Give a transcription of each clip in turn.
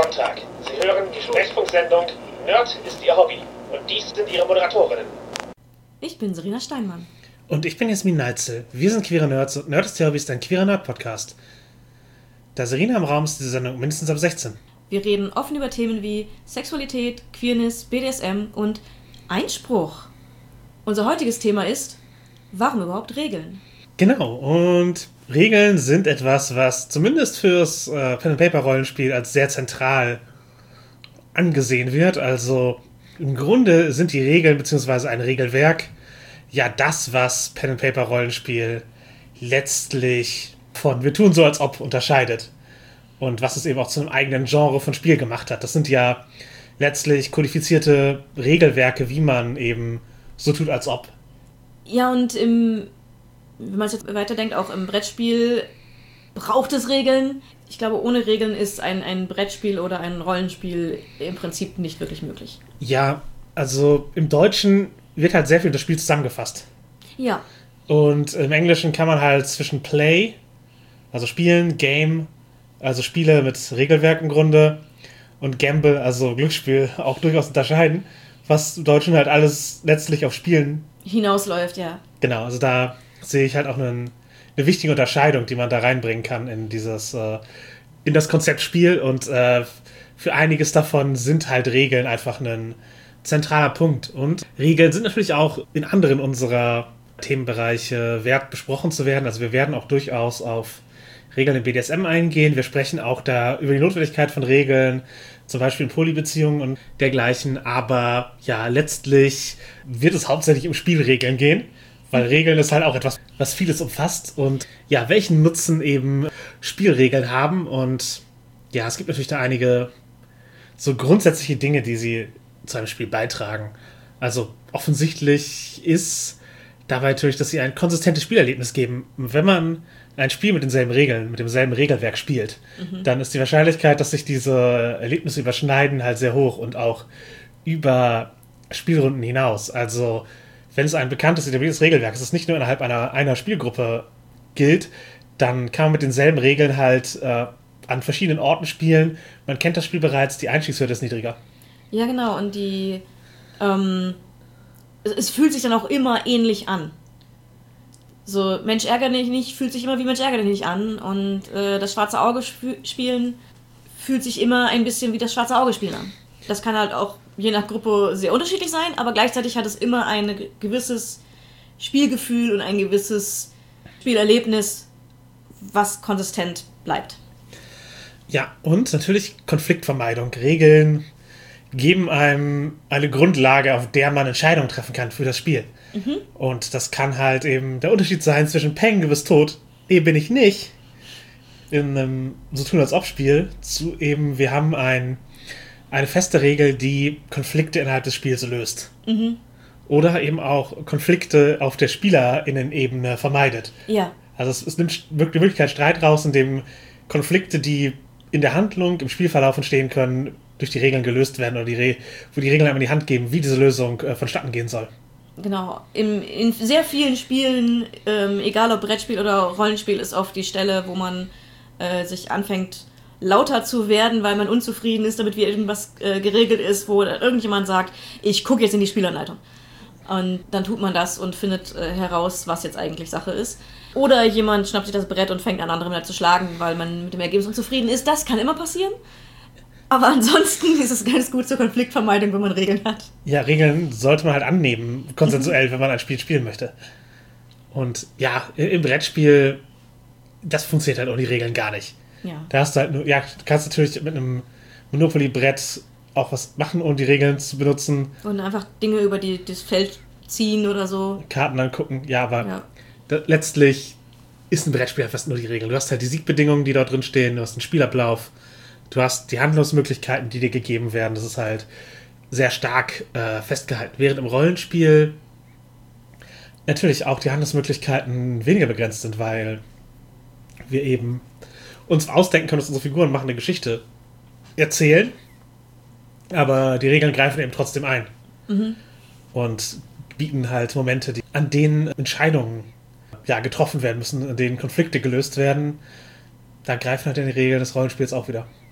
Sonntag. Sie hören die Sprechfunksendung Nerd ist Ihr Hobby. Und dies sind Ihre Moderatorinnen. Ich bin Serena Steinmann. Und ich bin Jasmin Neitzel. Wir sind Queere Nerds und Nerd ist Ihr Hobby ist ein queerer Nerd-Podcast. Da Serena im Raum ist diese Sendung mindestens ab 16. Wir reden offen über Themen wie Sexualität, Queerness, BDSM und Einspruch. Unser heutiges Thema ist, warum überhaupt Regeln? Genau, und Regeln sind etwas, was zumindest fürs Pen-and-Paper-Rollenspiel als sehr zentral angesehen wird. Also im Grunde sind die Regeln bzw. ein Regelwerk ja das, was Pen-and-Paper-Rollenspiel letztlich von wir tun so als ob unterscheidet. Und was es eben auch zu einem eigenen Genre von Spiel gemacht hat. Das sind ja letztlich kodifizierte Regelwerke, wie man eben so tut als ob. Ja, und wenn man es jetzt weiterdenkt, auch im Brettspiel braucht es Regeln. Ich glaube, ohne Regeln ist ein Brettspiel oder ein Rollenspiel im Prinzip nicht wirklich möglich. Ja, also im Deutschen wird halt sehr viel das Spiel zusammengefasst. Ja. Und im Englischen kann man halt zwischen Play, also Spielen, Game, also Spiele mit Regelwerk im Grunde, und Gamble, also Glücksspiel, auch durchaus unterscheiden, was im Deutschen halt alles letztlich auf Spielen hinausläuft, ja. Genau, also da sehe ich halt auch eine wichtige Unterscheidung, die man da reinbringen kann in das Konzept Spiel, und für einiges davon sind halt Regeln einfach ein zentraler Punkt. Und Regeln sind natürlich auch in anderen unserer Themenbereiche wert, besprochen zu werden. Also wir werden auch durchaus auf Regeln im BDSM eingehen. Wir sprechen auch da über die Notwendigkeit von Regeln, zum Beispiel in Polybeziehungen und dergleichen. Aber ja, letztlich wird es hauptsächlich um Spielregeln gehen, weil Regeln ist halt auch etwas, was vieles umfasst. Und ja, welchen Nutzen eben Spielregeln haben. Und ja, es gibt natürlich da einige so grundsätzliche Dinge, die sie zu einem Spiel beitragen. Also offensichtlich ist dabei natürlich, dass sie ein konsistentes Spielerlebnis geben. Wenn man ein Spiel mit denselben Regeln, mit demselben Regelwerk spielt, dann ist die Wahrscheinlichkeit, dass sich diese Erlebnisse überschneiden, halt sehr hoch und auch über Spielrunden hinaus. Also wenn es ein bekanntes, etabliertes Regelwerk ist, das nicht nur innerhalb einer Spielgruppe gilt, dann kann man mit denselben Regeln halt an verschiedenen Orten spielen. Man kennt das Spiel bereits, die Einstiegshürde ist niedriger. Ja, genau, und es fühlt sich dann auch immer ähnlich an. So, Mensch ärgere dich nicht, fühlt sich immer wie Mensch ärgere dich nicht an. Und das schwarze Auge spielen fühlt sich immer ein bisschen wie das schwarze Auge spielen an. Das kann halt auch je nach Gruppe sehr unterschiedlich sein, aber gleichzeitig hat es immer ein gewisses Spielgefühl und ein gewisses Spielerlebnis, was konsistent bleibt. Ja, und natürlich Konfliktvermeidung. Regeln geben einem eine Grundlage, auf der man Entscheidungen treffen kann für das Spiel. Und das kann halt eben der Unterschied sein zwischen Peng, du bist tot, bin ich nicht, in einem so tun als ob Spiel, zu eben, wir haben eine feste Regel, die Konflikte innerhalb des Spiels löst. Oder eben auch Konflikte auf der SpielerInnen-Ebene vermeidet. Ja. Also es nimmt die Möglichkeit Streit raus, indem Konflikte, die in der Handlung, im Spielverlauf entstehen können, durch die Regeln gelöst werden oder wo die Regeln einem in die Hand geben, wie diese Lösung vonstatten gehen soll. Genau. In sehr vielen Spielen, egal ob Brettspiel oder Rollenspiel, ist oft die Stelle, wo man sich anfängt, lauter zu werden, weil man unzufrieden ist, damit wie irgendwas geregelt ist, wo irgendjemand sagt, ich gucke jetzt in die Spielanleitung. Und dann tut man das und findet heraus, was jetzt eigentlich Sache ist. Oder jemand schnappt sich das Brett und fängt an, andere Männer zu schlagen, weil man mit dem Ergebnis unzufrieden ist. Das kann immer passieren. Aber ansonsten ist es ganz gut zur Konfliktvermeidung, wenn man Regeln hat. Ja, Regeln sollte man halt annehmen, konsensuell, wenn man ein Spiel spielen möchte. Und ja, im Brettspiel, das funktioniert halt ohne die Regeln gar nicht. Ja. Da hast du halt nur, ja, du kannst natürlich mit einem Monopoly-Brett auch was machen, ohne die Regeln zu benutzen. Und einfach Dinge über das Feld ziehen oder so. Karten angucken, ja, aber letztlich ist ein Brettspiel fast nur die Regeln. Du hast halt die Siegbedingungen, die dort drin stehen, du hast einen Spielablauf, du hast die Handlungsmöglichkeiten, die dir gegeben werden. Das ist halt sehr stark festgehalten. Während im Rollenspiel natürlich auch die Handlungsmöglichkeiten weniger begrenzt sind, weil wir eben uns ausdenken können, dass unsere Figuren machen eine Geschichte erzählen, aber die Regeln greifen eben trotzdem ein. Und bieten halt Momente, an denen Entscheidungen getroffen werden müssen, an denen Konflikte gelöst werden. Da greifen halt die Regeln des Rollenspiels auch wieder.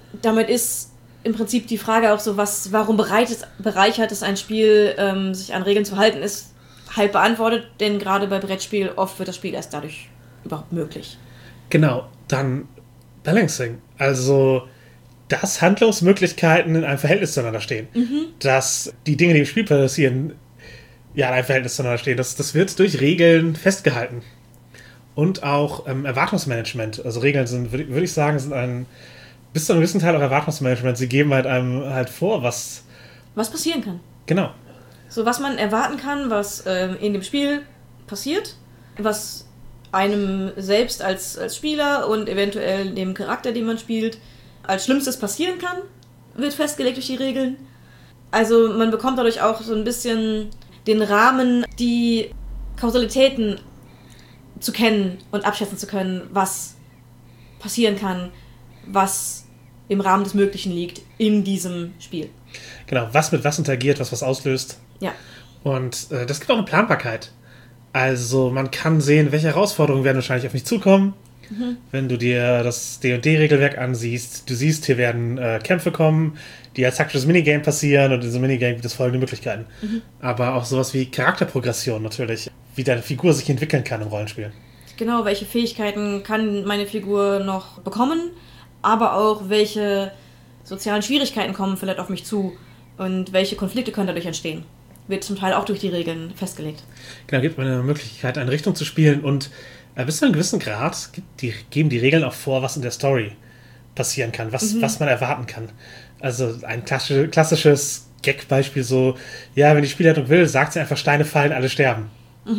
damit ist im Prinzip die Frage auch so, warum bereichert es ein Spiel, sich an Regeln zu halten, ist halb beantwortet, denn gerade bei Brettspiel oft wird das Spiel erst dadurch überhaupt möglich. Genau, dann Balancing. Also, dass Handlungsmöglichkeiten in einem Verhältnis zueinander stehen. Dass die Dinge, die im Spiel passieren, ja, in einem Verhältnis zueinander stehen. Das wird durch Regeln festgehalten. Und auch Erwartungsmanagement. Also Regeln sind, würde ich sagen, sind bis zu einem gewissen Teil auch Erwartungsmanagement. Sie geben halt einem halt vor, was passieren kann. Genau. So, was man erwarten kann, was in dem Spiel passiert, was einem selbst als Spieler und eventuell dem Charakter, den man spielt, als Schlimmstes passieren kann, wird festgelegt durch die Regeln. Also man bekommt dadurch auch so ein bisschen den Rahmen, die Kausalitäten zu kennen und abschätzen zu können, was passieren kann, was im Rahmen des Möglichen liegt in diesem Spiel. Genau, was mit was interagiert, was auslöst. Ja. Und das gibt auch eine Planbarkeit. Also man kann sehen, welche Herausforderungen werden wahrscheinlich auf mich zukommen. Wenn du dir das D&D-Regelwerk ansiehst, du siehst, hier werden Kämpfe kommen, die als taktisches Minigame passieren und in diesem Minigame gibt es folgende Möglichkeiten. Aber auch sowas wie Charakterprogression natürlich, wie deine Figur sich entwickeln kann im Rollenspiel. Genau, welche Fähigkeiten kann meine Figur noch bekommen, aber auch welche sozialen Schwierigkeiten kommen vielleicht auf mich zu und welche Konflikte können dadurch entstehen. Wird zum Teil auch durch die Regeln festgelegt. Genau, gibt eine Möglichkeit, eine Richtung zu spielen und bis zu einem gewissen Grad geben die Regeln auch vor, was in der Story passieren kann, was man erwarten kann. Also ein klassisches Gag-Beispiel so, ja, wenn die Spielleitung will, sagt sie einfach, Steine fallen, alle sterben.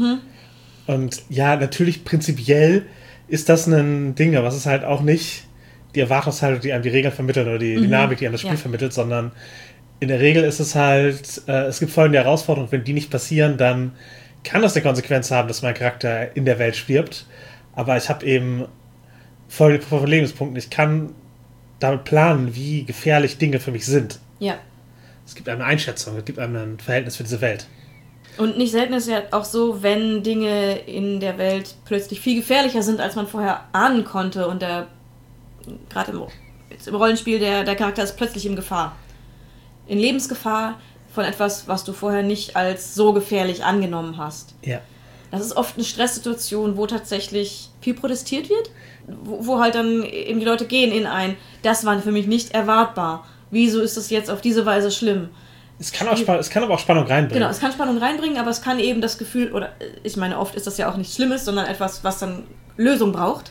Und ja, natürlich prinzipiell ist das ein Ding, aber es ist halt auch nicht die Erwartungshaltung, die einem die Regeln vermitteln oder die Dynamik, die einem das Spiel vermittelt, sondern in der Regel ist es halt, es gibt folgende Herausforderungen, wenn die nicht passieren, dann kann das eine Konsequenz haben, dass mein Charakter in der Welt stirbt, aber ich habe eben folgende Problemspunkte. Ich kann damit planen, wie gefährlich Dinge für mich sind. Ja. Es gibt eine Einschätzung, es gibt einem ein Verhältnis für diese Welt. Und nicht selten ist es ja auch so, wenn Dinge in der Welt plötzlich viel gefährlicher sind, als man vorher ahnen konnte und gerade im Rollenspiel, der Charakter ist plötzlich in Gefahr. In Lebensgefahr von etwas, was du vorher nicht als so gefährlich angenommen hast. Ja. Das ist oft eine Stresssituation, wo tatsächlich viel protestiert wird, wo halt dann eben die Leute gehen in das war für mich nicht erwartbar. Wieso ist das jetzt auf diese Weise schlimm? Es kann aber auch Spannung reinbringen. Genau, es kann Spannung reinbringen, aber es kann eben das Gefühl, oder ich meine, oft ist das ja auch nichts Schlimmes, sondern etwas, was dann Lösung braucht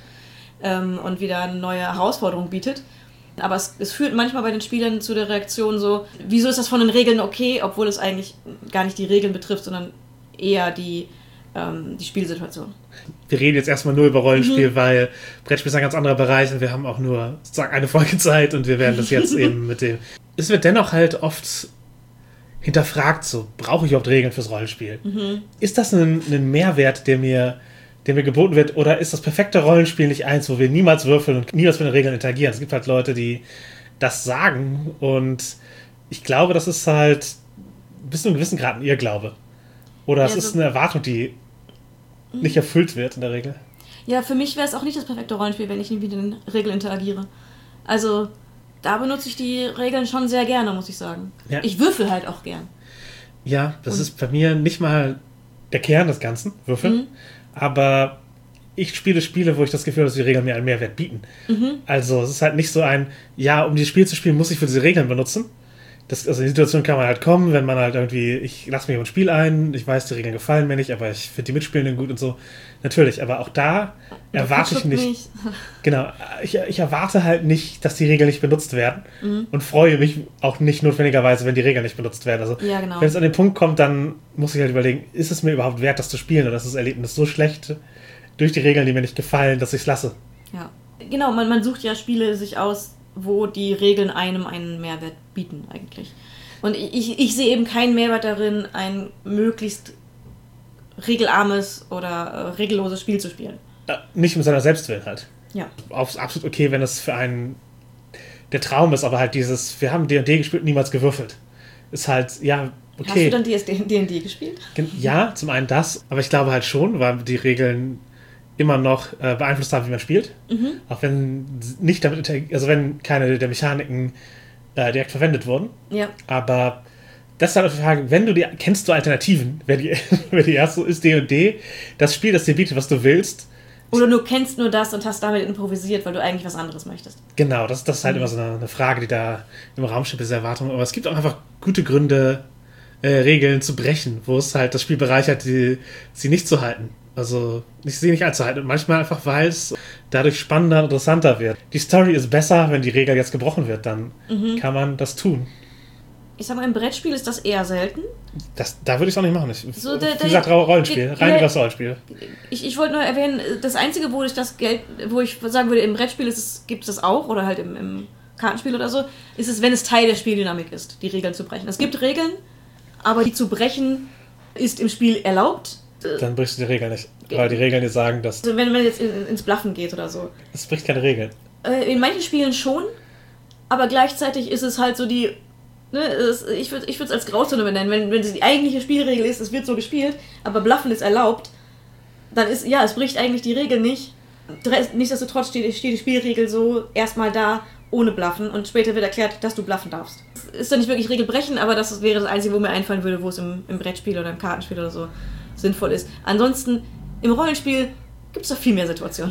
und wieder eine neue Herausforderung bietet. Aber es führt manchmal bei den Spielern zu der Reaktion so, wieso ist das von den Regeln okay, obwohl es eigentlich gar nicht die Regeln betrifft, sondern eher die Spielsituation. Wir reden jetzt erstmal nur über Rollenspiel, weil Brettspiel ist ein ganz anderer Bereich und wir haben auch nur sozusagen eine Folge Zeit und wir werden das jetzt eben mit dem... Es wird dennoch halt oft hinterfragt, so, brauche ich überhaupt Regeln fürs Rollenspiel? Ist das ein Mehrwert, der mir geboten wird, oder ist das perfekte Rollenspiel nicht eins, wo wir niemals würfeln und niemals mit den Regeln interagieren? Es gibt halt Leute, die das sagen und ich glaube, das ist halt bis zu einem gewissen Grad ein Irrglaube. Oder es ist eine Erwartung, die nicht erfüllt wird in der Regel. Ja, für mich wäre es auch nicht das perfekte Rollenspiel, wenn ich nicht mit den Regeln interagiere. Also, da benutze ich die Regeln schon sehr gerne, muss ich sagen. Ja. Ich würfel halt auch gern. Ja, das ist bei mir nicht mal der Kern des Ganzen, Würfeln. Aber ich spiele Spiele, wo ich das Gefühl habe, dass die Regeln mir einen Mehrwert bieten. Also, es ist halt nicht so um dieses Spiel zu spielen, muss ich für diese Regeln benutzen. Also in die Situation kann man halt kommen, wenn man halt irgendwie, ich lasse mich auf ein Spiel ein, ich weiß, die Regeln gefallen mir nicht, aber ich finde die Mitspielenden gut und so. Natürlich, aber auch da erwarte ich nicht. Genau, ich erwarte halt nicht, dass die Regeln nicht benutzt werden und freue mich auch nicht notwendigerweise, wenn die Regeln nicht benutzt werden. Also ja, genau. Wenn es an den Punkt kommt, dann muss ich halt überlegen, ist es mir überhaupt wert, das zu spielen, oder ist das Erlebnis so schlecht durch die Regeln, die mir nicht gefallen, dass ich es lasse. Ja, genau, man sucht ja Spiele sich aus, wo die Regeln einem einen Mehrwert bieten eigentlich. Und ich sehe eben keinen Mehrwert darin, ein möglichst regelarmes oder regelloses Spiel zu spielen. Nicht mit seiner Selbstwillen halt. Ja. Absolut okay, wenn es für einen der Traum ist, aber halt wir haben D&D gespielt und niemals gewürfelt. Ist halt, ja, okay. Hast du dann D&D gespielt? Ja, zum einen das, aber ich glaube halt schon, weil die Regeln immer noch beeinflusst haben, wie man spielt. Auch wenn nicht damit, also wenn keine der Mechaniken direkt verwendet wurden. Ja. Aber das ist halt die Frage, wenn du kennst du Alternativen, wenn die erste ist D&D, das Spiel, das dir bietet, was du willst. Oder du kennst nur das und hast damit improvisiert, weil du eigentlich was anderes möchtest. Genau, das ist halt immer so eine Frage, die da im Raum steht, diese Erwartung. Aber es gibt auch einfach gute Gründe, Regeln zu brechen, wo es halt das Spiel bereichert, sie nicht zu halten. Also sie nicht einzuhalten. Und manchmal einfach, weil es dadurch spannender und interessanter wird. Die Story ist besser, wenn die Regel jetzt gebrochen wird, dann kann man das tun. Ich sag mal, im Brettspiel ist das eher selten. Da würde ich es auch nicht machen. Wie gesagt, Rollenspiel, rein übers Rollenspiel. Ich wollte nur erwähnen, das Einzige, wo ich sagen würde, im Brettspiel gibt es das auch, oder halt im Kartenspiel oder so, ist es, wenn es Teil der Spieldynamik ist, die Regeln zu brechen. Es gibt Regeln, aber die zu brechen ist im Spiel erlaubt. Dann brichst du die Regeln nicht. Weil die Regeln dir sagen, dass... Also wenn man jetzt ins Bluffen geht oder so. Es bricht keine Regeln. In manchen Spielen schon, aber gleichzeitig ist es halt so die... Ne, ich würde es als Grauzone benennen. Wenn es die eigentliche Spielregel ist, es wird so gespielt, aber Bluffen ist erlaubt, dann ist, ja, es bricht eigentlich die Regel nicht. Nichtsdestotrotz steht die Spielregel so erstmal da, ohne Bluffen, und später wird erklärt, dass du bluffen darfst. Ist dann nicht wirklich Regelbrechen, aber das wäre das Einzige, wo mir einfallen würde, wo es im Brettspiel oder im Kartenspiel oder so sinnvoll ist. Ansonsten, im Rollenspiel gibt es doch viel mehr Situationen.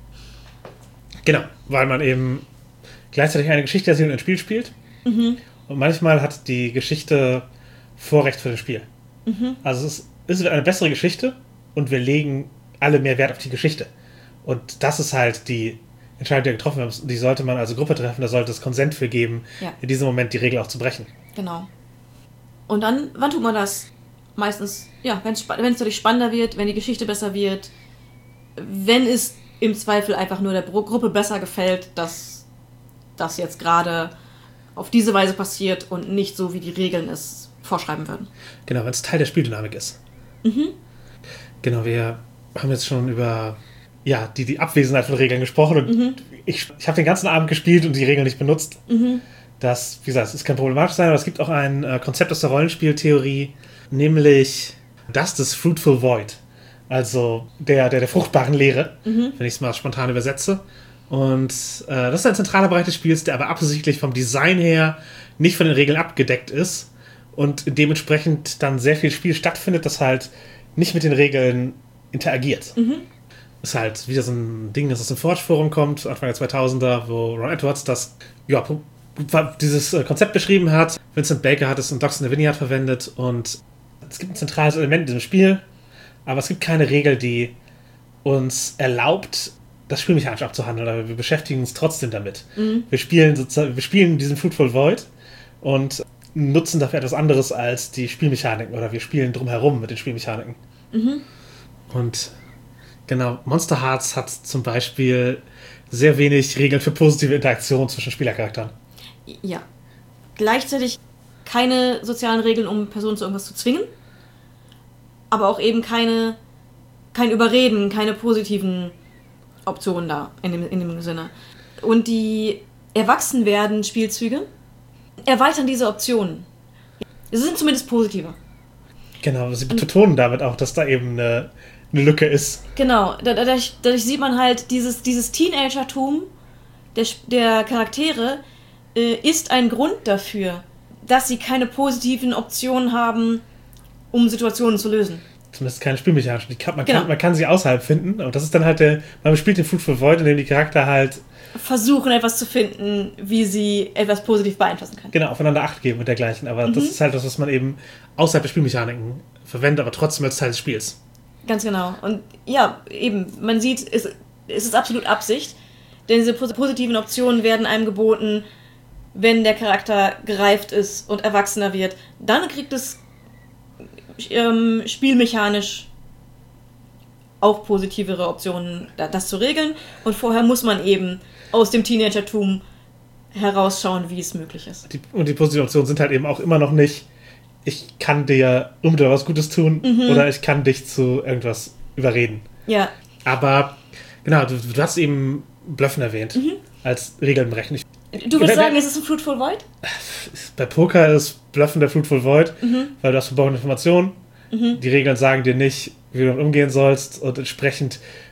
Genau, weil man eben gleichzeitig eine Geschichte erzählt und ein Spiel spielt. Und manchmal hat die Geschichte Vorrecht für das Spiel. Also es ist eine bessere Geschichte und wir legen alle mehr Wert auf die Geschichte. Und das ist halt die Entscheidung, die wir getroffen haben. Die sollte man als Gruppe treffen, da sollte es Konsent für geben, in diesem Moment die Regel auch zu brechen. Genau. Und dann, wann tut man das? Meistens, ja, wenn es dadurch spannender wird, wenn die Geschichte besser wird, wenn es im Zweifel einfach nur der Gruppe besser gefällt, dass das jetzt gerade auf diese Weise passiert und nicht so, wie die Regeln es vorschreiben würden. Genau, wenn es Teil der Spieldynamik ist. Genau, wir haben jetzt schon über die Abwesenheit von Regeln gesprochen und ich habe den ganzen Abend gespielt und die Regeln nicht benutzt. Das, wie gesagt, es kann problematisch sein, aber es gibt auch ein Konzept aus der Rollenspieltheorie, nämlich das des Fruitful Void. Also der fruchtbaren Leere, wenn ich es mal spontan übersetze. Und das ist ein zentraler Bereich des Spiels, der aber absichtlich vom Design her nicht von den Regeln abgedeckt ist und dementsprechend dann sehr viel Spiel stattfindet, das halt nicht mit den Regeln interagiert. Ist halt wieder so ein Ding, das aus dem Forge-Forum kommt, Anfang der 2000er, wo Ron Edwards dieses Konzept beschrieben hat. Vincent Baker hat es und Doxson Vineyard verwendet und es gibt ein zentrales Element in diesem Spiel, aber es gibt keine Regel, die uns erlaubt, das Spiel mechanisch abzuhandeln, aber wir beschäftigen uns trotzdem damit. Wir spielen diesen Fruitful Void und nutzen dafür etwas anderes als die Spielmechaniken oder wir spielen drumherum mit den Spielmechaniken. Und genau, Monster Hearts hat zum Beispiel sehr wenig Regeln für positive Interaktion zwischen Spielercharakteren. Ja. Gleichzeitig keine sozialen Regeln, um Personen zu irgendwas zu zwingen, aber auch eben kein Überreden, keine positiven Optionen da in dem Sinne. Und die Erwachsenwerden-Spielzüge erweitern diese Optionen. Sie sind zumindest positiver. Genau, sie betonen damit auch, dass da eben eine Lücke ist. Genau, dadurch sieht man halt, dieses Teenagertum der Charaktere ist ein Grund dafür, dass sie keine positiven Optionen haben, um Situationen zu lösen. Zumindest keine spielmechanischen. Man kann sie außerhalb finden, aber das ist dann halt man spielt den Fruitful Void, in dem die Charakter halt versuchen, etwas zu finden, wie sie etwas positiv beeinflussen können. Genau, aufeinander Acht geben und dergleichen. Aber das ist halt das, was man eben außerhalb der Spielmechaniken verwendet, aber trotzdem als Teil des Spiels. Ganz genau. Und ja, eben, man sieht, es ist absolut Absicht, denn diese positiven Optionen werden einem geboten, wenn der Charakter gereift ist und erwachsener wird. Dann kriegt es spielmechanisch auch positivere Optionen, das zu regeln. Und vorher muss man eben aus dem Teenagertum herausschauen, wie es möglich ist. Und die positiven Optionen sind halt eben auch immer noch nicht, ich kann dir unbedingt was Gutes tun oder ich kann dich zu irgendwas überreden. Ja. Aber genau, du hast eben Bluffen erwähnt als Regelnbrechen. Du würdest sagen, es ist ein Fruitful Void? Bei Poker ist Bluffen der Fruitful Void, weil du hast verborgene Informationen. Die Regeln sagen dir nicht, wie du damit umgehen sollst und entsprechend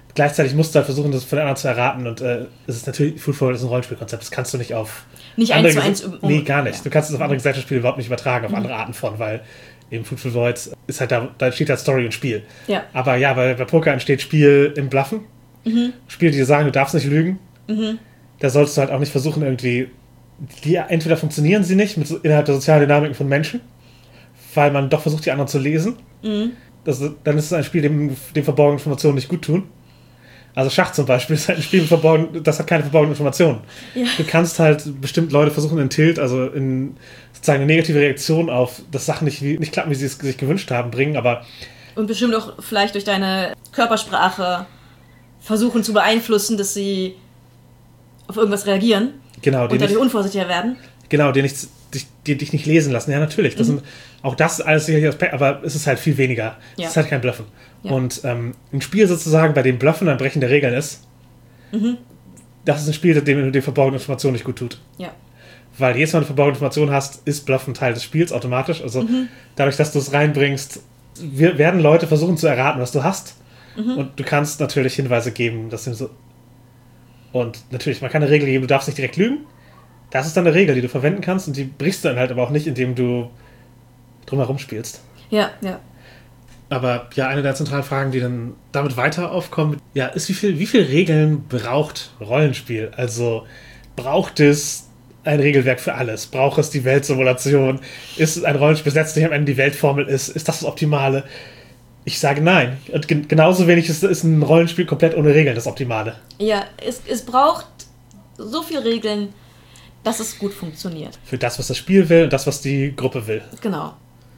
gleichzeitig musst du halt versuchen, das von den anderen zu erraten. Und es ist natürlich, Food Forward ist ein Rollenspielkonzept. Das kannst du nicht auf Nicht andere 1:1 Nee, gar nicht. Ja. Du kannst es auf andere Gesellschaftsspiele überhaupt nicht übertragen, auf andere Arten von, weil eben Food Forward ist halt da steht halt Story und Spiel. Ja. Aber ja, bei Poker entsteht Spiel im Bluffen. Spiele, die dir sagen, du darfst nicht lügen. Da solltest du halt auch nicht versuchen, irgendwie. Entweder funktionieren sie nicht innerhalb der sozialen Dynamiken von Menschen, weil man doch versucht, die anderen zu lesen. Dann ist es ein Spiel, dem verborgene Informationen nicht gut tun. Also Schach zum Beispiel ist halt ein Spiel, das hat keine verborgenen Informationen. Ja. Du kannst halt bestimmt Leute versuchen in Tilt, also in sozusagen eine negative Reaktion auf, dass Sachen nicht klappen, wie sie es sich gewünscht haben, bringen, aber... Und bestimmt auch vielleicht durch deine Körpersprache versuchen zu beeinflussen, dass sie auf irgendwas reagieren. Genau, und dadurch unvorsichtiger werden. Genau, die dich nicht lesen lassen. Ja, natürlich. Auch das alles sicherlich Aspekt, aber es ist halt viel weniger. Ja. Es ist halt kein Bluffen. Ja. Und ein Spiel sozusagen, bei dem Bluffen ein Brechen der Regeln ist, das ist ein Spiel, dem die verborgene Information nicht gut tut. Ja. Weil jedes Mal, wenn du verborgene Information hast, ist Bluffen Teil des Spiels automatisch. Also dadurch, dass du es reinbringst, werden Leute versuchen zu erraten, was du hast. Und du kannst natürlich Hinweise geben, dass so. Und natürlich, man kann eine Regel geben, du darfst nicht direkt lügen. Das ist dann eine Regel, die du verwenden kannst und die brichst du dann halt aber auch nicht, indem du drumherum spielst. Ja, ja. Aber ja, eine der zentralen Fragen, die dann damit weiter aufkommen, ja, ist, wie viel Regeln braucht Rollenspiel? Also braucht es ein Regelwerk für alles? Braucht es die Weltsimulation? Ist es ein Rollenspiel, das letztlich am Ende die Weltformel ist? Ist das Optimale? Ich sage nein. Und genauso wenig ist ein Rollenspiel komplett ohne Regeln das Optimale. Ja, es braucht so viele Regeln, dass es gut funktioniert. Für das, was das Spiel will und das, was die Gruppe will. Genau.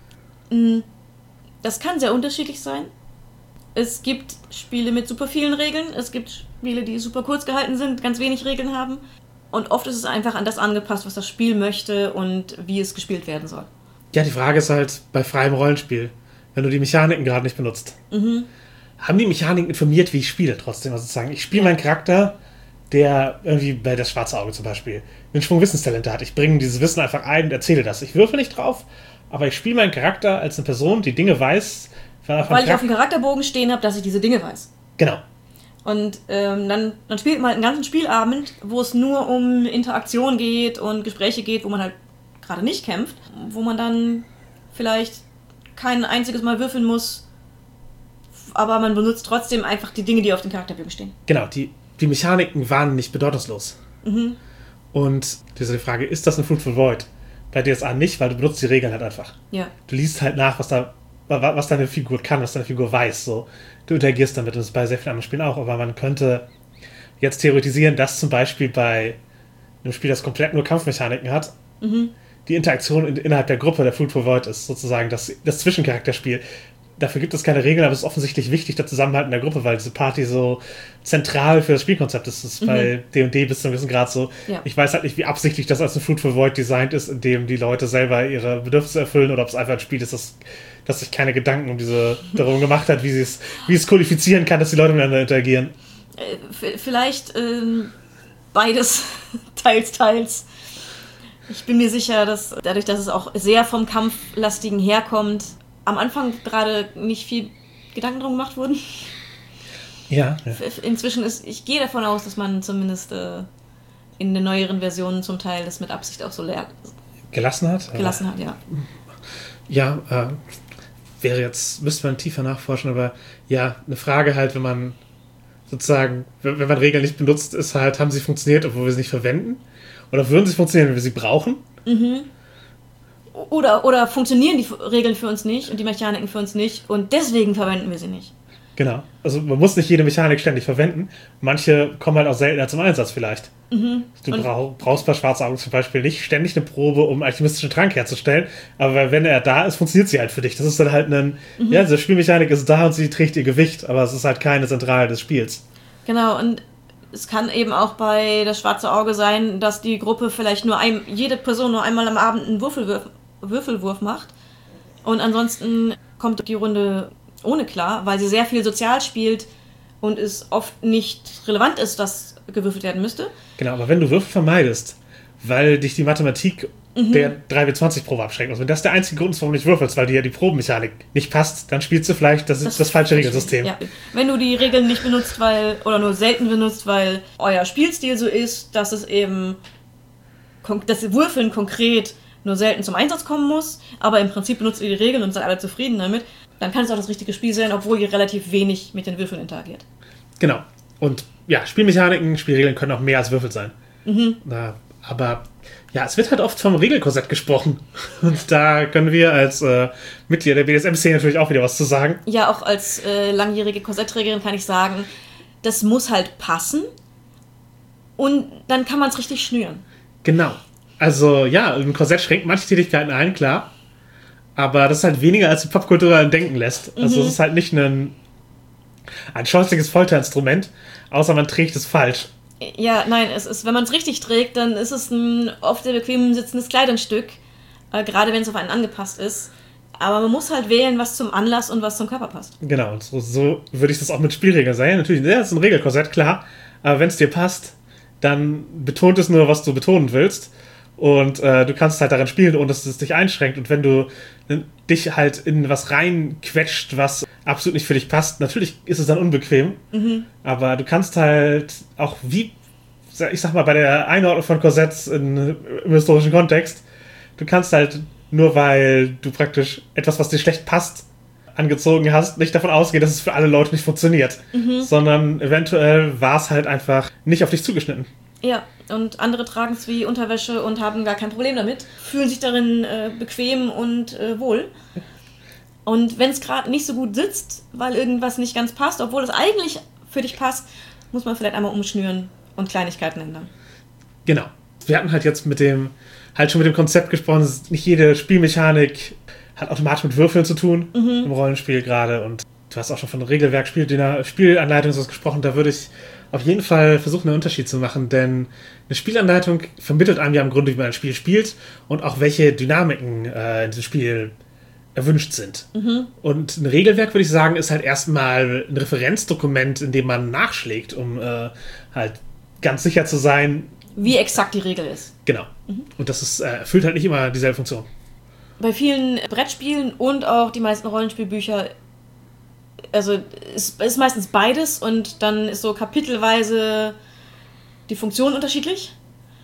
Das kann sehr unterschiedlich sein. Es gibt Spiele mit super vielen Regeln. Es gibt Spiele, die super kurz gehalten sind, ganz wenig Regeln haben. Und oft ist es einfach an das angepasst, was das Spiel möchte und wie es gespielt werden soll. Ja, die Frage ist halt bei freiem Rollenspiel, wenn du die Mechaniken gerade nicht benutzt. Haben die Mechaniken informiert, wie ich spiele trotzdem? Also sozusagen, ich spiele meinen Charakter, der irgendwie bei das schwarze Auge zum Beispiel einen Schwung Wissenstalente hat. Ich bringe dieses Wissen einfach ein und erzähle das. Ich würfe nicht drauf, aber ich spiele meinen Charakter als eine Person, die Dinge weiß. Weil ich auf dem Charakterbogen stehen habe, dass ich diese Dinge weiß. Genau. Und dann spielt man halt einen ganzen Spielabend, wo es nur um Interaktion geht und Gespräche geht, wo man halt gerade nicht kämpft, wo man dann vielleicht kein einziges Mal würfeln muss, aber man benutzt trotzdem einfach die Dinge, die auf dem Charakterbögen stehen. Genau, die Mechaniken waren nicht bedeutungslos. Und diese Frage, ist das ein Fruitful Void? Bei DSA nicht, weil du benutzt die Regeln halt einfach. Ja. Du liest halt nach, was deine Figur kann, was deine Figur weiß. So. Du interagierst damit, und das ist bei sehr vielen anderen Spielen auch, aber man könnte jetzt theoretisieren, dass zum Beispiel bei einem Spiel, das komplett nur Kampfmechaniken hat, die Interaktion innerhalb der Gruppe der Fruitful Void ist, sozusagen das Zwischencharakterspiel. Dafür gibt es keine Regeln, aber es ist offensichtlich wichtig, der Zusammenhalt in der Gruppe, weil diese Party so zentral für das Spielkonzept ist. Das ist bei D&D bis zu einem gewissen Grad so. Ja. Ich weiß halt nicht, wie absichtlich das als ein Fruitful Void designt ist, in dem die Leute selber ihre Bedürfnisse erfüllen, oder ob es einfach ein Spiel ist, das sich keine Gedanken darum gemacht hat, wie es kodifizieren kann, dass die Leute miteinander interagieren. Vielleicht beides, teils. Ich bin mir sicher, dass dadurch, dass es auch sehr vom Kampflastigen herkommt, am Anfang gerade nicht viel Gedanken drum gemacht wurden. Ja. Inzwischen ich gehe davon aus, dass man zumindest in den neueren Versionen zum Teil das mit Absicht auch so gelassen hat. Gelassen hat, ja. Ja, müsste man tiefer nachforschen, aber ja, eine Frage halt, wenn man sozusagen, wenn man Regeln nicht benutzt, ist halt, haben sie funktioniert, obwohl wir sie nicht verwenden? Oder würden sie funktionieren, wenn wir sie brauchen? Oder funktionieren die Regeln für uns nicht und die Mechaniken für uns nicht und deswegen verwenden wir sie nicht. Genau. Also man muss nicht jede Mechanik ständig verwenden. Manche kommen halt auch seltener zum Einsatz vielleicht. Du brauchst bei Schwarzaugen zum Beispiel nicht ständig eine Probe, um alchemistischen Trank herzustellen, aber wenn er da ist, funktioniert sie halt für dich. Das ist dann halt diese Spielmechanik ist da und sie trägt ihr Gewicht, aber es ist halt keine Zentrale des Spiels. Genau, und es kann eben auch bei das schwarze Auge sein, dass die Gruppe vielleicht jede Person nur einmal am Abend einen Würfelwurf macht und ansonsten kommt die Runde ohne klar, weil sie sehr viel sozial spielt und es oft nicht relevant ist, dass gewürfelt werden müsste. Genau, aber wenn du Würfel vermeidest, weil dich die Mathematik der 3W20-Probe abschränken muss. Wenn das der einzige Grund ist, warum du nicht würfelst, weil dir die Probenmechanik nicht passt, dann spielst du vielleicht das falsche Regelsystem. Ja. Wenn du die Regeln nicht benutzt, oder nur selten benutzt, weil euer Spielstil so ist, dass es eben das Würfeln konkret nur selten zum Einsatz kommen muss, aber im Prinzip benutzt ihr die Regeln und seid alle zufrieden damit, dann kann es auch das richtige Spiel sein, obwohl ihr relativ wenig mit den Würfeln interagiert. Genau. Und ja, Spielmechaniken, Spielregeln können auch mehr als Würfel sein. Aber ja, es wird halt oft vom Regelkorsett gesprochen. Und da können wir als Mitglieder der BDSM-Szene natürlich auch wieder was zu sagen. Ja, auch als langjährige Korsettträgerin kann ich sagen, das muss halt passen und dann kann man es richtig schnüren. Genau. Also ja, ein Korsett schränkt manche Tätigkeiten ein, klar. Aber das ist halt weniger, als die Popkultur denken lässt. Also es ist halt nicht ein scheußliches Folterinstrument, außer man trägt es falsch. Ja, nein, es ist, wenn man es richtig trägt, dann ist es ein oft sehr bequem sitzendes Kleidungsstück, gerade wenn es auf einen angepasst ist. Aber man muss halt wählen, was zum Anlass und was zum Körper passt. Genau, und so würde ich das auch mit Spielregeln sagen. Natürlich, das ist ein Regelkorsett, klar. Aber wenn es dir passt, dann betont es nur, was du betonen willst. Und du kannst halt daran spielen, ohne dass es dich einschränkt. Und wenn du dich halt in was reinquetscht, was absolut nicht für dich passt, natürlich ist es dann unbequem. Aber du kannst halt auch, wie, ich sag mal, bei der Einordnung von Korsetts im historischen Kontext, du kannst halt nur, weil du praktisch etwas, was dir schlecht passt, angezogen hast, nicht davon ausgehen, dass es für alle Leute nicht funktioniert. Sondern eventuell war es halt einfach nicht auf dich zugeschnitten. Ja, und andere tragen es wie Unterwäsche und haben gar kein Problem damit, fühlen sich darin bequem und wohl. Und wenn es gerade nicht so gut sitzt, weil irgendwas nicht ganz passt, obwohl es eigentlich für dich passt, muss man vielleicht einmal umschnüren und Kleinigkeiten ändern. Genau. Wir hatten halt jetzt schon mit dem Konzept gesprochen, dass nicht jede Spielmechanik hat automatisch mit Würfeln zu tun, im Rollenspiel gerade. Und du hast auch schon von Regelwerk, Spielanleitung gesprochen, da würde ich auf jeden Fall versuchen, einen Unterschied zu machen, denn eine Spielanleitung vermittelt einem ja im Grunde, wie man ein Spiel spielt und auch welche Dynamiken in diesem Spiel erwünscht sind. Und ein Regelwerk, würde ich sagen, ist halt erstmal ein Referenzdokument, in dem man nachschlägt, um halt ganz sicher zu sein, wie exakt die Regel ist. Genau. Und das erfüllt halt nicht immer dieselbe Funktion. Bei vielen Brettspielen und auch die meisten Rollenspielbücher, also es ist meistens beides und dann ist so kapitelweise die Funktion unterschiedlich.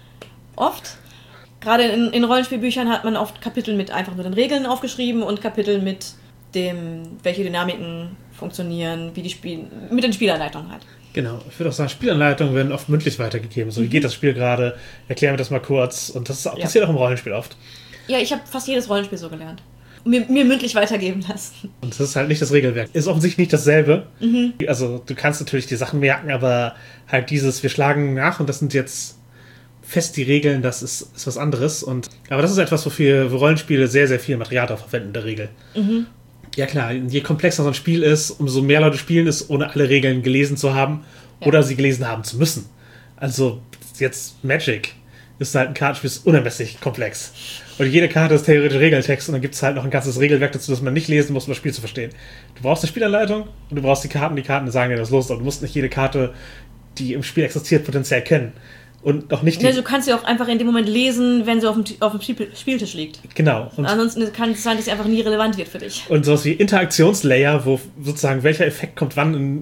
Oft. Gerade in Rollenspielbüchern hat man oft Kapitel mit einfach nur den Regeln aufgeschrieben und Kapitel mit dem, welche Dynamiken funktionieren, mit den Spielanleitungen halt. Genau, ich würde auch sagen, Spielanleitungen werden oft mündlich weitergegeben. So, wie geht das Spiel gerade? Erklär mir das mal kurz. Und das passiert auch im Rollenspiel oft. Ja, ich habe fast jedes Rollenspiel so gelernt. Mir mündlich weitergeben lassen. Und das ist halt nicht das Regelwerk. Ist offensichtlich nicht dasselbe. Also, du kannst natürlich die Sachen merken, aber halt wir schlagen nach und das sind jetzt fest die Regeln, das ist was anderes. Aber das ist etwas, wofür Rollenspiele sehr, sehr viel Material darauf verwenden, in der Regel. Ja klar, je komplexer so ein Spiel ist, umso mehr Leute spielen es, ohne alle Regeln gelesen zu haben oder sie gelesen haben zu müssen. Also jetzt Magic ist halt ein Kartenspiel, ist unermesslich komplex. Und jede Karte ist theoretisch Regeltext und dann gibt es halt noch ein ganzes Regelwerk dazu, das man nicht lesen muss, um das Spiel zu verstehen. Du brauchst eine Spielanleitung und du brauchst die Karten sagen dir, was los ist. Aber du musst nicht jede Karte, die im Spiel existiert, potenziell kennen. Und auch nicht du kannst sie auch einfach in dem Moment lesen, wenn sie auf dem Spieltisch liegt. Genau. Und ansonsten kann es sein, dass sie einfach nie relevant wird für dich. Und sowas wie Interaktionslayer, wo sozusagen welcher Effekt kommt wann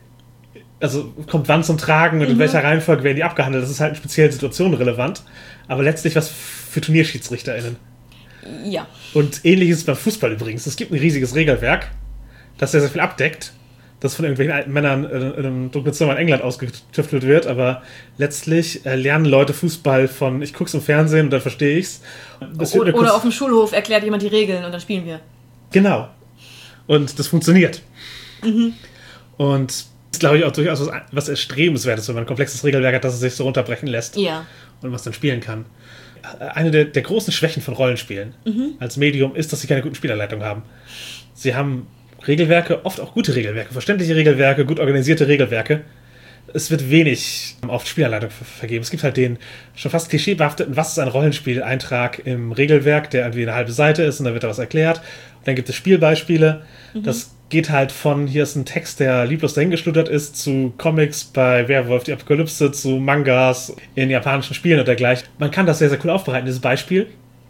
zum Tragen und in welcher Reihenfolge werden die abgehandelt. Das ist halt in speziellen Situationen relevant. Aber letztlich was für TurnierschiedsrichterInnen. Ja. Und ähnliches beim Fußball übrigens. Es gibt ein riesiges Regelwerk, das sehr, sehr viel abdeckt, das von irgendwelchen alten Männern in einem dunklen Zimmer in England ausgetüftelt wird, aber letztlich lernen Leute Fußball von, ich guck's im Fernsehen und dann verstehe ich's. Oder auf dem Schulhof erklärt jemand die Regeln und dann spielen wir. Genau. Und das funktioniert. Und das ist, glaube ich, auch durchaus was Erstrebenswertes, wenn man ein komplexes Regelwerk hat, dass es sich so runterbrechen lässt. Ja. Und was dann spielen kann. Eine der großen Schwächen von Rollenspielen als Medium ist, dass sie keine guten Spielanleitungen haben. Sie haben Regelwerke, oft auch gute Regelwerke, verständliche Regelwerke, gut organisierte Regelwerke. Es wird wenig auf Spielanleitung vergeben. Es gibt halt den schon fast klischeebehafteten, was ist ein Rollenspiel-Eintrag im Regelwerk, der irgendwie eine halbe Seite ist und dann wird da was erklärt. Und dann gibt es Spielbeispiele. Das geht halt von, hier ist ein Text, der lieblos dahingeschludert ist, zu Comics bei Werwolf die Apokalypse, zu Mangas in japanischen Spielen und dergleichen. Man kann das sehr, sehr cool aufbereiten, dieses Beispiel.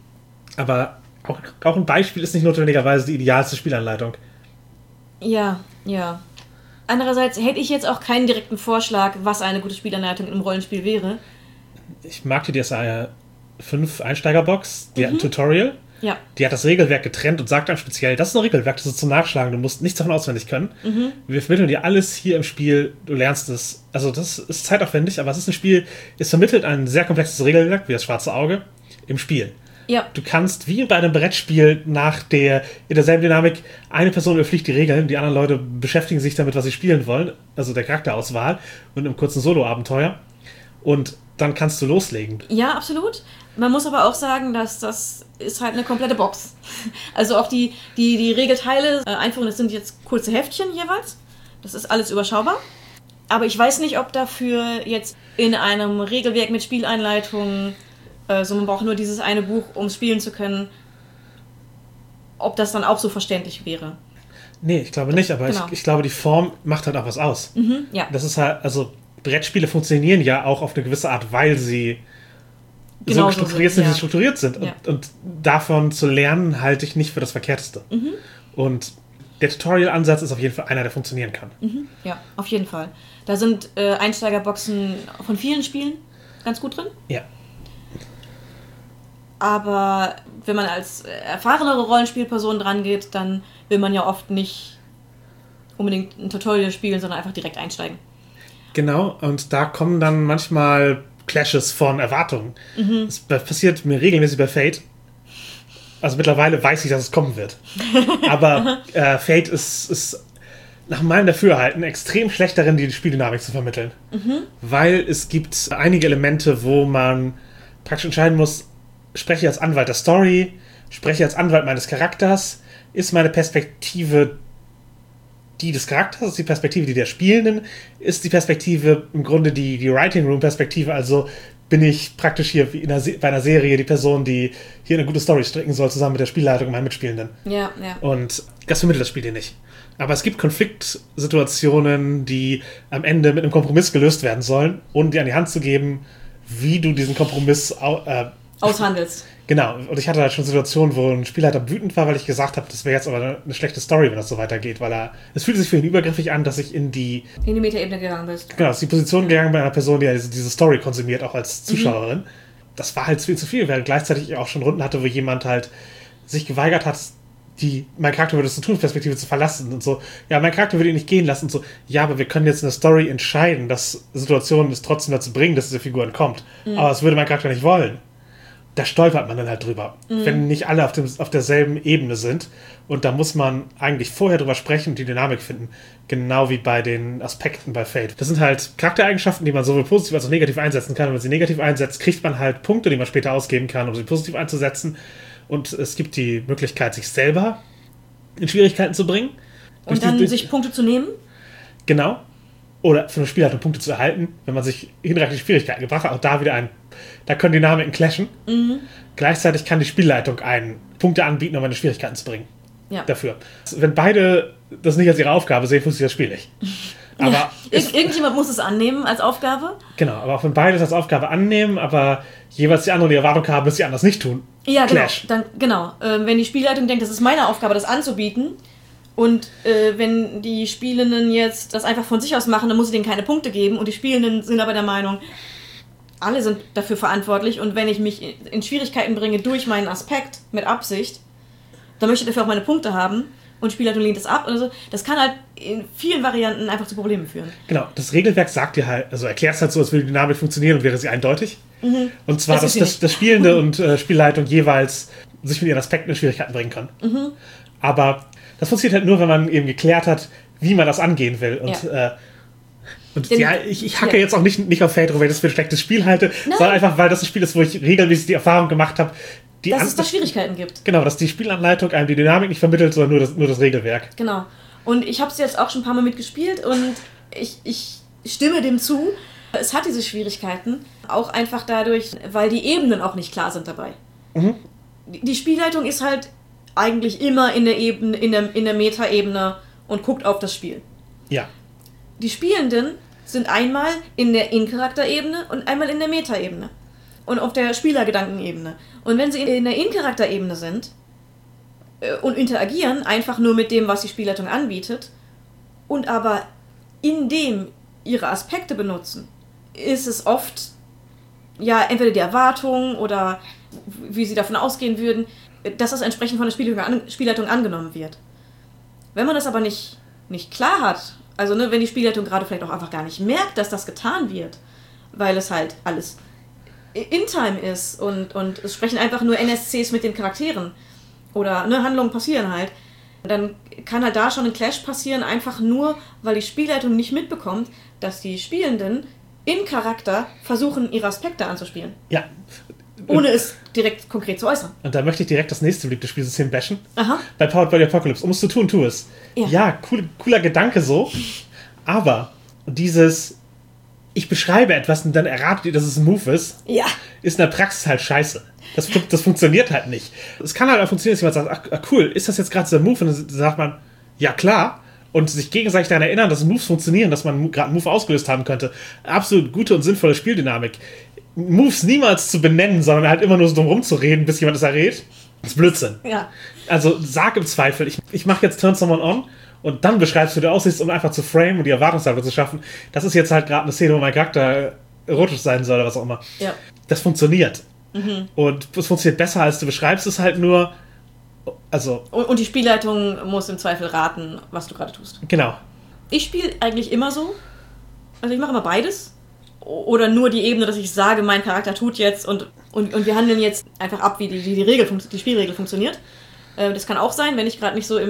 Aber auch ein Beispiel ist nicht notwendigerweise die idealste Spielanleitung. Ja. Andererseits hätte ich jetzt auch keinen direkten Vorschlag, was eine gute Spielanleitung im Rollenspiel wäre. Ich mag die DSA 5 Einsteigerbox, die hat ein Tutorial. Ja. Die hat das Regelwerk getrennt und sagt dann speziell, das ist ein Regelwerk, das ist zum Nachschlagen, du musst nichts davon auswendig können. Wir vermitteln dir alles hier im Spiel, du lernst es. Also das ist zeitaufwendig, aber es ist ein Spiel, es vermittelt ein sehr komplexes Regelwerk, wie das schwarze Auge, im Spiel. Ja. Du kannst, wie bei einem Brettspiel, in derselben Dynamik, eine Person überfliegt die Regeln, die anderen Leute beschäftigen sich damit, was sie spielen wollen, also der Charakterauswahl und im kurzen Solo-Abenteuer. Und dann kannst du loslegen. Ja, absolut. Man muss aber auch sagen, dass das ist halt eine komplette Box. Also auch die Regelteile, Einführung, das sind jetzt kurze Heftchen jeweils. Das ist alles überschaubar. Aber ich weiß nicht, ob dafür jetzt in einem Regelwerk mit Spieleinleitung, man braucht nur dieses eine Buch, um spielen zu können, ob das dann auch so verständlich wäre. Nee, ich glaube nicht, aber genau. ich glaube, die Form macht halt auch was aus. Ja. Das ist halt, also Brettspiele funktionieren ja auch auf eine gewisse Art, weil sie Genau so strukturiert sind, wie ja. sie strukturiert sind. Ja. Und davon zu lernen, halte ich nicht für das Verkehrteste. Und der Tutorial-Ansatz ist auf jeden Fall einer, der funktionieren kann. Ja, auf jeden Fall. Da sind Einsteigerboxen von vielen Spielen ganz gut drin. Ja. Aber wenn man als erfahrenere Rollenspielperson dran geht, dann will man ja oft nicht unbedingt ein Tutorial spielen, sondern einfach direkt einsteigen. Genau, und da kommen dann manchmal Clashes von Erwartungen. Das passiert mir regelmäßig bei Fate. Also mittlerweile weiß ich, dass es kommen wird. Aber Fate ist nach meinem Dafürhalten extrem schlecht darin, die Spieldynamik zu vermitteln. Weil es gibt einige Elemente, wo man praktisch entscheiden muss, spreche ich als Anwalt der Story, spreche ich als Anwalt meines Charakters, ist meine Perspektive die des Charakters, ist die Perspektive die der Spielenden, ist die Perspektive im Grunde die Writing Room Perspektive, also bin ich praktisch hier wie bei einer Serie die Person, die hier eine gute Story stricken soll, zusammen mit der Spielleitung und meinen Mitspielenden. Ja. Und das vermittelt das Spiel dir nicht. Aber es gibt Konfliktsituationen, die am Ende mit einem Kompromiss gelöst werden sollen, ohne dir an die Hand zu geben, wie du diesen Kompromiss aushandelst. Genau, und ich hatte halt schon Situationen, wo ein Spielleiter wütend war, weil ich gesagt habe, das wäre jetzt aber eine schlechte Story, wenn das so weitergeht, weil es fühlt sich für ihn übergriffig an, dass ich in die Metaebene gegangen bist. Genau, ist die Position gegangen bei einer Person, die diese Story konsumiert, auch als Zuschauerin. Das war halt viel zu viel, weil gleichzeitig ich auch schon Runden hatte, wo jemand halt sich geweigert hat, mein Charakter würde es zu tun, Perspektive zu verlassen und so. Ja, mein Charakter würde ihn nicht gehen lassen und so. Ja, aber wir können jetzt in der Story entscheiden, dass Situationen es trotzdem dazu bringen, dass diese Figur entkommt. Aber das würde mein Charakter nicht wollen. Da stolpert man dann halt drüber, wenn nicht alle auf derselben Ebene sind. Und da muss man eigentlich vorher drüber sprechen und die Dynamik finden. Genau wie bei den Aspekten bei Fate. Das sind halt Charaktereigenschaften, die man sowohl positiv als auch negativ einsetzen kann. Und wenn man sie negativ einsetzt, kriegt man halt Punkte, die man später ausgeben kann, um sie positiv einzusetzen. Und es gibt die Möglichkeit, sich selber in Schwierigkeiten zu bringen. Und dann sich Punkte zu nehmen? Genau. Oder für eine Spielleitung Punkte zu erhalten, wenn man sich hinreichend Schwierigkeiten gebracht hat. Auch da wieder da können Dynamiken clashen. Gleichzeitig kann die Spielleitung einen Punkte anbieten, um eine Schwierigkeiten zu bringen. Ja. Dafür. Wenn beide das nicht als ihre Aufgabe sehen, funktioniert das Spiel nicht. Aber irgendjemand muss es annehmen als Aufgabe. Genau, aber auch wenn beide es als Aufgabe annehmen, aber jeweils die anderen die Erwartung haben, dass sie anders nicht tun. Ja, Clash. Genau. Wenn die Spielleitung denkt, das ist meine Aufgabe, das anzubieten, und wenn die Spielenden jetzt das einfach von sich aus machen, dann muss ich denen keine Punkte geben, und die Spielenden sind aber der Meinung, alle sind dafür verantwortlich, und wenn ich mich in Schwierigkeiten bringe durch meinen Aspekt mit Absicht, dann möchte ich dafür auch meine Punkte haben, und Spielleitung lehnt es ab. Also das kann halt in vielen Varianten einfach zu Problemen führen. Genau, das Regelwerk sagt dir halt, also erklärt es halt so, als würde die Dynamik funktionieren und wäre sie eindeutig. Und zwar, dass das Spielende und Spielleitung jeweils sich mit ihren Aspekten in Schwierigkeiten bringen kann. Aber das funktioniert halt nur, wenn man eben geklärt hat, wie man das angehen will. Und ich hacke jetzt auch nicht auf Fate, weil ich das für ein schlechtes Spiel halte, sondern einfach, weil das ein Spiel ist, wo ich regelmäßig die Erfahrung gemacht habe, dass es da Schwierigkeiten gibt. Genau, dass die Spielanleitung einem die Dynamik nicht vermittelt, sondern nur das Regelwerk. Genau. Und ich habe es jetzt auch schon ein paar Mal mitgespielt, und ich stimme dem zu. Es hat diese Schwierigkeiten, auch einfach dadurch, weil die Ebenen auch nicht klar sind dabei. Die Spielleitung ist halt eigentlich immer in der Meta-Ebene und guckt auf das Spiel. Ja. Die Spielenden sind einmal in der In-Charakter-Ebene und einmal in der Meta-Ebene. und auf der Spielergedankenebene. Und wenn sie in der In-Charakter-Ebene sind und interagieren, einfach nur mit dem, was die Spielleitung anbietet, und aber in dem ihre Aspekte benutzen, ist es oft ja entweder die Erwartung oder wie sie davon ausgehen würden, dass das entsprechend von der Spielleitung angenommen wird. Wenn man das aber nicht klar hat, also wenn die Spielleitung gerade vielleicht auch einfach gar nicht merkt, dass das getan wird, weil es halt alles in-time ist und es sprechen einfach nur NSCs mit den Charakteren oder Handlungen passieren halt, dann kann halt da schon ein Clash passieren, einfach nur, weil die Spielleitung nicht mitbekommt, dass die Spielenden in Charakter versuchen, ihre Aspekte anzuspielen. Ja. Ohne es direkt konkret zu äußern. Und da möchte ich direkt das nächste beliebte Spielsystem bashen. Aha. Bei Powered by the Apocalypse. Um es zu tun, tu es. Ja, cooler Gedanke so. Aber dieses, ich beschreibe etwas und dann erratet ihr, dass es ein Move ist, ist in der Praxis halt scheiße. Das funktioniert halt nicht. Es kann halt auch funktionieren, dass jemand sagt, ach cool, ist das jetzt gerade so ein Move? Und dann sagt man, ja klar. Und sich gegenseitig daran erinnern, dass Moves funktionieren, dass man gerade einen Move ausgelöst haben könnte. Absolut gute und sinnvolle Spieldynamik. Moves niemals zu benennen, sondern halt immer nur so drum rumzureden, bis jemand es errät, ist Blödsinn. Ja. Also sag im Zweifel, ich mache jetzt Turn Someone On und dann beschreibst du, wie du aussiehst, um einfach zu framen und die Erwartungshaltung zu schaffen. Das ist jetzt halt gerade eine Szene, wo mein Charakter erotisch sein soll oder was auch immer. Ja. Das funktioniert. Und es funktioniert besser, als du beschreibst es halt nur. Also. Und die Spielleitung muss im Zweifel raten, was du gerade tust. Genau. Ich spiele eigentlich immer so. Also ich mache immer beides. Oder nur die Ebene, dass ich sage, mein Charakter tut jetzt und wir handeln jetzt einfach ab, wie die Spielregel funktioniert. Das kann auch sein, wenn ich gerade nicht so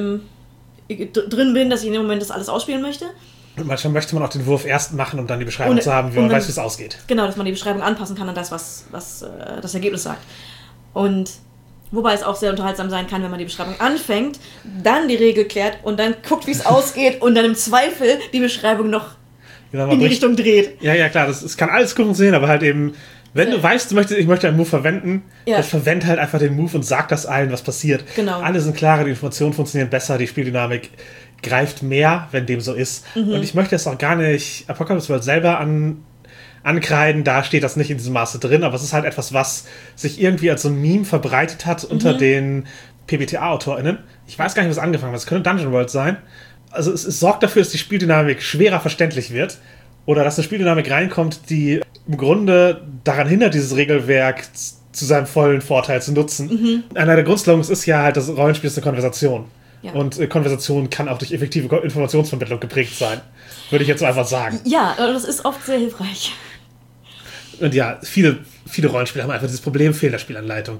drin bin, dass ich in dem Moment das alles ausspielen möchte. Und manchmal möchte man auch den Wurf erst machen, um dann die Beschreibung zu haben, wie man weiß, wie es ausgeht. Genau, dass man die Beschreibung anpassen kann an das, was das Ergebnis sagt. Und wobei es auch sehr unterhaltsam sein kann, wenn man die Beschreibung anfängt, dann die Regel klärt und dann guckt, wie es ausgeht und dann im Zweifel die Beschreibung noch in die Richtung dreht. Ja, klar, es kann alles funktionieren, aber halt eben, wenn du weißt, ich möchte einen Move verwenden, dann verwend halt einfach den Move und sag das allen, was passiert. Genau. Alle sind klarer, die Informationen funktionieren besser, die Spieldynamik greift mehr, wenn dem so ist. Und ich möchte es auch gar nicht Apocalypse World selber ankreiden, da steht das nicht in diesem Maße drin, aber es ist halt etwas, was sich irgendwie als so ein Meme verbreitet hat unter den PBTA-AutorInnen. Ich weiß gar nicht, was angefangen hat. Es könnte Dungeon World sein. Also es sorgt dafür, dass die Spieldynamik schwerer verständlich wird oder dass eine Spieldynamik reinkommt, die im Grunde daran hindert, dieses Regelwerk zu seinem vollen Vorteil zu nutzen. Einer der Grundslogans ist ja halt, das Rollenspiel ist eine Konversation. Ja. Und Konversation kann auch durch effektive Informationsvermittlung geprägt sein. Würde ich jetzt so einfach sagen. Ja, das ist oft sehr hilfreich. Und ja, viele Rollenspiele haben einfach dieses Problem Fehler Spielanleitung.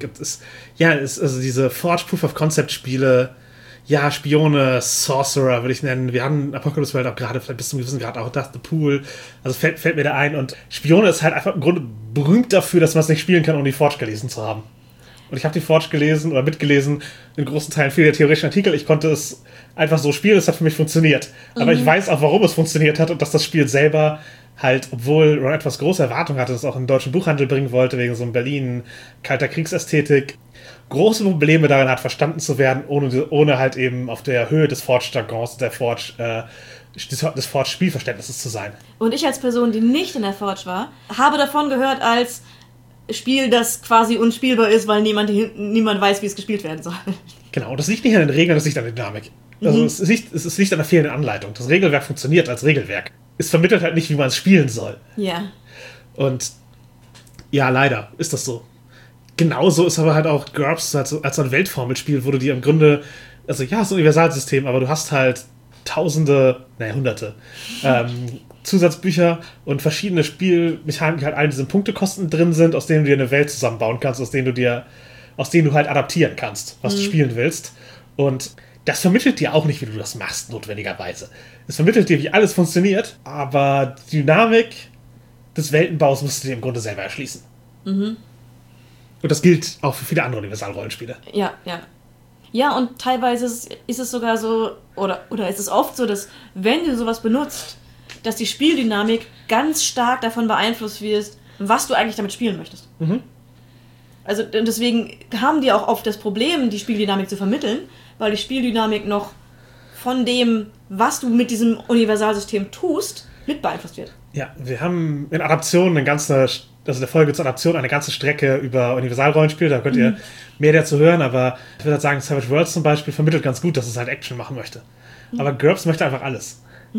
Also diese Forge Proof of Concept Spiele, ja, Spione, Sorcerer würde ich nennen. Wir haben Apocalypse World auch gerade, vielleicht bis zum gewissen Grad auch das, The Pool. Also fällt mir da ein. Und Spione ist halt einfach im Grunde berühmt dafür, dass man es nicht spielen kann, ohne die Forge gelesen zu haben. Und ich habe die Forge gelesen oder mitgelesen, in großen Teilen viele der theoretischen Artikel. Ich konnte es einfach so spielen, es hat für mich funktioniert. Aber ich weiß auch, warum es funktioniert hat und dass das Spiel selber halt, obwohl Ron etwas große Erwartungen hatte, es auch in den deutschen Buchhandel bringen wollte, wegen so einem Berlin kalter Kriegsästhetik, große Probleme darin hat, verstanden zu werden, ohne halt eben auf der Höhe des Forge-Jargons, des Forge-Spielverständnisses zu sein. Und ich als Person, die nicht in der Forge war, habe davon gehört als Spiel, das quasi unspielbar ist, weil niemand weiß, wie es gespielt werden soll. Genau, das liegt nicht an den Regeln, das liegt an der Dynamik. Also es liegt an der fehlenden Anleitung. Das Regelwerk funktioniert als Regelwerk. Es vermittelt halt nicht, wie man es spielen soll. Ja. Und ja, leider ist das so. Genauso ist aber halt auch GURPS als so ein Weltformelspiel, wo du dir im Grunde, also ja, es ist ein Universalsystem, aber du hast halt Hunderte Zusatzbücher und verschiedene Spielmechaniken, die halt all diese Punktekosten drin sind, aus denen du dir eine Welt zusammenbauen kannst, aus denen du halt adaptieren kannst, was du spielen willst. Und das vermittelt dir auch nicht, wie du das machst, notwendigerweise. Es vermittelt dir, wie alles funktioniert, aber die Dynamik des Weltenbaus musst du dir im Grunde selber erschließen. Und das gilt auch für viele andere Universalrollenspiele. Ja. Ja, und teilweise ist es sogar so, oder ist es oft so, dass wenn du sowas benutzt, dass die Spieldynamik ganz stark davon beeinflusst wird, was du eigentlich damit spielen möchtest. Also deswegen haben die auch oft das Problem, die Spieldynamik zu vermitteln, weil die Spieldynamik noch von dem, was du mit diesem Universalsystem tust, mit beeinflusst wird. Ja, wir haben in Adaptionen eine ganze also der Folge zur Adaption, eine ganze Strecke über Universal-Rollenspiel, da könnt ihr mehr dazu hören, aber ich würde halt sagen, Savage Worlds zum Beispiel vermittelt ganz gut, dass es halt Action machen möchte. Aber GURPS möchte einfach alles.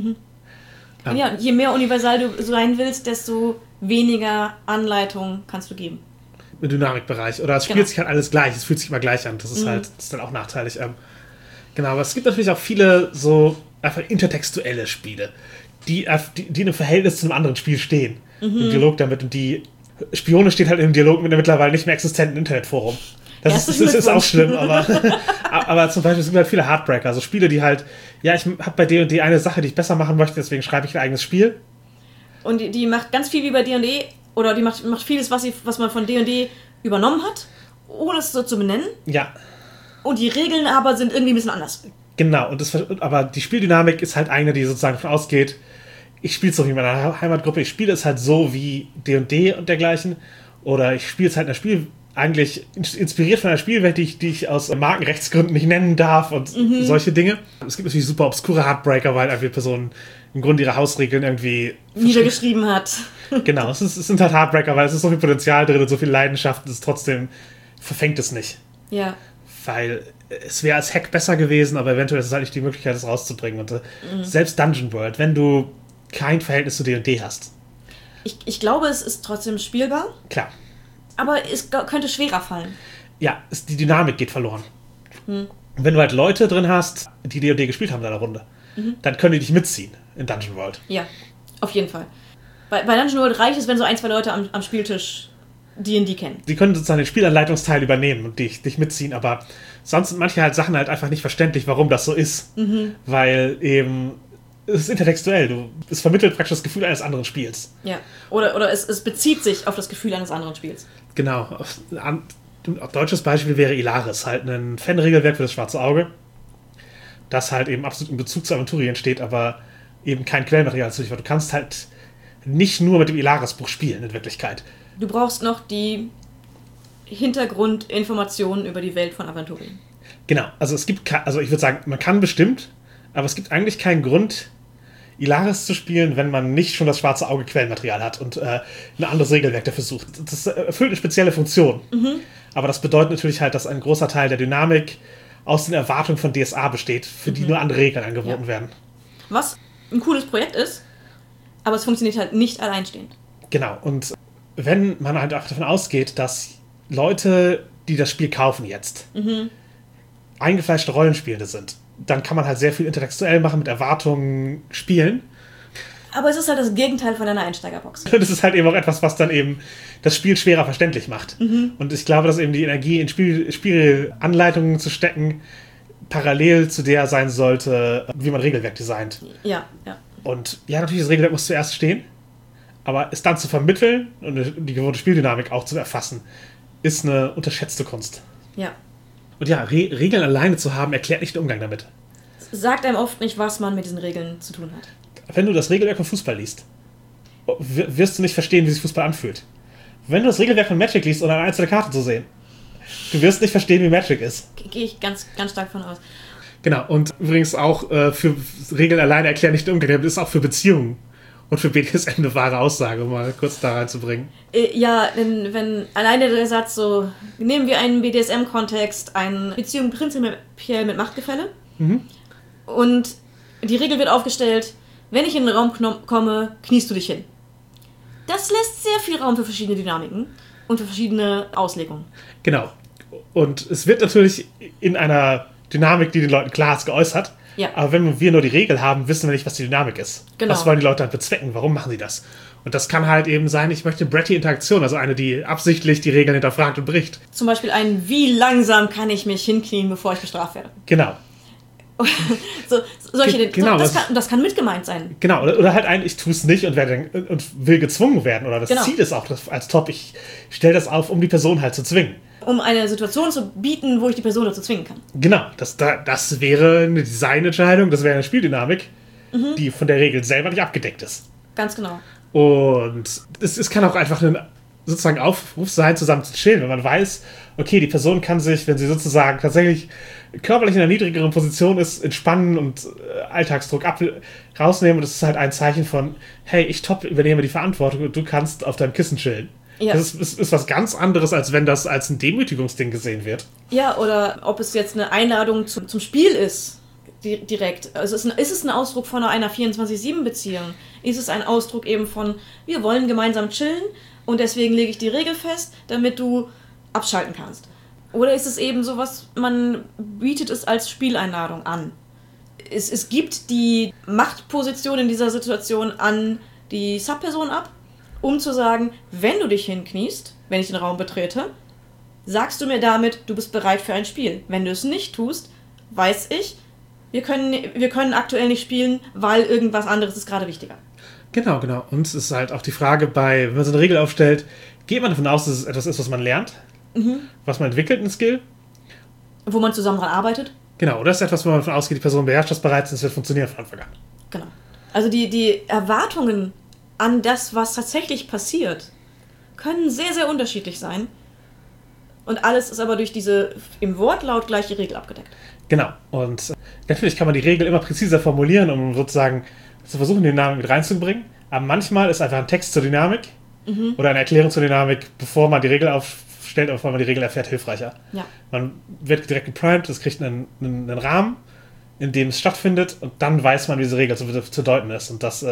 Ja, je mehr universal du sein willst, desto weniger Anleitung kannst du geben. Im Dynamikbereich. Oder es spielt sich halt alles gleich, es fühlt sich immer gleich an. Das ist halt, das ist dann auch nachteilig. Genau, aber es gibt natürlich auch viele so einfach intertextuelle Spiele, die in einem Verhältnis zu einem anderen Spiel stehen. Im Dialog damit. Und die Spione steht halt im Dialog mit einem mittlerweile nicht mehr existenten Internetforum. Das ist auch schlimm, aber zum Beispiel es gibt halt viele Heartbreaker, also Spiele, die halt, ja, ich habe bei D&D eine Sache, die ich besser machen möchte, deswegen schreibe ich ein eigenes Spiel. Und die macht ganz viel wie bei D&D, oder die macht vieles, was man von D&D übernommen hat, ohne es so zu benennen. Ja. Und die Regeln aber sind irgendwie ein bisschen anders. Genau, aber die Spieldynamik ist halt eine, die sozusagen davon ausgeht, ich spiele es so wie in meiner Heimatgruppe, ich spiele es halt so wie D&D und dergleichen, oder ich spiele es halt in der Spiel eigentlich inspiriert von einer Spielwelt, die ich aus Markenrechtsgründen nicht nennen darf und solche Dinge. Es gibt natürlich super obskure Heartbreaker, weil einfach Personen im Grunde ihre Hausregeln irgendwie niedergeschrieben hat. Genau, es sind halt Heartbreaker, weil es ist so viel Potenzial drin und so viel Leidenschaft, es trotzdem verfängt es nicht. Ja. Weil es wäre als Hack besser gewesen, aber eventuell ist es halt nicht die Möglichkeit, es rauszubringen. Und selbst Dungeon World, wenn du kein Verhältnis zu D&D hast. Ich glaube, es ist trotzdem spielbar. Klar. Aber es könnte schwerer fallen. Ja, die Dynamik geht verloren. Wenn du halt Leute drin hast, die D&D gespielt haben in einer Runde, dann können die dich mitziehen in Dungeon World. Ja, auf jeden Fall. Bei Dungeon World reicht es, wenn so ein, zwei Leute am Spieltisch D&D kennen. Die können sozusagen den Spielanleitungsteil übernehmen und dich mitziehen, aber sonst sind manche halt Sachen halt einfach nicht verständlich, warum das so ist. Weil eben es ist intertextuell. Es vermittelt praktisch das Gefühl eines anderen Spiels. Ja, oder es bezieht sich auf das Gefühl eines anderen Spiels. Genau. Ein deutsches Beispiel wäre Ilaris, halt ein Fan-Regelwerk für das Schwarze Auge, das halt eben absolut in Bezug zu Aventurien steht, aber eben kein Quellmaterial zu liefern. Du kannst halt nicht nur mit dem Ilaris-Buch spielen, in Wirklichkeit. Du brauchst noch die Hintergrundinformationen über die Welt von Aventurien. Genau, also ich würde sagen, man kann bestimmt, aber es gibt eigentlich keinen Grund, Ilaris zu spielen, wenn man nicht schon das Schwarze Auge Quellenmaterial hat und ein anderes Regelwerk dafür sucht. Das erfüllt eine spezielle Funktion. Aber das bedeutet natürlich halt, dass ein großer Teil der Dynamik aus den Erwartungen von DSA besteht, für die nur andere Regeln angeboten werden. Was ein cooles Projekt ist, aber es funktioniert halt nicht alleinstehend. Genau, und wenn man halt auch davon ausgeht, dass Leute, die das Spiel kaufen jetzt, eingefleischte Rollenspielende sind, dann kann man halt sehr viel intellektuell machen, mit Erwartungen spielen. Aber es ist halt das Gegenteil von einer Einsteigerbox. Das ist halt eben auch etwas, was dann eben das Spiel schwerer verständlich macht. Und ich glaube, dass eben die Energie in Spielanleitungen zu stecken, parallel zu der sein sollte, wie man Regelwerk designt. Ja, ja. Und ja, natürlich, das Regelwerk muss zuerst stehen, aber es dann zu vermitteln und die gewohnte Spieldynamik auch zu erfassen, ist eine unterschätzte Kunst. Ja. Und ja, Regeln alleine zu haben, erklärt nicht den Umgang damit. Es sagt einem oft nicht, was man mit diesen Regeln zu tun hat. Wenn du das Regelwerk von Fußball liest, wirst du nicht verstehen, wie sich Fußball anfühlt. Wenn du das Regelwerk von Magic liest, um eine einzelne Karte zu sehen, du wirst nicht verstehen, wie Magic ist. Gehe ich ganz, ganz stark von aus. Genau, und übrigens auch für Regeln alleine erklären nicht den Umgang, das ist auch für Beziehungen und für BDSM eine wahre Aussage, um mal kurz da reinzubringen. Ja, wenn alleine der Satz so, nehmen wir einen BDSM-Kontext, eine Beziehung prinzipiell mit Machtgefälle und die Regel wird aufgestellt, wenn ich in den Raum komme, kniest du dich hin. Das lässt sehr viel Raum für verschiedene Dynamiken und für verschiedene Auslegungen. Genau. Und es wird natürlich in einer Dynamik, die den Leuten klar ist, geäußert. Ja. Aber wenn wir nur die Regel haben, wissen wir nicht, was die Dynamik ist. Genau. Was wollen die Leute halt bezwecken? Warum machen sie das? Und das kann halt eben sein, ich möchte Bratty-Interaktion, also eine, die absichtlich die Regeln hinterfragt und bricht. Zum Beispiel wie langsam kann ich mich hinknien, bevor ich bestraft werde. Genau. Genau, das kann mitgemeint sein. Genau, oder halt ich tue es nicht und will gezwungen werden. Oder das Ziel ist auch als Top, ich stelle das auf, um die Person halt zu zwingen. Um eine Situation zu bieten, wo ich die Person dazu zwingen kann. Genau, das wäre eine Designentscheidung, das wäre eine Spieldynamik, die von der Regel selber nicht abgedeckt ist. Ganz genau. Und es kann auch einfach ein sozusagen Aufruf sein, zusammen zu chillen, wenn man weiß, okay, die Person kann sich, wenn sie sozusagen tatsächlich körperlich in einer niedrigeren Position ist, entspannen und Alltagsdruck rausnehmen. Und das ist halt ein Zeichen von, hey, ich übernehme die Verantwortung und du kannst auf deinem Kissen chillen. Ja. Das ist was ganz anderes, als wenn das als ein Demütigungsding gesehen wird. Ja, oder ob es jetzt eine Einladung zum Spiel ist, direkt. Also ist es ein Ausdruck von einer 24/7-Beziehung? Ist es ein Ausdruck eben von, wir wollen gemeinsam chillen und deswegen lege ich die Regel fest, damit du abschalten kannst? Oder ist es eben sowas, man bietet es als Spieleinladung an? Es gibt die Machtposition in dieser Situation an die Subperson ab, um zu sagen, wenn du dich hinkniest, wenn ich den Raum betrete, sagst du mir damit, du bist bereit für ein Spiel. Wenn du es nicht tust, weiß ich, wir können aktuell nicht spielen, weil irgendwas anderes ist gerade wichtiger. Genau. Und es ist halt auch die Frage wenn man so eine Regel aufstellt, geht man davon aus, dass es etwas ist, was man lernt, was man entwickelt, ein Skill. Wo man zusammen dran arbeitet. Genau, oder ist etwas, wo man davon ausgeht, die Person beherrscht das bereits und es wird funktionieren von Anfang an. Genau. Also die Erwartungen an das, was tatsächlich passiert, können sehr, sehr unterschiedlich sein. Und alles ist aber durch diese im Wortlaut gleiche Regel abgedeckt. Genau. Und natürlich kann man die Regel immer präziser formulieren, um sozusagen zu versuchen, die Dynamik mit reinzubringen. Aber manchmal ist einfach ein Text zur Dynamik oder eine Erklärung zur Dynamik, bevor man die Regel aufstellt, bevor man die Regel erfährt, hilfreicher. Ja. Man wird direkt geprimed, es kriegt einen Rahmen, in dem es stattfindet, und dann weiß man, wie diese Regel zu deuten ist. Und das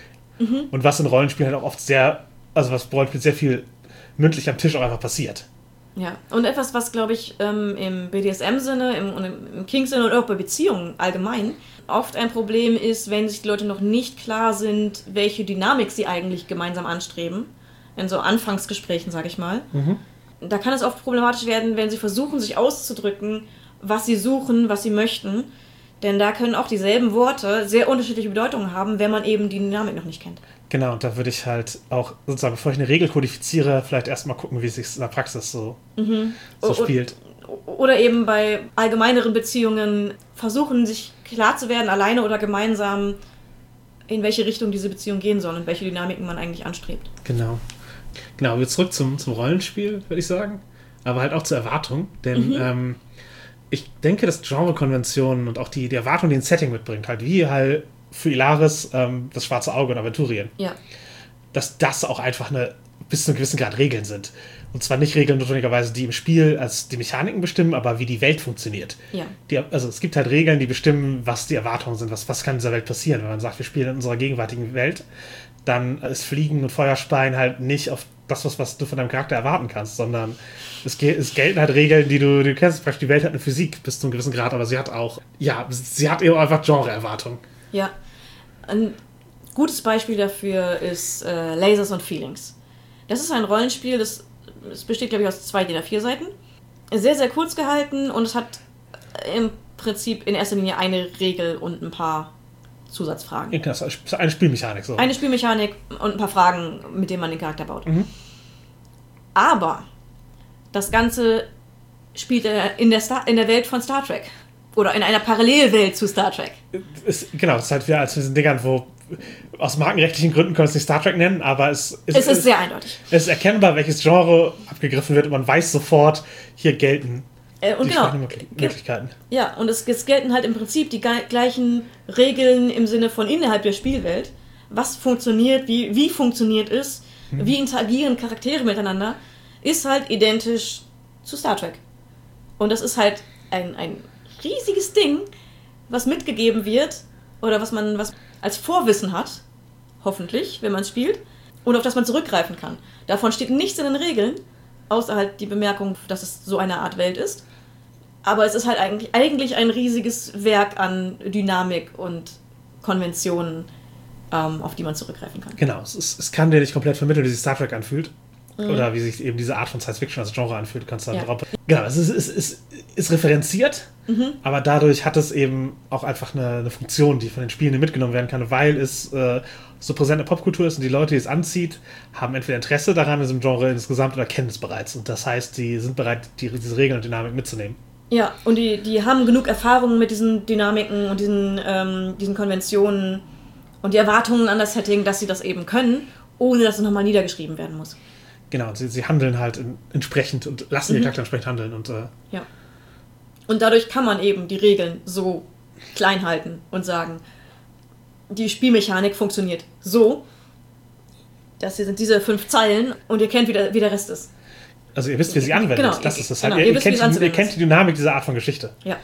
und was in Rollenspielen halt auch oft was Rollenspiel sehr viel mündlich am Tisch auch einfach passiert. Ja, und etwas, was, glaube ich, im BDSM-Sinne, im Kink-Sinne oder auch bei Beziehungen allgemein oft ein Problem ist, wenn sich die Leute noch nicht klar sind, welche Dynamik sie eigentlich gemeinsam anstreben. In so Anfangsgesprächen, sage ich mal. Da kann es oft problematisch werden, wenn sie versuchen, sich auszudrücken, was sie suchen, was sie möchten. Denn da können auch dieselben Worte sehr unterschiedliche Bedeutungen haben, wenn man eben die Dynamik noch nicht kennt. Genau, und da würde ich halt auch sozusagen, bevor ich eine Regel kodifiziere, vielleicht erstmal gucken, wie es sich in der Praxis so spielt. Oder eben bei allgemeineren Beziehungen versuchen, sich klar zu werden, alleine oder gemeinsam, in welche Richtung diese Beziehung gehen soll und welche Dynamiken man eigentlich anstrebt. Genau, wir zurück zum Rollenspiel, würde ich sagen. Aber halt auch zur Erwartung, denn ich denke, dass Genrekonventionen und auch die Erwartung, die ein Setting mitbringt, halt wie halt für Ilaris das Schwarze Auge und Aventurien, dass das auch einfach bis zu einem gewissen Grad Regeln sind. Und zwar nicht Regeln notwendigerweise, die im Spiel als die Mechaniken bestimmen, aber wie die Welt funktioniert. Ja. Also es gibt halt Regeln, die bestimmen, was die Erwartungen sind, was kann in dieser Welt passieren. Wenn man sagt, wir spielen in unserer gegenwärtigen Welt, dann ist Fliegen und Feuerspeien halt nicht auf das, was du von deinem Charakter erwarten kannst, sondern es gelten halt Regeln, die du kennst. Zum Beispiel die Welt hat eine Physik bis zu einem gewissen Grad, aber sie hat auch, sie hat eben einfach Genre-Erwartungen. Ja, ein gutes Beispiel dafür ist Lasers und Feelings. Das ist ein Rollenspiel, das besteht, glaube ich, aus 2 DIN A4 Seiten. Sehr, sehr kurz gehalten und es hat im Prinzip in erster Linie eine Regel und ein paar Zusatzfragen. Ja, das ist eine Spielmechanik. So. Eine Spielmechanik und ein paar Fragen, mit denen man den Charakter baut. Aber das Ganze spielt in der Welt von Star Trek. Oder in einer Parallelwelt zu Star Trek. Das ist halt wieder als diesen Dingern, wo aus markenrechtlichen Gründen können wir es nicht Star Trek nennen, aber es ist sehr eindeutig. Es ist erkennbar, welches Genre abgegriffen wird und man weiß sofort, hier gelten Möglichkeiten. Ja, und es gelten halt im Prinzip die gleichen Regeln im Sinne von innerhalb der Spielwelt. Was funktioniert, wie funktioniert es, wie interagieren Charaktere miteinander, ist halt identisch zu Star Trek. Und das ist halt ein riesiges Ding, was mitgegeben wird oder was man als Vorwissen hat, hoffentlich, wenn man es spielt, und auf das man zurückgreifen kann. Davon steht nichts in den Regeln, außer halt die Bemerkung, dass es so eine Art Welt ist. Aber es ist halt eigentlich ein riesiges Werk an Dynamik und Konventionen, auf die man zurückgreifen kann. Genau, es kann dir nicht komplett vermitteln, wie sich Star Trek anfühlt. Oder wie sich eben diese Art von Science-Fiction als Genre anfühlt. Du kannst dann drauf. Genau, es ist referenziert, aber dadurch hat es eben auch einfach eine Funktion, die von den Spielenden mitgenommen werden kann, weil es so präsent in der Popkultur ist und die Leute, die es anzieht, haben entweder Interesse daran, in diesem Genre insgesamt, oder kennen es bereits. Und das heißt, die sind bereit, diese Regeln und Dynamik mitzunehmen. Ja, und die haben genug Erfahrung mit diesen Dynamiken und diesen Konventionen und die Erwartungen an das Setting, dass sie das eben können, ohne dass es nochmal niedergeschrieben werden muss. Genau, sie handeln halt entsprechend und lassen die Charakter entsprechend handeln. Ja. Und dadurch kann man eben die Regeln so klein halten und sagen, die Spielmechanik funktioniert so. Das hier sind diese 5 Zeilen und ihr kennt, wie der Rest ist. Also ihr wisst, wie sie anwendet. Genau, Das ist das genau, halt. ihr Kennt die Dynamik dieser Art von Geschichte. Ja.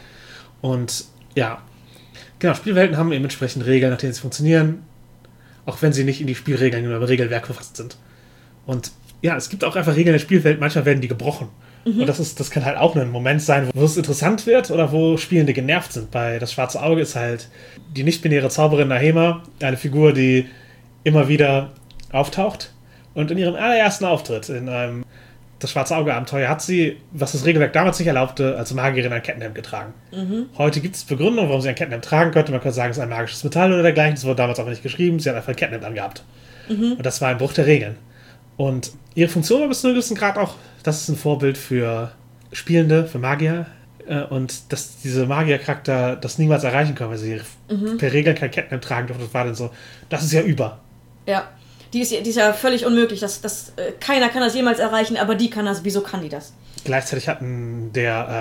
Und ja, genau, Spielwelten haben eben entsprechend Regeln, nach denen sie funktionieren, auch wenn sie nicht in die Spielregeln oder Regelwerk verfasst sind. Und ja, es gibt auch einfach Regeln der Spielwelt, manchmal werden die gebrochen. Und das kann halt auch ein Moment sein, wo es interessant wird oder wo Spielende genervt sind. Bei Das Schwarze Auge ist halt die nicht-binäre Zauberin Nahema, eine Figur, die immer wieder auftaucht. Und in ihrem allerersten Auftritt in einem Das Schwarze Auge-Abenteuer hat sie, was das Regelwerk damals nicht erlaubte, als Magierin ein Kettenhemd getragen. Heute gibt es Begründungen, warum sie ein Kettenhemd tragen könnte. Man könnte sagen, es ist ein magisches Metall oder dergleichen. Das wurde damals aber nicht geschrieben. Sie hat einfach ein Kettenhemd angehabt. Und das war ein Bruch der Regeln. Und ihre Funktion war bis zu einem gewissen Grad auch, das ist ein Vorbild für Spielende, für Magier. Und dass diese Magiercharakter das niemals erreichen können, weil sie per Regeln kein Kettenhemd tragen dürfen. Das war dann so, das ist ja über. Ja, die ist ja völlig unmöglich. Keiner kann das jemals erreichen, aber die kann das. Wieso kann die das? Gleichzeitig hatten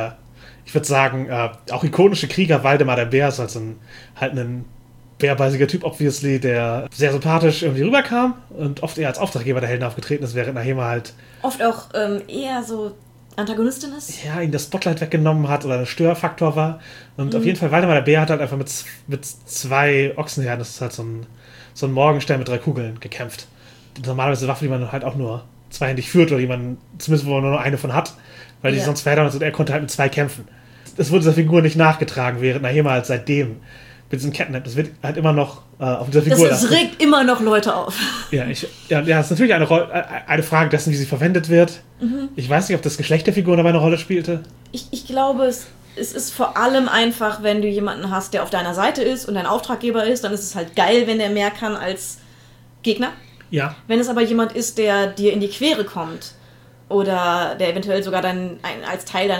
ich würde sagen, auch ikonische Krieger, Waldemar der Bär, ist halt ein bärbeißiger Typ, obviously, der sehr sympathisch irgendwie rüberkam und oft eher als Auftraggeber der Helden aufgetreten ist, während Nahema halt oft auch eher so Antagonistin ist. Ja, ihm das Spotlight weggenommen hat oder ein Störfaktor war. Und auf jeden Fall, Waldemar der Bär hat halt einfach mit 2 Ochsenherden, das ist halt so ein Morgenstern mit 3 Kugeln, gekämpft. Normalerweise eine Waffe, die man halt auch nur zweihändig führt oder die man, zumindest wo man nur noch eine von hat, weil die sonst verheddern und er konnte halt mit 2 kämpfen. Das wurde dieser Figur nicht nachgetragen, während Nahema halt seitdem mit diesem Kettenhemd, das wird halt immer noch auf dieser Figur... Das regt immer noch Leute auf. Ja, das ist natürlich eine Frage dessen, wie sie verwendet wird. Ich weiß nicht, ob das Geschlecht der Figur dabei eine Rolle spielte. Ich glaube, es ist vor allem einfach, wenn du jemanden hast, der auf deiner Seite ist und dein Auftraggeber ist, dann ist es halt geil, wenn der mehr kann als Gegner. Ja. Wenn es aber jemand ist, der dir in die Quere kommt oder der eventuell sogar als Teil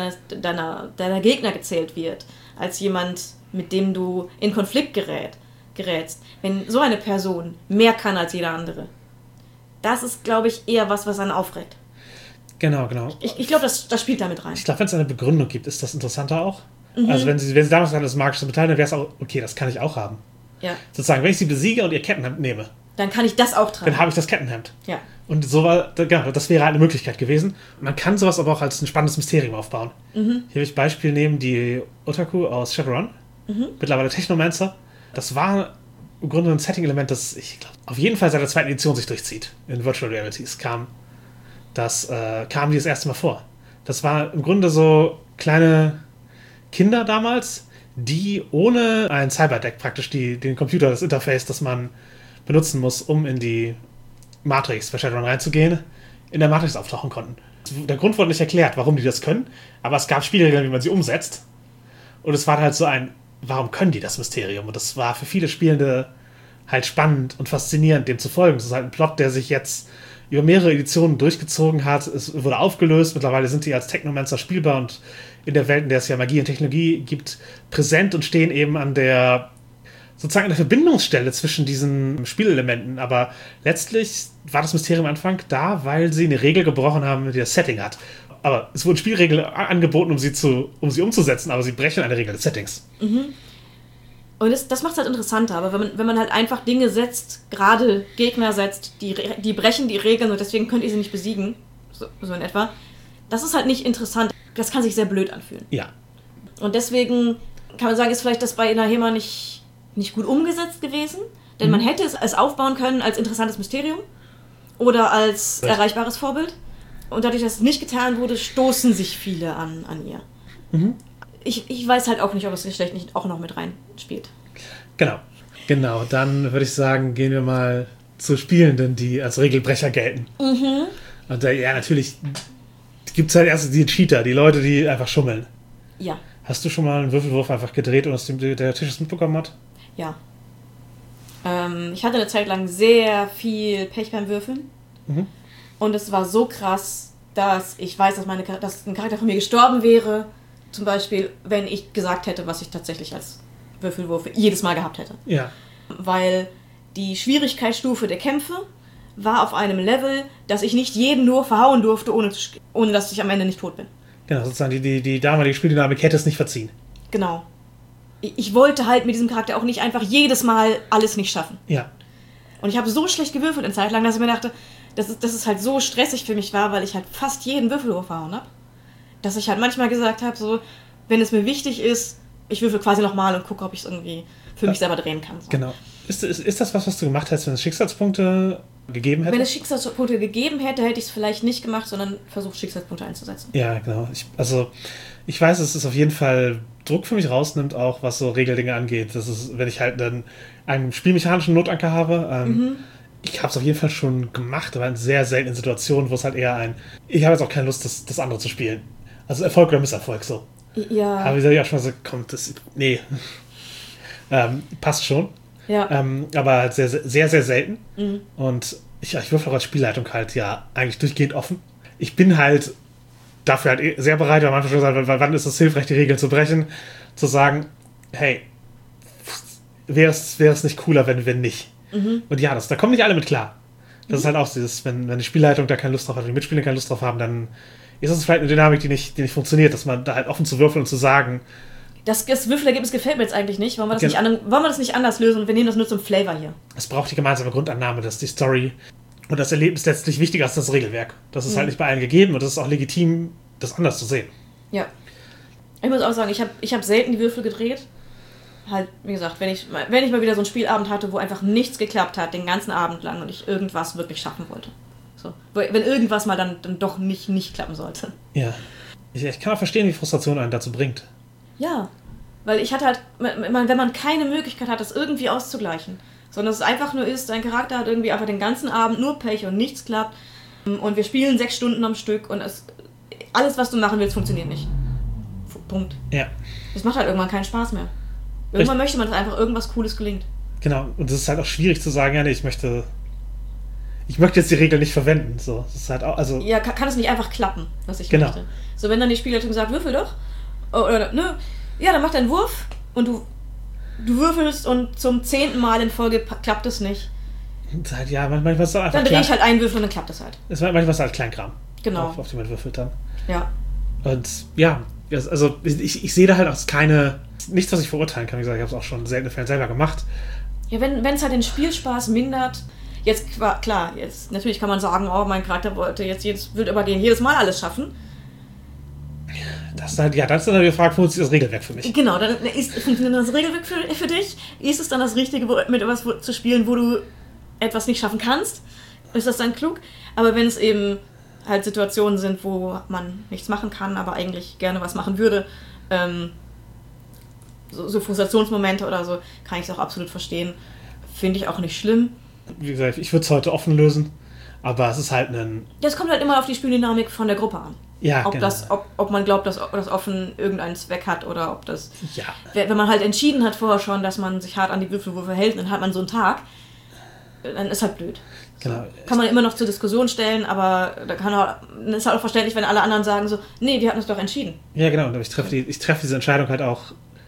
deiner Gegner gezählt wird, als jemand, mit dem du in Konflikt gerätst. Wenn so eine Person mehr kann als jeder andere, das ist, glaube ich, eher was einen aufregt. Genau. Ich glaube, das spielt damit rein. Ich glaube, wenn es eine Begründung gibt, ist das interessanter auch. Also wenn sie damals sagen, das magische Metall, dann wäre es auch, okay, das kann ich auch haben. Ja. Sozusagen, wenn ich sie besiege und ihr Kettenhemd nehme, dann kann ich das auch tragen. dann habe ich das Kettenhemd. Ja. Und das wäre halt eine Möglichkeit gewesen. Man kann sowas aber auch als ein spannendes Mysterium aufbauen. Hier will ich Beispiel nehmen, die Otaku aus Shadowrun, mittlerweile Technomancer. Das war im Grunde ein Setting-Element, das ich glaube, auf jeden Fall seit der 2. Edition sich durchzieht. In Virtual Realities kam die das erste Mal vor. Das war im Grunde so kleine Kinder damals, die ohne ein Cyberdeck praktisch den Computer, das Interface, das man benutzen muss, um in die Matrix bei Shadowrun reinzugehen, in der Matrix auftauchen konnten. Der Grund wurde nicht erklärt, warum die das können, aber es gab Spielregeln, wie man sie umsetzt. Und es war halt so warum können die das Mysterium? Und das war für viele Spielende halt spannend und faszinierend, dem zu folgen. Das ist halt ein Plot, der sich jetzt über mehrere Editionen durchgezogen hat. Es wurde aufgelöst. Mittlerweile sind die als Technomancer spielbar und in der Welt, in der es ja Magie und Technologie gibt, präsent und stehen eben an der Verbindungsstelle zwischen diesen Spielelementen. Aber letztlich war das Mysterium am Anfang da, weil sie eine Regel gebrochen haben, die das Setting hat. Aber es wurden Spielregeln angeboten, um sie umzusetzen, aber sie brechen eine Regel des Settings. Und das macht es halt interessanter, aber wenn man halt einfach Dinge setzt, gerade Gegner setzt, die brechen die Regeln und deswegen könnt ihr sie nicht besiegen, so in etwa, das ist halt nicht interessant. Das kann sich sehr blöd anfühlen. Ja. Und deswegen kann man sagen, ist vielleicht das bei Nahema nicht gut umgesetzt gewesen, denn man hätte es aufbauen können als interessantes Mysterium oder als erreichbares Vorbild. Und dadurch, dass es nicht getan wurde, stoßen sich viele an ihr. Ich weiß halt auch nicht, ob das Geschlecht nicht auch noch mit rein spielt. Genau. Dann würde ich sagen, gehen wir mal zu Spielenden, die als Regelbrecher gelten. Und natürlich gibt es halt erst die Cheater, die Leute, die einfach schummeln. Ja. Hast du schon mal einen Würfelwurf einfach gedreht und der Tisch es mitbekommen hat? Ja. Ich hatte eine Zeit lang sehr viel Pech beim Würfeln. Und es war so krass, dass ich weiß, dass ein Charakter von mir gestorben wäre. Zum Beispiel, wenn ich gesagt hätte, was ich tatsächlich als Würfelwurf jedes Mal gehabt hätte. Ja. Weil die Schwierigkeitsstufe der Kämpfe war auf einem Level, dass ich nicht jeden nur verhauen durfte, ohne dass ich am Ende nicht tot bin. Genau, sozusagen die damalige Spieldynamik hätte es nicht verziehen. Genau. Ich wollte halt mit diesem Charakter auch nicht einfach jedes Mal alles nicht schaffen. Ja. Und ich habe so schlecht gewürfelt in Zeit lang, dass ich mir dachte, dass es halt so stressig für mich war, weil ich halt fast jeden Würfel hochgehauen habe. Dass ich halt manchmal gesagt habe, so, wenn es mir wichtig ist, ich würfel quasi nochmal und gucke, ob ich es irgendwie für mich selber drehen kann. So. Genau. Ist das was du gemacht hättest, wenn es Schicksalspunkte gegeben hätte? Wenn es Schicksalspunkte gegeben hätte, hätte ich es vielleicht nicht gemacht, sondern versucht, Schicksalspunkte einzusetzen. Ja, genau. Ich weiß, dass es auf jeden Fall Druck für mich rausnimmt, auch was so Regeldinge angeht. Das ist, wenn ich halt einen spielmechanischen Notanker habe. Ich habe es auf jeden Fall schon gemacht, aber in sehr seltenen Situationen, wo es halt eher ich habe jetzt auch keine Lust, das andere zu spielen. Also Erfolg oder Misserfolg, so. Ja. Aber wie soll ich auch schon mal so, nee. Passt schon. Ja. Aber halt sehr, sehr, sehr selten. Und ich würfel auch als Spielleitung halt ja eigentlich durchgehend offen. Ich bin halt dafür halt sehr bereit, weil manchmal schon gesagt, wann ist es hilfreich, die Regeln zu brechen, zu sagen, hey, wäre es nicht cooler, wenn nicht. Und ja, da kommen nicht alle mit klar. Das ist halt auch dieses, wenn die Spielleitung da keine Lust drauf hat, wenn die Mitspieler keine Lust drauf haben, dann ist das vielleicht eine Dynamik, die nicht funktioniert, dass man da halt offen zu würfeln und zu sagen, das Würfelergebnis gefällt mir jetzt eigentlich nicht. Wollen wir das nicht anders lösen und wir nehmen das nur zum Flavor hier? Es braucht die gemeinsame Grundannahme, dass die Story und das Erlebnis letztlich wichtiger ist als das Regelwerk. Das ist halt nicht bei allen gegeben und das ist auch legitim, das anders zu sehen. Ja. Ich muss auch sagen, ich hab selten die Würfel gedreht. Halt, wie gesagt, wenn ich mal wieder so einen Spielabend hatte, wo einfach nichts geklappt hat, den ganzen Abend lang und ich irgendwas wirklich schaffen wollte. So. Wenn irgendwas mal dann doch nicht klappen sollte. Ja. Ich kann auch verstehen, wie Frustration einen dazu bringt. Ja. Weil ich hatte halt, wenn man keine Möglichkeit hat, das irgendwie auszugleichen, sondern es einfach nur ist, dein Charakter hat irgendwie einfach den ganzen Abend nur Pech und nichts klappt und wir spielen 6 Stunden am Stück und alles, was du machen willst, funktioniert nicht. Punkt. Ja. Das macht halt irgendwann keinen Spaß mehr. Irgendwann möchte man, dass einfach irgendwas Cooles gelingt. Genau, und es ist halt auch schwierig zu sagen, ja, nee, ich möchte jetzt die Regel nicht verwenden. So, das ist halt auch, also ja, kann es nicht einfach klappen, was ich genau. möchte. So, wenn dann die Spielleitung sagt, würfel doch, oder, ne, ja, dann mach deinen Wurf und du würfelst und zum 10. Mal in Folge klappt es nicht. Und halt, ja, manchmal ist es auch einfach dann drehe ich halt einen Würfel und dann klappt es halt. Manchmal ist es halt Kleinkram. Genau. Auf die man würfelt dann. Ja. Und ja, also ich sehe da halt auch nichts, was ich verurteilen kann. Wie gesagt, ich habe es auch schon in seltenen Fällen selber gemacht. Ja, wenn es halt den Spielspaß mindert, jetzt klar, jetzt natürlich kann man sagen, oh, mein Charakter wollte jetzt wild übergehen, jedes Mal alles schaffen. Das ist halt, ja, dann ist dann die Frage, funktioniert das Regelwerk für mich? Genau, dann funktioniert das Regelwerk für dich? Ist es dann das Richtige, mit etwas zu spielen, wo du etwas nicht schaffen kannst? Ist das dann klug? Aber wenn es eben halt Situationen sind, wo man nichts machen kann, aber eigentlich gerne was machen würde, so Frustrationsmomente oder so, kann ich es auch absolut verstehen. Finde ich auch nicht schlimm. Wie gesagt, ich würde es heute offen lösen, aber es ist halt Das kommt halt immer auf die Spieldynamik von der Gruppe an. Ja, genau. Ob man glaubt, dass das offen irgendeinen Zweck hat oder ob das... Ja. Wenn man halt entschieden hat vorher schon, dass man sich hart an die Würfelwürfe hält, dann hat man so einen Tag, dann ist halt blöd. Genau. Kann man immer noch zur Diskussion stellen, aber dann ist halt auch verständlich, wenn alle anderen sagen so, nee, wir hatten uns doch entschieden. Ja, genau. Und ich treffe diese Entscheidung halt auch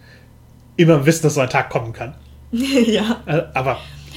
immer im Wissen, dass so ein Tag kommen kann. Ja. Aber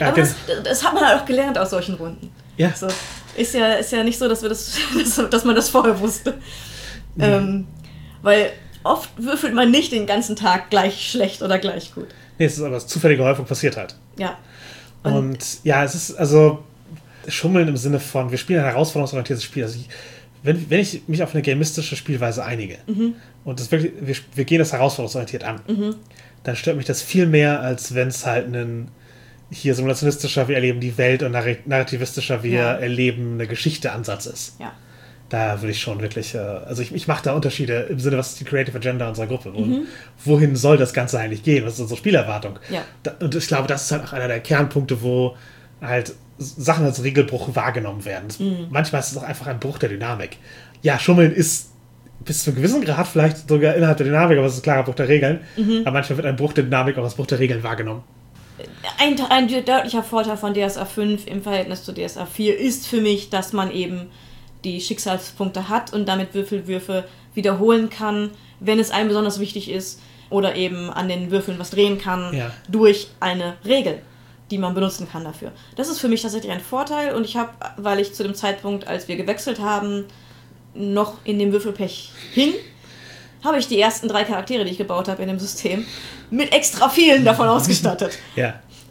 das hat man halt auch gelernt aus solchen Runden. Ja. So, ist ja nicht so, dass dass man das vorher wusste. Nee. Weil oft würfelt man nicht den ganzen Tag gleich schlecht oder gleich gut. Nee, es ist aber zufällige Häufung passiert halt. Ja. Und ja, es ist also Schummeln im Sinne von, wir spielen ein herausforderungsorientiertes Spiel. Also wenn ich mich auf eine gamistische Spielweise einige und das wirklich, wir gehen das herausforderungsorientiert an, dann stört mich das viel mehr, als wenn es halt hier simulationistischer, wir erleben die Welt und narrativistischer, wir erleben eine Geschichte-Ansatz ist. Ja. Da würde ich schon wirklich, also ich mache da Unterschiede im Sinne, was ist die Creative Agenda unserer Gruppe? Wohin soll das Ganze eigentlich gehen? Was ist unsere Spielerwartung? Ja. Und ich glaube, das ist halt auch einer der Kernpunkte, wo halt Sachen als Regelbruch wahrgenommen werden. Manchmal ist es auch einfach ein Bruch der Dynamik. Ja, Schummeln ist bis zu einem gewissen Grad vielleicht sogar innerhalb der Dynamik, aber es ist ein klarer Bruch der Regeln. Aber manchmal wird ein Bruch der Dynamik auch als Bruch der Regeln wahrgenommen. Ein deutlicher Vorteil von DSA 5 im Verhältnis zu DSA 4 ist für mich, dass man eben die Schicksalspunkte hat und damit Würfelwürfe wiederholen kann, wenn es einem besonders wichtig ist, oder eben an den Würfeln was drehen kann durch eine Regel, die man benutzen kann dafür. Das ist für mich tatsächlich ein Vorteil und ich habe, weil ich zu dem Zeitpunkt, als wir gewechselt haben, noch in dem Würfelpech hing, habe ich die ersten 3 Charaktere, die ich gebaut habe in dem System, mit extra vielen davon ausgestattet. Ja.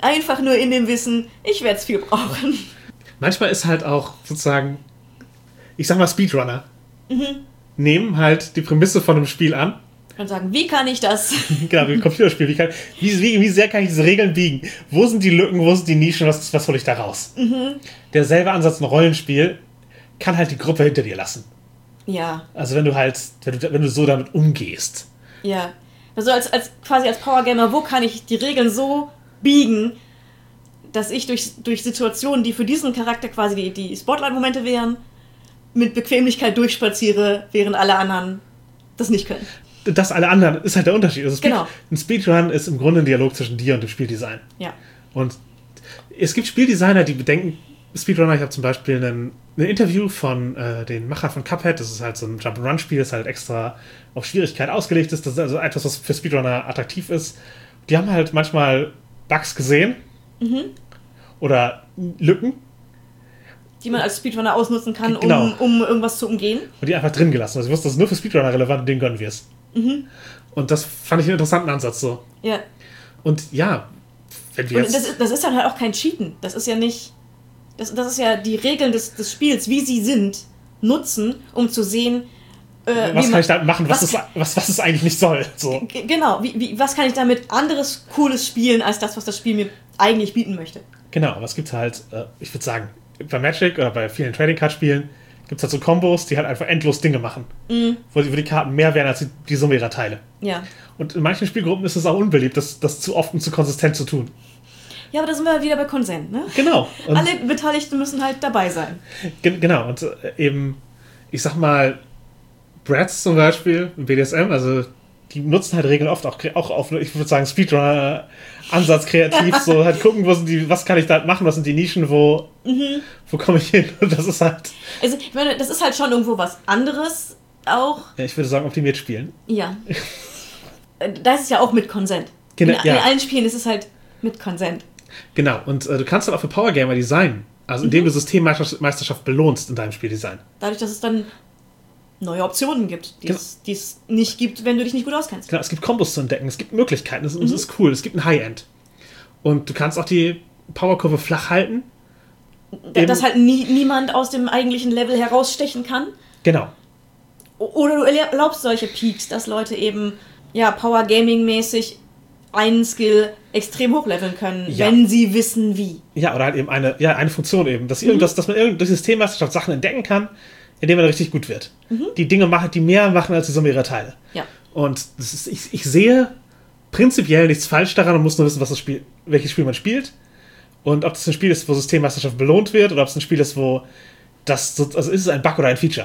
Einfach nur in dem Wissen, ich werde es viel brauchen. Manchmal ist halt auch sozusagen, ich sag mal Speedrunner, nehmen halt die Prämisse von einem Spiel an. Und sagen, wie kann ich das? Genau, wie ein Computerspiel. Wie sehr kann ich diese Regeln biegen? Wo sind die Lücken, wo sind die Nischen, was hole ich da raus? Derselbe Ansatz in Rollenspiel kann halt die Gruppe hinter dir lassen. Ja. Also wenn du so damit umgehst. Ja. Also quasi als Powergamer, wo kann ich die Regeln so biegen, dass ich durch Situationen, die für diesen Charakter quasi die Spotlight-Momente wären, mit Bequemlichkeit durchspaziere, während alle anderen das nicht können. Das alle anderen ist halt der Unterschied. Also genau. Ein Speedrun ist im Grunde ein Dialog zwischen dir und dem Spieldesign. Ja. Und es gibt Spieldesigner, die bedenken, Speedrunner, ich habe zum Beispiel ein Interview von den Machern von Cuphead, das ist halt so ein Jump-and-Run-Spiel, das halt extra auf Schwierigkeit ausgelegt ist, das ist also etwas, was für Speedrunner attraktiv ist. Die haben halt manchmal Bugs gesehen oder Lücken. Die man als Speedrunner ausnutzen kann, genau. um irgendwas zu umgehen. Und die einfach drin gelassen. Also ich wusste, das ist nur für Speedrunner relevant und denen gönnen wir es. Und das fand ich einen interessanten Ansatz so. Ja. Und ja, wenn wir jetzt... Das ist dann halt auch kein Cheaten. Das ist ja nicht... Das ist ja die Regeln des Spiels, wie sie sind, nutzen, um zu sehen... was kann ich damit machen, was es eigentlich nicht soll. So. Genau, was kann ich damit anderes Cooles spielen, als das Spiel mir eigentlich bieten möchte. Genau, aber es gibt halt, ich würde sagen, bei Magic oder bei vielen Trading Card Spielen gibt es halt so Kombos, die halt einfach endlos Dinge machen. Wo die Karten mehr werden als die Summe ihrer Teile. Ja. Und in manchen Spielgruppen ist es auch unbeliebt, das zu oft und zu konsistent zu tun. Ja, aber da sind wir wieder bei Konsent, ne? Genau. Und alle Beteiligten müssen halt dabei sein. Genau, und eben, ich sag mal, Brats zum Beispiel, BDSM, also die nutzen halt Regeln oft auch auf, ich würde sagen, Speedrunner-Ansatz kreativ, so halt gucken, was kann ich da machen, was sind die Nischen, wo komme ich hin? Und das ist halt... Also, ich meine, das ist halt schon irgendwo was anderes auch. Ja, ich würde sagen, optimiert spielen. Ja. Da ist es ja auch mit Konsent. Genau, in allen Spielen ist es halt mit Konsent. Genau, und du kannst dann auch für Powergamer designen, also indem du Systemmeisterschaft belohnst in deinem Spieldesign. Dadurch, dass es dann neue Optionen gibt, die es nicht gibt, wenn du dich nicht gut auskennst. Genau, es gibt Kombos zu entdecken, es gibt Möglichkeiten, es ist cool, es gibt ein High-End. Und du kannst auch die Powerkurve flach halten. Dass halt niemand aus dem eigentlichen Level herausstechen kann. Genau. Oder du erlaubst solche Peaks, dass Leute eben, ja, Power-Gaming-mäßig einen Skill extrem hochleveln können, wenn sie wissen, wie. Ja, oder halt eben eine Funktion eben, dass man durch Systemmeisterschaft Sachen entdecken kann, indem man richtig gut wird. Die Dinge machen, die mehr machen als die Summe ihrer Teile. Ja. Und das ist, ich sehe prinzipiell nichts falsch daran, man muss nur wissen, welches Spiel man spielt. Und ob das ein Spiel ist, wo Systemmeisterschaft belohnt wird, oder ob es ein Spiel ist, wo also ist es ein Bug oder ein Feature.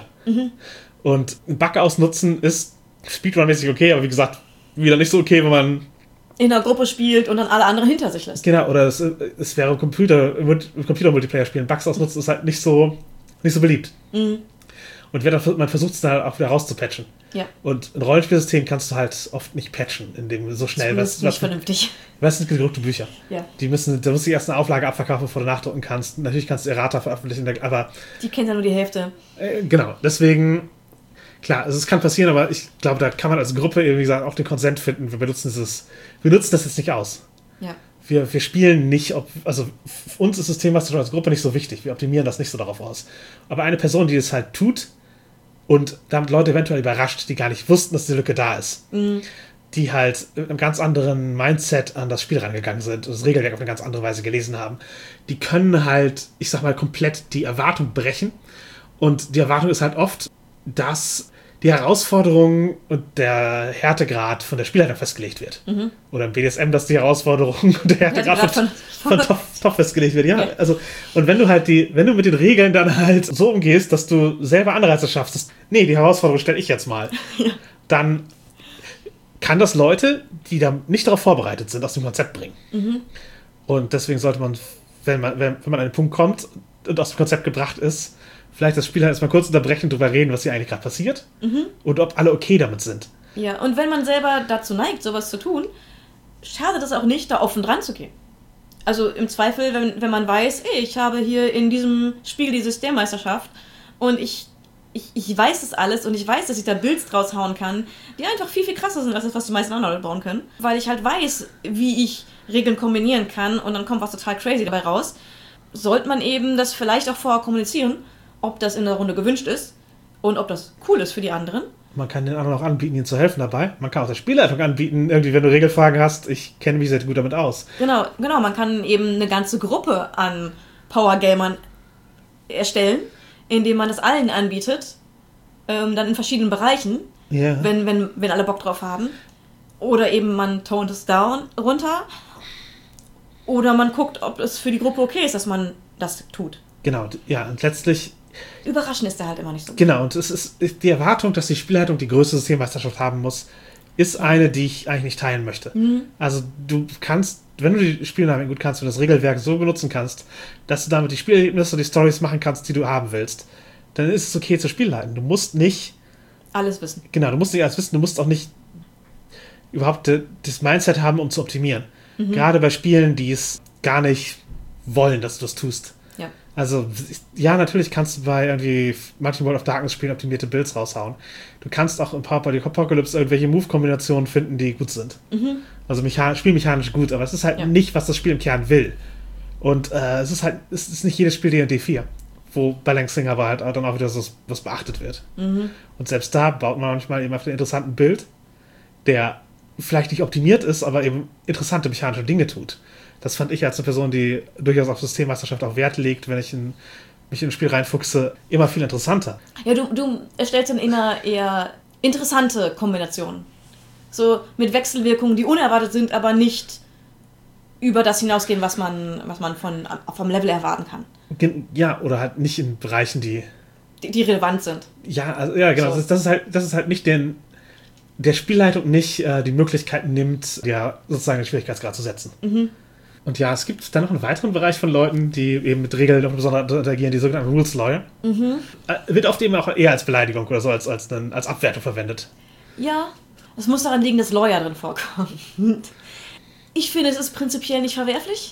Und ein Bug ausnutzen ist Speedrun-mäßig okay, aber wie gesagt, wieder nicht so okay, wenn man in einer Gruppe spielt und dann alle anderen hinter sich lässt. Genau, oder es wäre Computer-Multiplayer spielen. Bugs ausnutzen ist halt nicht so beliebt. Und man versucht es dann halt auch wieder rauszupatchen. Ja. Und ein Rollenspielsystem kannst du halt oft nicht patchen, indem du so schnell was nicht vernünftig. Was sind gedruckte Bücher? Ja. Da musst du erst eine Auflage abverkaufen, bevor du nachdrucken kannst. Natürlich kannst du Errata veröffentlichen, aber die kennt ja nur die Hälfte. Genau, deswegen klar, also es kann passieren, aber ich glaube, da kann man als Gruppe, wie gesagt, auch den Konsent finden. Wir nutzen das jetzt nicht aus. Ja. Wir spielen nicht, also für uns ist das Thema als Gruppe nicht so wichtig. Wir optimieren das nicht so darauf aus. Aber eine Person, die es halt tut und damit Leute eventuell überrascht, die gar nicht wussten, dass die Lücke da ist, die halt mit einem ganz anderen Mindset an das Spiel rangegangen sind und das Regelwerk auf eine ganz andere Weise gelesen haben, die können halt, ich sag mal, komplett die Erwartung brechen. Und die Erwartung ist halt oft, dass die Herausforderung und der Härtegrad von der Spielleitung festgelegt wird. Oder im BDSM, dass die Herausforderung und der Härtegrad von Top festgelegt wird. Ja, also, und wenn du mit den Regeln dann halt so umgehst, dass du selber Anreize schaffst, die Herausforderung stelle ich jetzt mal, dann kann das Leute, die da nicht darauf vorbereitet sind, aus dem Konzept bringen. Und deswegen sollte man, wenn man an einen Punkt kommt und aus dem Konzept gebracht ist, vielleicht das Spiel halt erstmal kurz unterbrechen und drüber reden, was hier eigentlich gerade passiert und ob alle okay damit sind. Ja, und wenn man selber dazu neigt, sowas zu tun, schadet es auch nicht, da offen dran zu gehen. Also im Zweifel, wenn man weiß, ich habe hier in diesem Spiel die Systemmeisterschaft und ich ich weiß das alles und ich weiß, dass ich da Builds draus hauen kann, die einfach viel, viel krasser sind als das, was die meisten anderen Leute bauen können. Weil ich halt weiß, wie ich Regeln kombinieren kann und dann kommt was total crazy dabei raus. Sollte man eben das vielleicht auch vorher kommunizieren, ob das in der Runde gewünscht ist und ob das cool ist für die anderen. Man kann den anderen auch anbieten, ihnen zu helfen dabei. Man kann auch der Spielleitung anbieten, irgendwie, wenn du Regelfragen hast, ich kenne mich sehr gut damit aus. Genau, man kann eben eine ganze Gruppe an Powergamern erstellen, indem man das allen anbietet, dann in verschiedenen Bereichen, wenn alle Bock drauf haben. Oder eben man toned es runter. Oder man guckt, ob es für die Gruppe okay ist, dass man das tut. Genau, ja, und letztlich... Überraschend ist der halt immer nicht so. Genau, und es ist die Erwartung, dass die Spielleitung die größte Systemmeisterschaft haben muss, ist eine, die ich eigentlich nicht teilen möchte. Also du kannst, wenn du die Spieldynamik gut kannst und das Regelwerk so benutzen kannst, dass du damit die Spielerlebnisse und die Storys machen kannst, die du haben willst, dann ist es okay zu spielleiten. Du musst nicht... Alles wissen. Genau, du musst nicht alles wissen, du musst auch nicht überhaupt das Mindset haben, um zu optimieren. Gerade bei Spielen, die es gar nicht wollen, dass du das tust. Ja. Also, ja, natürlich kannst du bei irgendwie manchen World of Darkness Spielen optimierte Builds raushauen. Du kannst auch im Power by the Apocalypse irgendwelche Move-Kombinationen finden, die gut sind. Also spielmechanisch gut, aber es ist halt nicht, was das Spiel im Kern will. Und es ist nicht jedes Spiel D&D 4, wo Balancing aber halt dann auch wieder so was beachtet wird. Und selbst da baut man manchmal eben auf einen interessanten Bild, der vielleicht nicht optimiert ist, aber eben interessante mechanische Dinge tut. Das fand ich als eine Person, die durchaus auf Systemmeisterschaft auch Wert legt, wenn ich mich in ein Spiel reinfuchse, immer viel interessanter. Ja, du erstellst dann immer eher interessante Kombinationen. So mit Wechselwirkungen, die unerwartet sind, aber nicht über das hinausgehen, was man vom Level erwarten kann. Ja, oder halt nicht in Bereichen, die relevant sind. Ja, also, ja, genau. So. Das ist halt nicht der Spielleitung nicht die Möglichkeit nimmt, ja, sozusagen den Schwierigkeitsgrad zu setzen. Und ja, es gibt dann noch einen weiteren Bereich von Leuten, die eben mit Regeln noch besonders interagieren, die sogenannten Rules Lawyer. Wird oft eben auch eher als Beleidigung oder so, als Abwertung verwendet. Ja, es muss daran liegen, dass Lawyer drin vorkommen. Ich finde, es ist prinzipiell nicht verwerflich.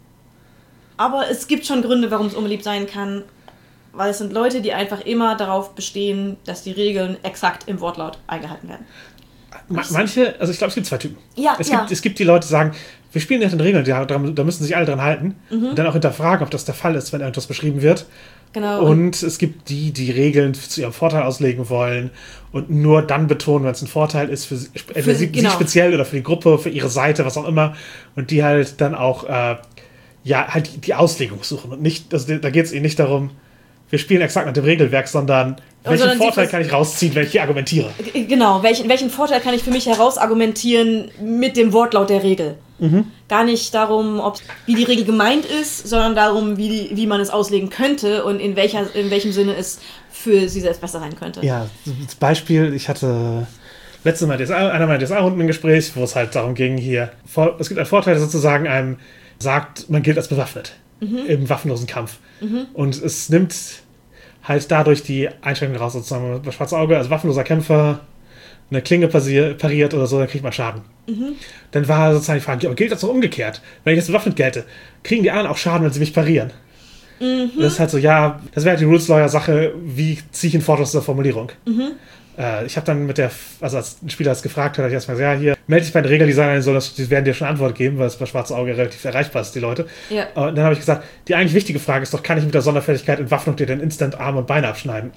Aber es gibt schon Gründe, warum es unbeliebt sein kann. Weil es sind Leute, die einfach immer darauf bestehen, dass die Regeln exakt im Wortlaut eingehalten werden. Manche, also ich glaube, es gibt zwei Typen. Es gibt die Leute, die sagen, wir spielen nach den Regeln, da müssen sich alle dran halten. Und dann auch hinterfragen, ob das der Fall ist, wenn irgendwas beschrieben wird. Genau. Und es gibt die Regeln zu ihrem Vorteil auslegen wollen und nur dann betonen, wenn es ein Vorteil ist, für sie speziell oder für die Gruppe, für ihre Seite, was auch immer. Und die halt dann auch halt die Auslegung suchen. Und nicht, also da geht es ihnen nicht darum, wir spielen exakt nach dem Regelwerk, sondern welchen Vorteil kann ich rausziehen, wenn ich hier argumentiere? Genau, welchen Vorteil kann ich für mich herausargumentieren mit dem Wortlaut der Regel? Gar nicht darum, wie die Regel gemeint ist, sondern darum, wie man es auslegen könnte und in welchem Sinne es für sie selbst besser sein könnte. Ja, als Beispiel, ich hatte letztes Mal einer meiner DSA-Runden im Gespräch, wo es halt darum ging, es gibt einen Vorteil, der sozusagen einem sagt, man gilt als bewaffnet im waffenlosen Kampf. Und es nimmt halt dadurch die Einschränkung raus, sozusagen bei Schwarze Auge, also waffenloser Kämpfer, eine Klinge pariert oder so, dann kriegt man Schaden. Dann war sozusagen die Frage, aber gilt das doch umgekehrt? Wenn ich jetzt bewaffnet gelte, kriegen die anderen auch Schaden, wenn sie mich parieren? Das ist halt so, ja, das wäre halt die Rules-Lawyer-Sache, wie ziehe ich einen Vorteil aus dieser Formulierung? Ich habe dann als ein Spieler das gefragt hat, habe ich erstmal gesagt, ja, hier, melde dich bei den Regeldesignern so, die werden dir schon Antwort geben, weil es bei Schwarze Auge relativ erreichbar ist, die Leute. Ja. Und dann habe ich gesagt, die eigentlich wichtige Frage ist doch, kann ich mit der Sonderfertigkeit Entwaffnung dir denn instant Arme und Beine abschneiden?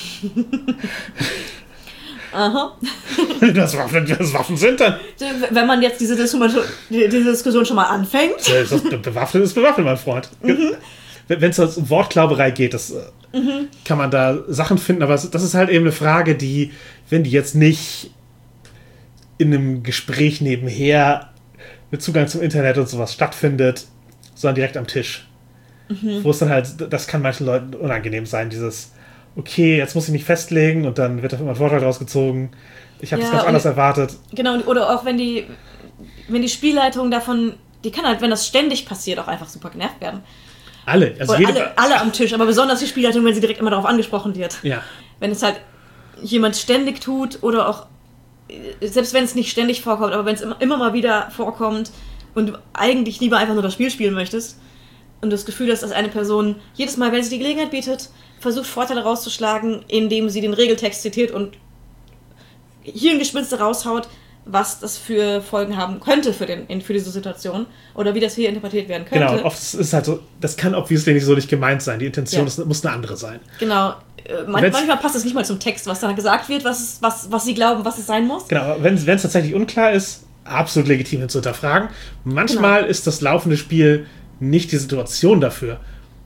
Aha. Das Waffen sind dann. Wenn man jetzt diese Diskussion schon mal anfängt. Bewaffnet ist bewaffnet, mein Freund. Wenn es um Wortklauberei geht, kann man da Sachen finden, aber das ist halt eben eine Frage, die, wenn die jetzt nicht in einem Gespräch nebenher mit Zugang zum Internet und sowas stattfindet, sondern direkt am Tisch. Wo es dann halt, das kann manchen Leuten unangenehm sein, dieses, okay, jetzt muss ich mich festlegen und dann wird da immer ein Vorteil rausgezogen. Ich habe das ganz anders erwartet. Genau, oder auch wenn die Spielleitung davon, die kann halt, wenn das ständig passiert, auch einfach super genervt werden. Alle am Tisch, aber besonders die Spielleitung, wenn sie direkt immer darauf angesprochen wird. Ja. Wenn es halt jemand ständig tut oder auch, selbst wenn es nicht ständig vorkommt, aber wenn es immer mal wieder vorkommt und du eigentlich lieber einfach nur das Spiel spielen möchtest und das Gefühl hast, dass eine Person jedes Mal, wenn sie die Gelegenheit bietet, versucht Vorteile rauszuschlagen, indem sie den Regeltext zitiert und Hirngespinste raushaut, was das für Folgen haben könnte für diese Situation oder wie das hier interpretiert werden könnte. Genau, und oft ist es halt so, das kann obviously nicht gemeint sein. Die Intention muss eine andere sein. Genau. Manchmal passt es nicht mal zum Text, was da gesagt wird, was sie glauben, was es sein muss. Genau, wenn es tatsächlich unklar ist, absolut legitim zu hinterfragen. Manchmal ist das laufende Spiel nicht die Situation dafür.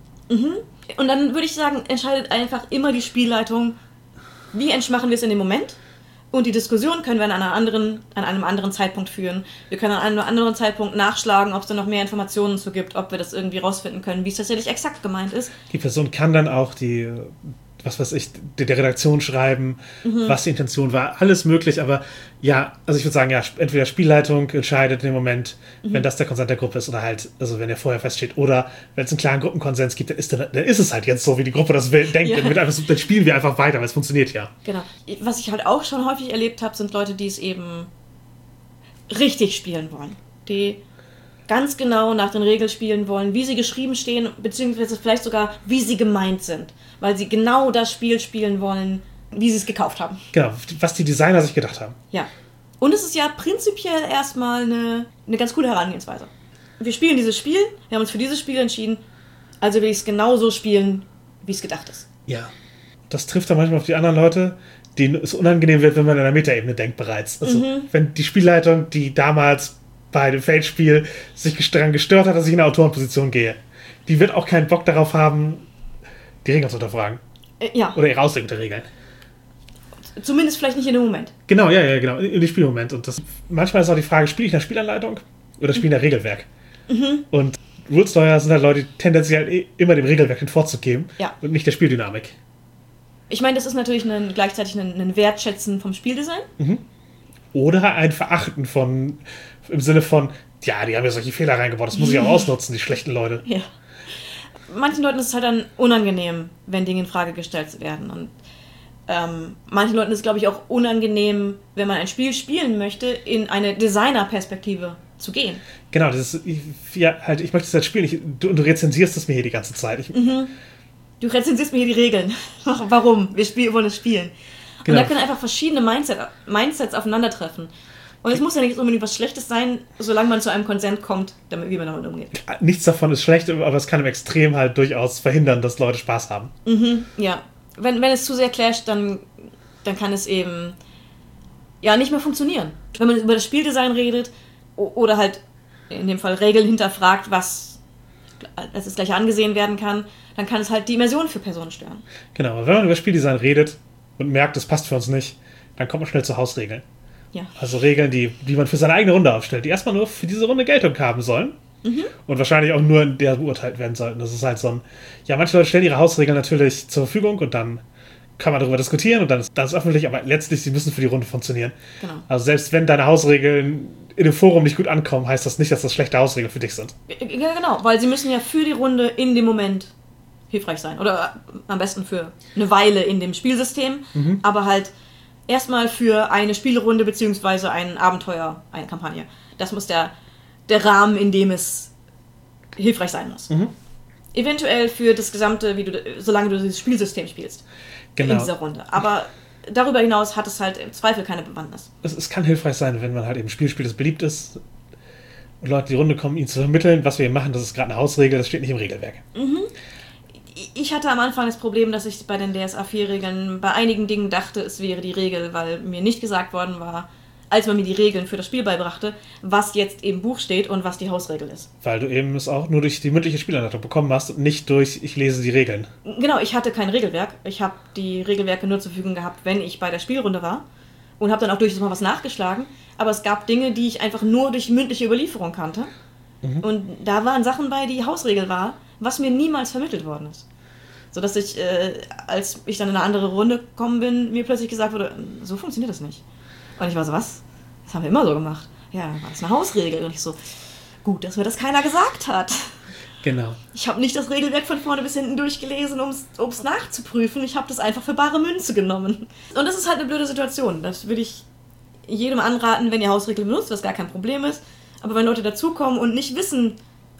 Und dann würde ich sagen, entscheidet einfach immer die Spielleitung, wie machen wir es in dem Moment. Und die Diskussion können wir an einem anderen Zeitpunkt führen. Wir können an einem anderen Zeitpunkt nachschlagen, ob es da noch mehr Informationen zu gibt, ob wir das irgendwie rausfinden können, wie es tatsächlich exakt gemeint ist. Die Person kann dann auch der Redaktion schreiben, was die Intention war. Alles möglich, aber ja, also ich würde sagen, ja, entweder Spielleitung entscheidet in dem Moment, wenn das der Konsens der Gruppe ist oder halt, also wenn der vorher feststeht, oder wenn es einen klaren Gruppenkonsens gibt, dann ist es halt jetzt so, wie die Gruppe das will, denkt. Ja. Dann spielen wir einfach weiter, weil es funktioniert ja. Genau. Was ich halt auch schon häufig erlebt habe, sind Leute, die es eben richtig spielen wollen. Die ganz genau nach den Regeln spielen wollen, wie sie geschrieben stehen, beziehungsweise vielleicht sogar, wie sie gemeint sind. Weil sie genau das Spiel spielen wollen, wie sie es gekauft haben. Genau, was die Designer sich gedacht haben. Ja. Und es ist ja prinzipiell erstmal eine ganz coole Herangehensweise. Wir spielen dieses Spiel, wir haben uns für dieses Spiel entschieden, also will ich es genauso spielen, wie es gedacht ist. Ja. Das trifft dann manchmal auf die anderen Leute, denen es unangenehm wird, wenn man in der Metaebene denkt bereits. Also, wenn die Spielleitung, die damals bei dem Fate-Spiel sich daran gestört hat, dass ich in eine Autorenposition gehe, die wird auch keinen Bock darauf haben, die Regeln zu hinterfragen. Ja. Oder ihre Auslegung der Regeln. Zumindest vielleicht nicht in dem Moment. Genau, ja, genau, in dem Spielmoment. Und manchmal ist auch die Frage, spiele ich in der Spielanleitung oder spiele ich in der Regelwerk? Und Rules-Lawyer sind halt Leute, die tendenziell halt immer dem Regelwerk den Vorzug geben und nicht der Spieldynamik. Ich meine, das ist natürlich gleichzeitig ein Wertschätzen vom Spieldesign. Oder ein Verachten im Sinne von, ja, die haben ja solche Fehler reingebaut, das muss ich auch ausnutzen, die schlechten Leute. Ja. Manchen Leuten ist es halt dann unangenehm, wenn Dinge in Frage gestellt werden. Und manchen Leuten ist es, glaube ich, auch unangenehm, wenn man ein Spiel spielen möchte, in eine Designer-Perspektive zu gehen. Genau, ich möchte es halt spielen. Du rezensierst es mir hier die ganze Zeit. Du rezensierst mir hier die Regeln. Warum? Wir wollen es spielen. Genau. Und da können einfach verschiedene Mindsets aufeinandertreffen. Und es muss ja nicht unbedingt was Schlechtes sein, solange man zu einem Konsens kommt, wie man damit umgeht. Nichts davon ist schlecht, aber es kann im Extrem halt durchaus verhindern, dass Leute Spaß haben. Ja. Wenn es zu sehr clasht, dann kann es eben nicht mehr funktionieren. Wenn man über das Spieldesign redet oder halt in dem Fall Regeln hinterfragt, was als das gleiche angesehen werden kann, dann kann es halt die Immersion für Personen stören. Genau, aber wenn man über Spieldesign redet und merkt, das passt für uns nicht, dann kommt man schnell zu Hausregeln. Ja. Also Regeln, die man für seine eigene Runde aufstellt, die erstmal nur für diese Runde Geltung haben sollen. Und wahrscheinlich auch nur in der beurteilt werden sollten. Das ist halt so manche Leute stellen ihre Hausregeln natürlich zur Verfügung und dann kann man darüber diskutieren und dann ist das öffentlich, aber letztlich, sie müssen für die Runde funktionieren. Genau. Also selbst wenn deine Hausregeln in dem Forum nicht gut ankommen, heißt das nicht, dass das schlechte Hausregeln für dich sind. Ja, genau, weil sie müssen ja für die Runde in dem Moment hilfreich sein. Oder am besten für eine Weile in dem Spielsystem, aber halt erstmal für eine Spielrunde beziehungsweise ein Abenteuer, eine Kampagne. Das muss der Rahmen, in dem es hilfreich sein muss. Eventuell für das gesamte, solange du dieses Spielsystem spielst. Genau. In dieser Runde. Aber darüber hinaus hat es halt im Zweifel keine Bewandtnis. Es kann hilfreich sein, wenn man halt eben ein Spiel spielt, das beliebt ist und Leute in die Runde kommen, ihnen zu vermitteln, was wir hier machen, das ist gerade eine Hausregel, das steht nicht im Regelwerk. Ich hatte am Anfang das Problem, dass ich bei den DSA 4-Regeln bei einigen Dingen dachte, es wäre die Regel, weil mir nicht gesagt worden war, als man mir die Regeln für das Spiel beibrachte, was jetzt im Buch steht und was die Hausregel ist. Weil du eben es auch nur durch die mündliche Spielanleitung bekommen hast und nicht durch, ich lese die Regeln. Genau, ich hatte kein Regelwerk. Ich habe die Regelwerke nur zur Verfügung gehabt, wenn ich bei der Spielrunde war und habe dann auch durchaus mal was nachgeschlagen. Aber es gab Dinge, die ich einfach nur durch mündliche Überlieferung kannte. Und da waren Sachen bei, die Hausregel war, was mir niemals vermittelt worden ist. Sodass ich, als ich dann in eine andere Runde gekommen bin, mir plötzlich gesagt wurde, so funktioniert das nicht. Und ich war so, was? Das haben wir immer so gemacht. Ja, war das eine Hausregel? Und ich so, gut, dass mir das keiner gesagt hat. Genau. Ich habe nicht das Regelwerk von vorne bis hinten durchgelesen, um es nachzuprüfen. Ich habe das einfach für bare Münze genommen. Und das ist halt eine blöde Situation. Das würde ich jedem anraten, wenn ihr Hausregeln benutzt, was gar kein Problem ist. Aber wenn Leute dazukommen und nicht wissen,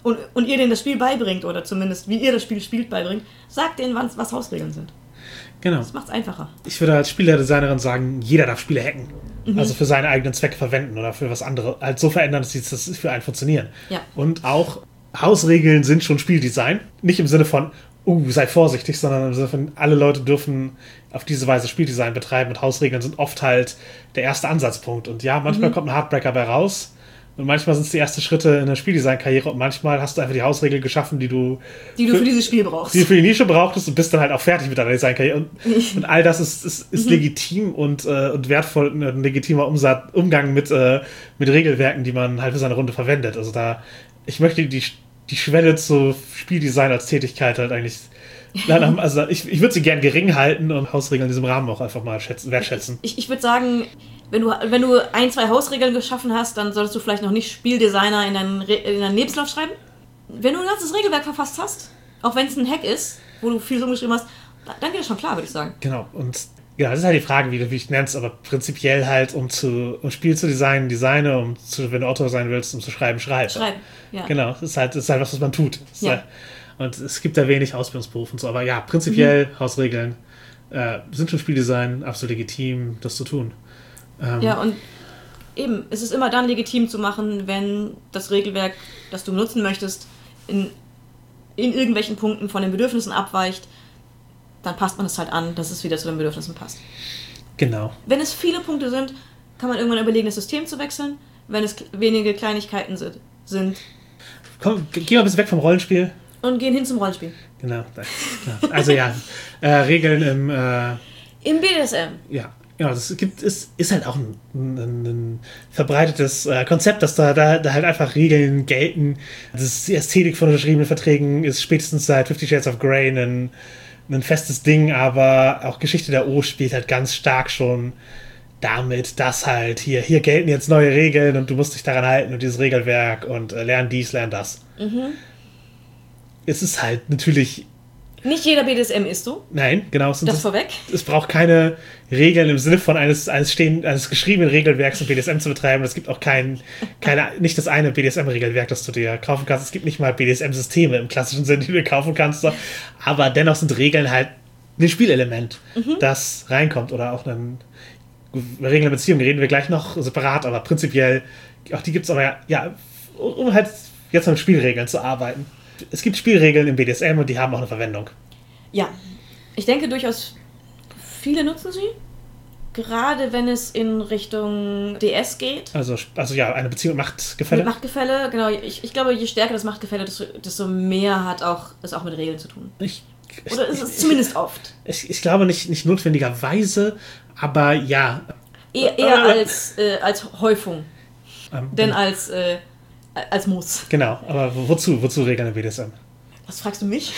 und ihr denen das Spiel beibringt, oder zumindest wie ihr das Spiel spielt beibringt, sagt denen, was Hausregeln sind. Genau. Das macht's einfacher. Ich würde als Spielerdesignerin sagen, jeder darf Spiele hacken. Also für seine eigenen Zwecke verwenden oder für was anderes. Halt so verändern, dass das für einen funktionieren. Ja. Und auch Hausregeln sind schon Spieldesign. Nicht im Sinne von, sei vorsichtig, sondern im Sinne von, alle Leute dürfen auf diese Weise Spieldesign betreiben und Hausregeln sind oft halt der erste Ansatzpunkt. Und ja, manchmal kommt ein Heartbreaker bei raus und manchmal sind es die ersten Schritte in der Spieldesign-Karriere und manchmal hast du einfach die Hausregel geschaffen, die du für dieses Spiel brauchst. Die du für die Nische brauchtest und bist dann halt auch fertig mit deiner Designkarriere. Und all das ist legitim und wertvoll, ein legitimer Umgang mit Regelwerken, die man halt für seine Runde verwendet. Also ich möchte die Schwelle zu Spieldesign als Tätigkeit halt eigentlich, also ich würde sie gern gering halten und Hausregeln in diesem Rahmen auch einfach mal wertschätzen. Ich würde sagen, wenn du 1-2 Hausregeln geschaffen hast, dann solltest du vielleicht noch nicht Spieldesigner in deinen Lebenslauf schreiben. Wenn du ein ganzes Regelwerk verfasst hast, auch wenn es ein Hack ist, wo du viel umgeschrieben hast, dann geht das schon klar, würde ich sagen. Genau, und ja, das ist halt die Frage, wie du es nennst, aber prinzipiell halt, um Spiel zu designen, designe, wenn du Autor sein willst, um zu schreiben, schreibe. Schreiben, ja. Genau, das ist halt was man tut. Ja. Und es gibt da wenig Ausbildungsberufe und so, aber ja, prinzipiell Hausregeln sind schon Spieldesign, absolut legitim, das zu tun. Ja, und eben, es ist immer dann legitim zu machen, wenn das Regelwerk, das du benutzen möchtest, in irgendwelchen Punkten von den Bedürfnissen abweicht, dann passt man es halt an, dass es wieder zu den Bedürfnissen passt. Genau. Wenn es viele Punkte sind, kann man irgendwann überlegen, das System zu wechseln. Wenn es wenige Kleinigkeiten sind. Komm, geh mal ein bisschen weg vom Rollenspiel. Und gehen hin zum Rollenspiel. Genau. Also ja, Regeln im BDSM. Ja. Ja, ist halt auch ein verbreitetes Konzept, dass da halt einfach Regeln gelten. Die Ästhetik von unterschriebenen Verträgen ist spätestens seit 50 Shades of Grey ein festes Ding, aber auch Geschichte der O spielt halt ganz stark schon damit, dass halt hier gelten jetzt neue Regeln und du musst dich daran halten und dieses Regelwerk und lern dies, lern das. Es ist halt natürlich... Nicht jeder BDSM ist so. Nein, genau. Das vorweg. Es braucht keine Regeln im Sinne von eines geschriebenen Regelwerks, um BDSM zu betreiben. Es gibt auch nicht das eine BDSM-Regelwerk, das du dir kaufen kannst. Es gibt nicht mal BDSM-Systeme im klassischen Sinne, die du kaufen kannst. Aber dennoch sind Regeln halt ein Spielelement, das reinkommt. Oder auch Regeln in Beziehung, reden wir gleich noch separat, aber prinzipiell, auch die gibt es aber ja, um halt jetzt mit Spielregeln zu arbeiten. Es gibt Spielregeln im BDSM und die haben auch eine Verwendung. Ja, ich denke durchaus, viele nutzen sie. Gerade wenn es in Richtung DS geht. Also ja, eine Beziehung mit Machtgefälle. Mit Machtgefälle, genau. Ich glaube, je stärker das Machtgefälle, desto mehr hat es auch mit Regeln zu tun. Oder ist es zumindest oft. Ich glaube nicht notwendigerweise, aber ja. Eher als Häufung. Denn als Muss. Genau, aber wozu Regeln im BDSM? Was fragst du mich?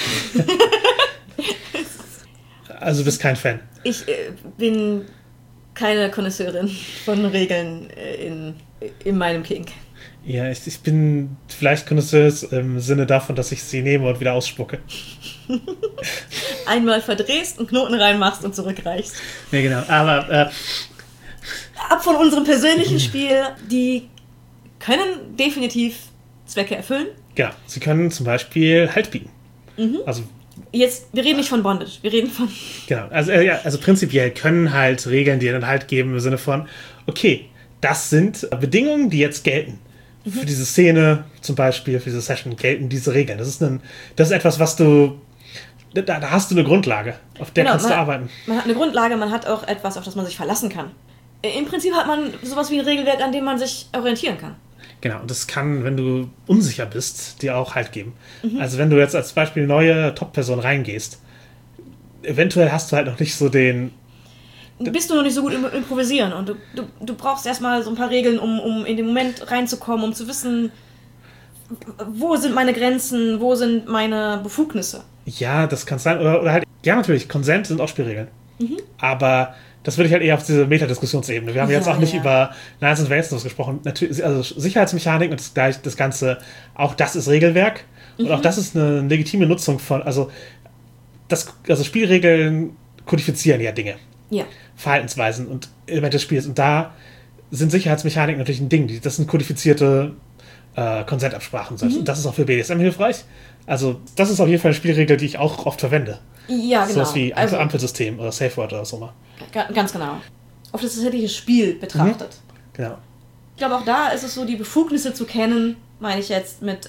Also du bist kein Fan? Ich bin keine Konnoisseurin von Regeln in meinem Kink. Ja, ich bin vielleicht Konnoisseurs im Sinne davon, dass ich sie nehme und wieder ausspucke. Einmal verdrehst, einen Knoten reinmachst und zurückreichst. Ja, genau, aber... Ab von unserem persönlichen Spiel, die können definitiv Zwecke erfüllen. Genau, sie können zum Beispiel Halt bieten. Also wir reden nicht von Bondage, wir reden von... Genau, also prinzipiell können halt Regeln dir dann Halt geben im Sinne von, okay, das sind Bedingungen, die jetzt gelten. Für diese Szene zum Beispiel, für diese Session gelten diese Regeln. Das ist etwas, was da hast du eine Grundlage, auf der kannst du arbeiten. Man hat eine Grundlage, man hat auch etwas, auf das man sich verlassen kann. Im Prinzip hat man sowas wie ein Regelwerk, an dem man sich orientieren kann. Genau, und das kann, wenn du unsicher bist, dir auch Halt geben. Also wenn du jetzt als Beispiel neue Top-Person reingehst, eventuell hast du halt noch nicht so bist du noch nicht so gut im Improvisieren und du brauchst erstmal so ein paar Regeln, um in den Moment reinzukommen, um zu wissen, wo sind meine Grenzen, wo sind meine Befugnisse. Ja, das kann sein. Oder halt, ja natürlich, Consent sind auch Spielregeln. Aber das würde ich halt eher auf diese Metadiskussionsebene. Wir haben jetzt auch nicht über Knights and Valens gesprochen. Natürlich, also Sicherheitsmechanik und das Ganze, auch das ist Regelwerk. Und auch das ist eine legitime Nutzung von, also Spielregeln kodifizieren ja Dinge. Ja. Verhaltensweisen und Elemente des Spiels. Und da sind Sicherheitsmechaniken natürlich ein Ding. Das sind kodifizierte Konsentabsprachen und so. Und das ist auch für BDSM hilfreich. Also das ist auf jeden Fall eine Spielregel, die ich auch oft verwende. Ja, genau. Sowas wie Ampelsystem oder Safe Word oder so mal. Ganz genau. Auf das tatsächliche Spiel betrachtet. Genau. Ich glaube, auch da ist es so, die Befugnisse zu kennen, meine ich jetzt mit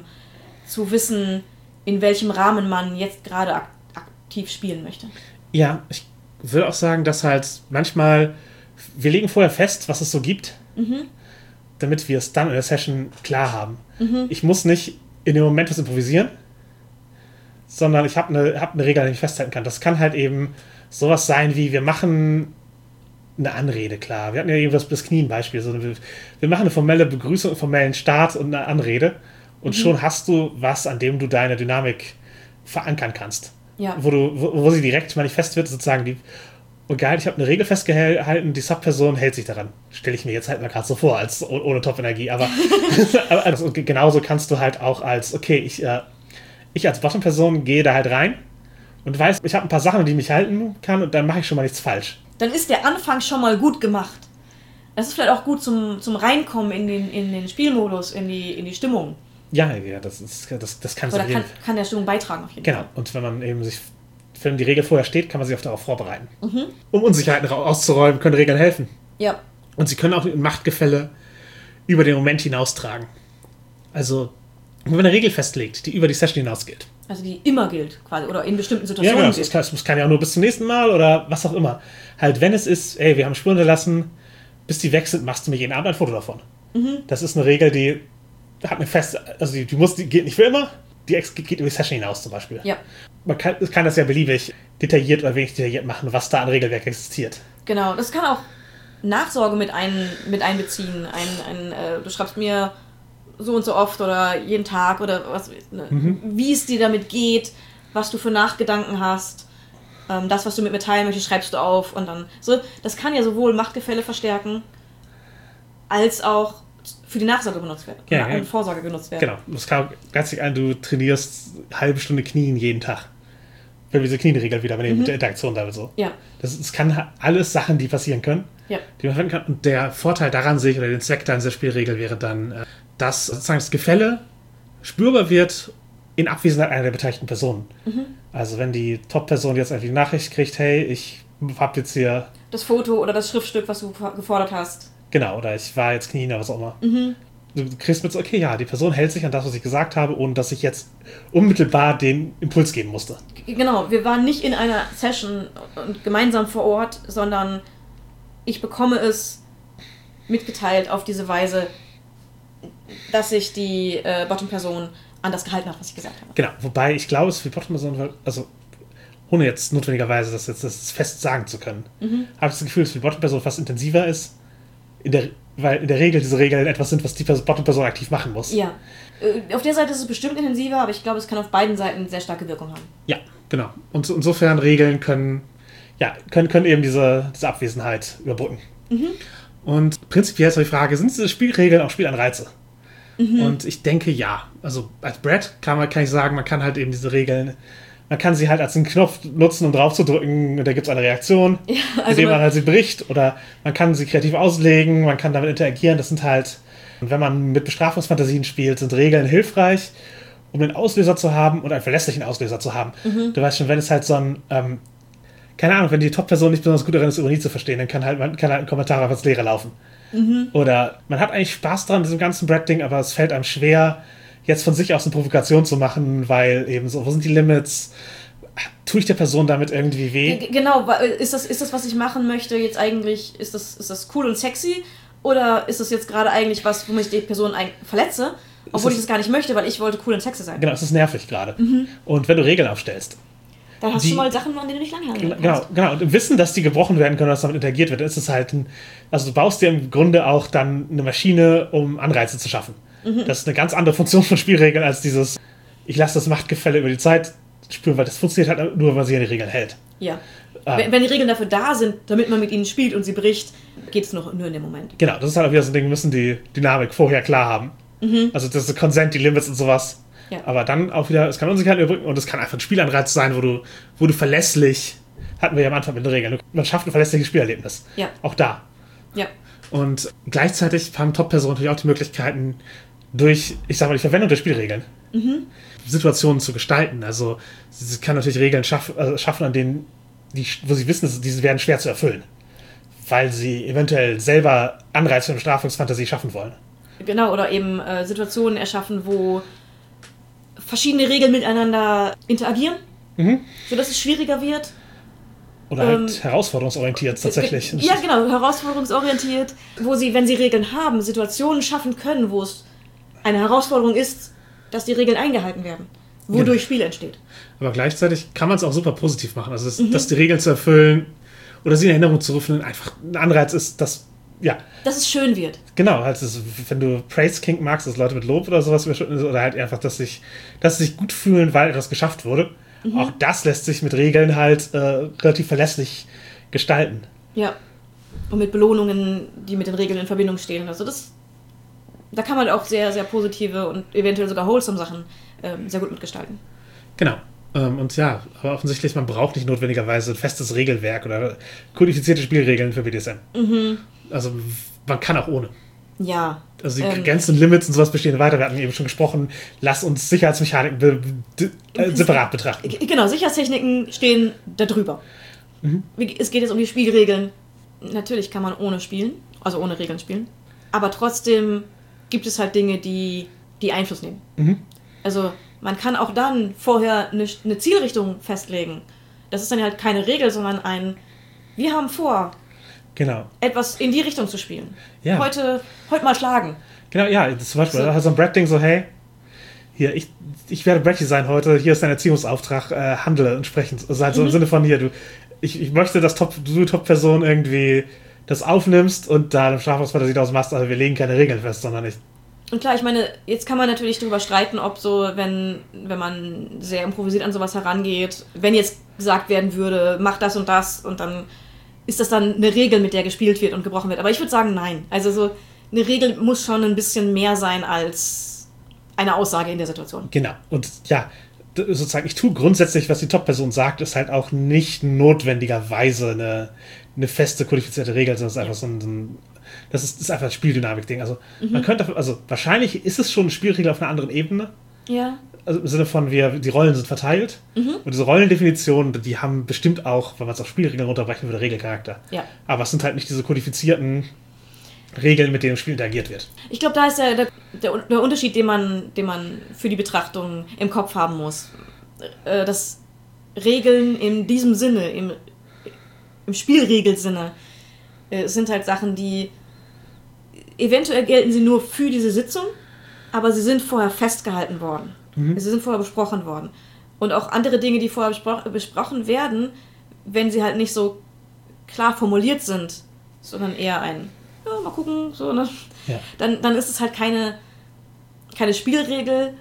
zu wissen, in welchem Rahmen man jetzt gerade aktiv spielen möchte. Ja, ich würde auch sagen, dass halt manchmal, wir legen vorher fest, was es so gibt, damit wir es dann in der Session klar haben. Ich muss nicht in dem Moment was improvisieren, sondern ich habe eine Regel, die ich festhalten kann. Das kann halt eben sowas sein wie, wir machen eine Anrede, klar. Wir hatten ja eben das Knie-Beispiel. So wir machen eine formelle Begrüßung, einen formellen Start und eine Anrede und schon hast du was, an dem du deine Dynamik verankern kannst. Ja. Wo sie direkt manifest wird, sozusagen oh geil, ich habe eine Regel festgehalten, die Subperson hält sich daran. Stelle ich mir jetzt halt mal gerade so vor, als ohne Top-Energie. Aber also, genauso kannst du halt auch als, okay, ich als Bottom-Person gehe da halt rein und weiß, ich habe ein paar Sachen, die mich halten kann und dann mache ich schon mal nichts falsch. Dann ist der Anfang schon mal gut gemacht. Das ist vielleicht auch gut zum Reinkommen in den Spielmodus, in die Stimmung. Ja, das kann Oder kann der Stimmung beitragen auf jeden Fall. Genau, und wenn man eben wenn die Regel vorher steht, kann man sich auch darauf vorbereiten. Um Unsicherheiten auszuräumen, können Regeln helfen. Ja. Und sie können auch ein Machtgefälle über den Moment hinaustragen. Also, wenn man eine Regel festlegt, die über die Session hinausgeht. Also die immer gilt, quasi, oder in bestimmten Situationen gilt. Das kann ja auch nur bis zum nächsten Mal oder was auch immer. Halt, wenn es ist, wir haben Spuren hinterlassen, bis die weg sind, machst du mir jeden Abend ein Foto davon. Das ist eine Regel, die hat eine feste, also die geht nicht für immer, die geht über die Session hinaus zum Beispiel. Ja. Man kann das ja beliebig detailliert oder wenig detailliert machen, was da an Regelwerk existiert. Genau, das kann auch Nachsorge mit einbeziehen. Du schreibst mir so und so oft oder jeden Tag oder was, wie es dir damit geht, was du für Nachgedanken hast, das, was du mit mir teilen möchtest, schreibst du auf und dann so. Das kann ja sowohl Machtgefälle verstärken, als auch für die Nachsorge benutzt werden. Und Vorsorge genutzt werden. Genau, das kann ganz ein, du trainierst eine halbe Stunde Knien jeden Tag. Wenn wir diese Knienregel wieder mit der Interaktion damit so. Ja. Das kann alles Sachen, die passieren können, die man verwenden kann. Und der Vorteil daran sehe ich, oder den Zweck dieser Spielregel wäre dann, dass sozusagen das Gefälle spürbar wird in Abwesenheit einer der beteiligten Personen. Also wenn die Top-Person jetzt einfach die Nachricht kriegt, hey, ich hab jetzt hier das Foto oder das Schriftstück, was du gefordert hast. Genau, oder ich war jetzt Knien oder was auch immer. Du kriegst mit so, okay, ja, die Person hält sich an das, was ich gesagt habe, ohne dass ich jetzt unmittelbar den Impuls geben musste. Genau, wir waren nicht in einer Session und gemeinsam vor Ort, sondern ich bekomme es mitgeteilt auf diese Weise, dass sich die Bottom-Person an das gehalten hat, was ich gesagt habe. Genau, wobei ich glaube, es für die Bottom-Person, also ohne jetzt notwendigerweise das fest sagen zu können, habe ich das Gefühl, dass für die Bottom-Person fast intensiver ist, weil in der Regel diese Regeln etwas sind, was die Bottom-Person aktiv machen muss. Ja. Auf der Seite ist es bestimmt intensiver, aber ich glaube, es kann auf beiden Seiten sehr starke Wirkung haben. Ja, genau. Und insofern Regeln können eben diese Abwesenheit überbrücken. Und prinzipiell ist die Frage, sind diese Spielregeln auch Spielanreize? Und ich denke, ja. Also als Brett kann ich sagen, man kann halt eben diese Regeln, man kann sie halt als einen Knopf nutzen, um drauf zu drücken, und da gibt es eine Reaktion, indem man halt sie bricht, oder man kann sie kreativ auslegen, man kann damit interagieren. Das sind halt, wenn man mit Bestrafungsfantasien spielt, sind Regeln hilfreich, um einen Auslöser zu haben und einen verlässlichen Auslöser zu haben. Du weißt schon, wenn es halt so ein, keine Ahnung, wenn die Top-Person nicht besonders gut darin ist, Ironie zu verstehen, dann kann halt ein Kommentar einfach ins Leere laufen. Oder man hat eigentlich Spaß dran, diesem ganzen Brett-Ding, aber es fällt einem schwer, jetzt von sich aus eine Provokation zu machen, weil eben so, wo sind die Limits? Tue ich der Person damit irgendwie weh? Genau, ist das, was ich machen möchte, jetzt eigentlich, ist das cool und sexy? Oder ist das jetzt gerade eigentlich was, womit ich die Person verletze? Obwohl ich das gar nicht möchte, weil ich wollte cool und sexy sein. Genau, es ist nervig gerade. Und wenn du Regeln aufstellst, dann hast du schon mal Sachen, an denen du nicht langhalten kannst. Genau. Und im Wissen, dass die gebrochen werden können, dass damit interagiert wird, ist es halt also du baust dir im Grunde auch dann eine Maschine, um Anreize zu schaffen. Das ist eine ganz andere Funktion von Spielregeln als dieses, ich lasse das Machtgefälle über die Zeit spüren, weil das funktioniert halt nur, wenn man sich an die Regeln hält. Ja. Wenn die Regeln dafür da sind, damit man mit ihnen spielt und sie bricht, geht es nur in dem Moment. Genau, das ist halt auch wieder so ein Ding, müssen die Dynamik vorher klar haben. Also das ist Consent, die Limits und sowas. Ja. Aber dann auch wieder, es kann Unsicherheit überbrücken und es kann einfach ein Spielanreiz sein, wo du verlässlich, hatten wir ja am Anfang mit den Regeln, man schafft ein verlässliches Spielerlebnis. Ja. Auch da. Ja. Und gleichzeitig haben Top-Personen natürlich auch die Möglichkeiten, durch, ich sag mal, die Verwendung der Spielregeln Situationen zu gestalten. Also sie kann natürlich Regeln schaffen, an denen, wo sie wissen, diese werden schwer zu erfüllen, weil sie eventuell selber Anreize für eine Bestrafungsfantasie schaffen wollen. Genau, oder eben Situationen erschaffen, wo verschiedene Regeln miteinander interagieren, sodass es schwieriger wird. Oder halt herausforderungsorientiert tatsächlich. Ja, genau, herausforderungsorientiert, wo sie, wenn sie Regeln haben, Situationen schaffen können, wo es eine Herausforderung ist, dass die Regeln eingehalten werden, wodurch Spiel entsteht. Aber gleichzeitig kann man es auch super positiv machen. Also, dass die Regeln zu erfüllen oder sie in Erinnerung zu rufen einfach ein Anreiz ist, dass es schön wird. Genau, also wenn du Praise King magst, dass Leute mit Lob oder sowas überschütten, oder halt einfach, dass sie sich gut fühlen, weil etwas geschafft wurde. Auch das lässt sich mit Regeln halt relativ verlässlich gestalten. Ja. Und mit Belohnungen, die mit den Regeln in Verbindung stehen. Also da kann man auch sehr, sehr positive und eventuell sogar wholesome Sachen sehr gut mitgestalten. Genau. Und ja, aber offensichtlich, man braucht nicht notwendigerweise ein festes Regelwerk oder kodifizierte Spielregeln für BDSM. Also man kann auch ohne. Ja. Also die Grenzen und Limits und sowas bestehen weiter. Wir hatten eben schon gesprochen, lass uns Sicherheitsmechaniken separat betrachten. Genau, Sicherheitstechniken stehen da drüber. Es geht jetzt um die Spielregeln. Natürlich kann man ohne spielen, also ohne Regeln spielen. Aber trotzdem gibt es halt Dinge, die Einfluss nehmen. Also man kann auch dann vorher eine Zielrichtung festlegen. Das ist dann halt keine Regel, sondern wir haben vor, etwas in die Richtung zu spielen. Ja. Heute mal schlagen. Genau, ja, zum Beispiel, da hat so ein Brett-Ding so, hey, hier, ich werde Bretty sein heute, hier ist dein Erziehungsauftrag, handle entsprechend. Also halt so im Sinne von, hier, ich möchte, dass du Top-Person irgendwie das aufnimmst und da eine Strafungsfantasie daraus machst, aber wir legen keine Regeln fest, sondern nicht. Und klar, ich meine, jetzt kann man natürlich darüber streiten, ob so, wenn man sehr improvisiert an sowas herangeht, wenn jetzt gesagt werden würde, mach das und dann ist das dann eine Regel, mit der gespielt wird und gebrochen wird. Aber ich würde sagen, nein. Also so eine Regel muss schon ein bisschen mehr sein als eine Aussage in der Situation. Genau. Und ja, sozusagen, ich tue grundsätzlich, was die Top-Person sagt, ist halt auch nicht notwendigerweise eine feste, kodifizierte Regel, sondern es ist einfach das ist einfach ein Spieldynamik-Ding. Also man könnte, wahrscheinlich ist es schon eine Spielregel auf einer anderen Ebene. Ja. Also im Sinne von, die Rollen sind verteilt. Und diese Rollendefinitionen, die haben bestimmt auch, wenn man es auf Spielregeln runterbrechen würde, Regelcharakter. Ja. Aber es sind halt nicht diese kodifizierten Regeln, mit denen im Spiel interagiert wird. Ich glaube, da ist der Unterschied, den man für die Betrachtung im Kopf haben muss. Dass Regeln in diesem Sinne, im Spielregelsinne, sind halt Sachen, die eventuell gelten sie nur für diese Sitzung, aber sie sind vorher festgehalten worden. Sie sind vorher besprochen worden. Und auch andere Dinge, die vorher besprochen werden, wenn sie halt nicht so klar formuliert sind, sondern eher mal gucken, so, ne? Ja. Dann ist es halt keine Spielregel,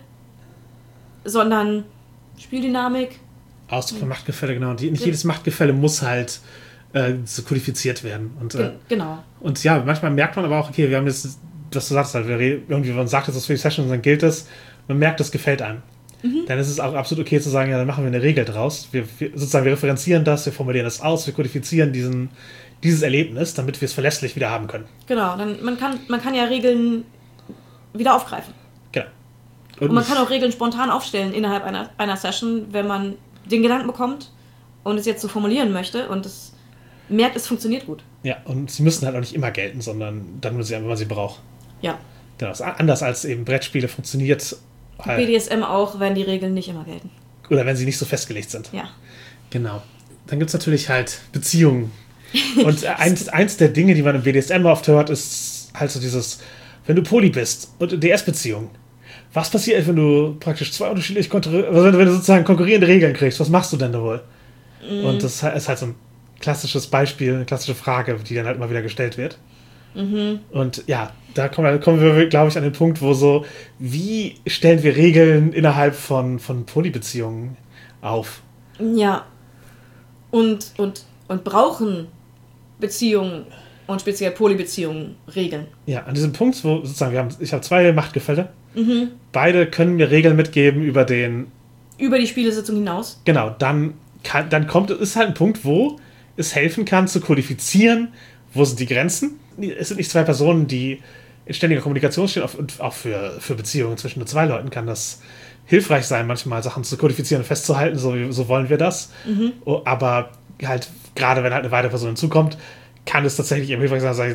sondern Spieldynamik. Ausdruck von Machtgefälle, genau. Und nicht jedes Machtgefälle muss halt so kodifiziert werden. Und, genau. Und ja, manchmal merkt man aber auch, okay, wir haben jetzt, was du sagst, halt, irgendwie, man sagt, das ist für die Session, dann gilt das, man merkt, das gefällt einem. Dann ist es auch absolut okay zu sagen, ja, dann machen wir eine Regel draus. Wir referenzieren das, wir formulieren das aus, wir kodifizieren dieses Erlebnis, damit wir es verlässlich wieder haben können. Genau, dann man kann ja Regeln wieder aufgreifen. Genau. Und man kann auch Regeln spontan aufstellen innerhalb einer Session, wenn man den Gedanken bekommt und es jetzt so formulieren möchte und es merkt, es funktioniert gut. Ja, und sie müssen halt auch nicht immer gelten, sondern dann nur, wenn man sie braucht. Ja. Genau, anders als eben Brettspiele funktioniert halt. BDSM auch, wenn die Regeln nicht immer gelten. Oder wenn sie nicht so festgelegt sind. Ja. Genau. Dann gibt es natürlich halt Beziehungen. Und eins der Dinge, die man im BDSM oft hört, ist halt so dieses, wenn du Poly bist und in DS-Beziehungen, was passiert, wenn du praktisch zwei unterschiedliche wenn du sozusagen konkurrierende Regeln kriegst, was machst du denn da wohl? Und das ist halt so ein klassisches Beispiel, eine klassische Frage, die dann halt immer wieder gestellt wird. Und ja, da kommen wir, glaube ich, an den Punkt, wo so, wie stellen wir Regeln innerhalb von Polybeziehungen auf? Ja. Und brauchen Beziehungen und speziell Polybeziehungen Regeln. Ja, an diesem Punkt, wo sozusagen ich habe zwei Machtgefälle. Beide können mir Regeln mitgeben über die Spielesitzung hinaus. Genau, dann ist halt ein Punkt, wo es helfen kann zu kodifizieren, wo sind die Grenzen. Es sind nicht zwei Personen, die in ständiger Kommunikation stehen und auch für Beziehungen zwischen nur zwei Leuten kann das hilfreich sein, manchmal Sachen zu kodifizieren und festzuhalten, so wollen wir das. Aber halt, gerade wenn halt eine weitere Person hinzukommt, kann es tatsächlich eben hilfreich sein,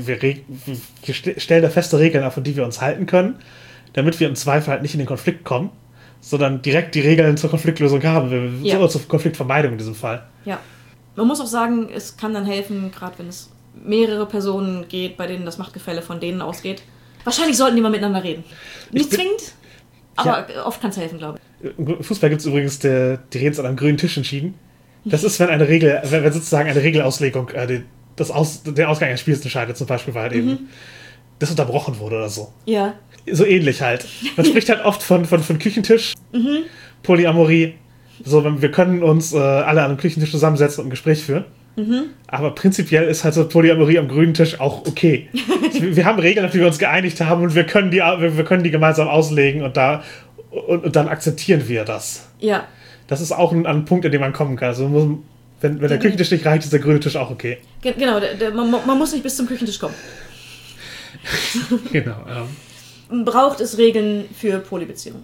wir stellen da feste Regeln auf, an die wir uns halten können, damit wir im Zweifel halt nicht in den Konflikt kommen, sondern direkt die Regeln zur Konfliktlösung haben, oder zur Konfliktvermeidung in diesem Fall. Ja. Man muss auch sagen, es kann dann helfen, gerade wenn es mehrere Personen geht, bei denen das Machtgefälle von denen ausgeht. Wahrscheinlich sollten die mal miteinander reden. Nicht zwingend, aber oft kann es helfen, glaube ich. Im Fußball gibt es übrigens, die Reden an einem grünen Tisch entschieden. Das ist, wenn sozusagen eine Regelauslegung den Ausgang eines Spiels entscheidet, zum Beispiel, weil halt eben das unterbrochen wurde oder so. Ja. So ähnlich halt. Man spricht halt oft von Küchentisch, Polyamorie. So, wir können uns alle an einem Küchentisch zusammensetzen und ein Gespräch führen. Aber prinzipiell ist halt so Polyamorie am grünen Tisch auch okay. Wir haben Regeln, auf die wir uns geeinigt haben und wir können die gemeinsam auslegen und dann akzeptieren wir das. Ja. Das ist auch ein Punkt, an dem man kommen kann. Also wenn der Küchentisch nicht reicht, ist der grüne Tisch auch okay. Genau, man muss nicht bis zum Küchentisch kommen. Genau. Braucht es Regeln für Polybeziehungen?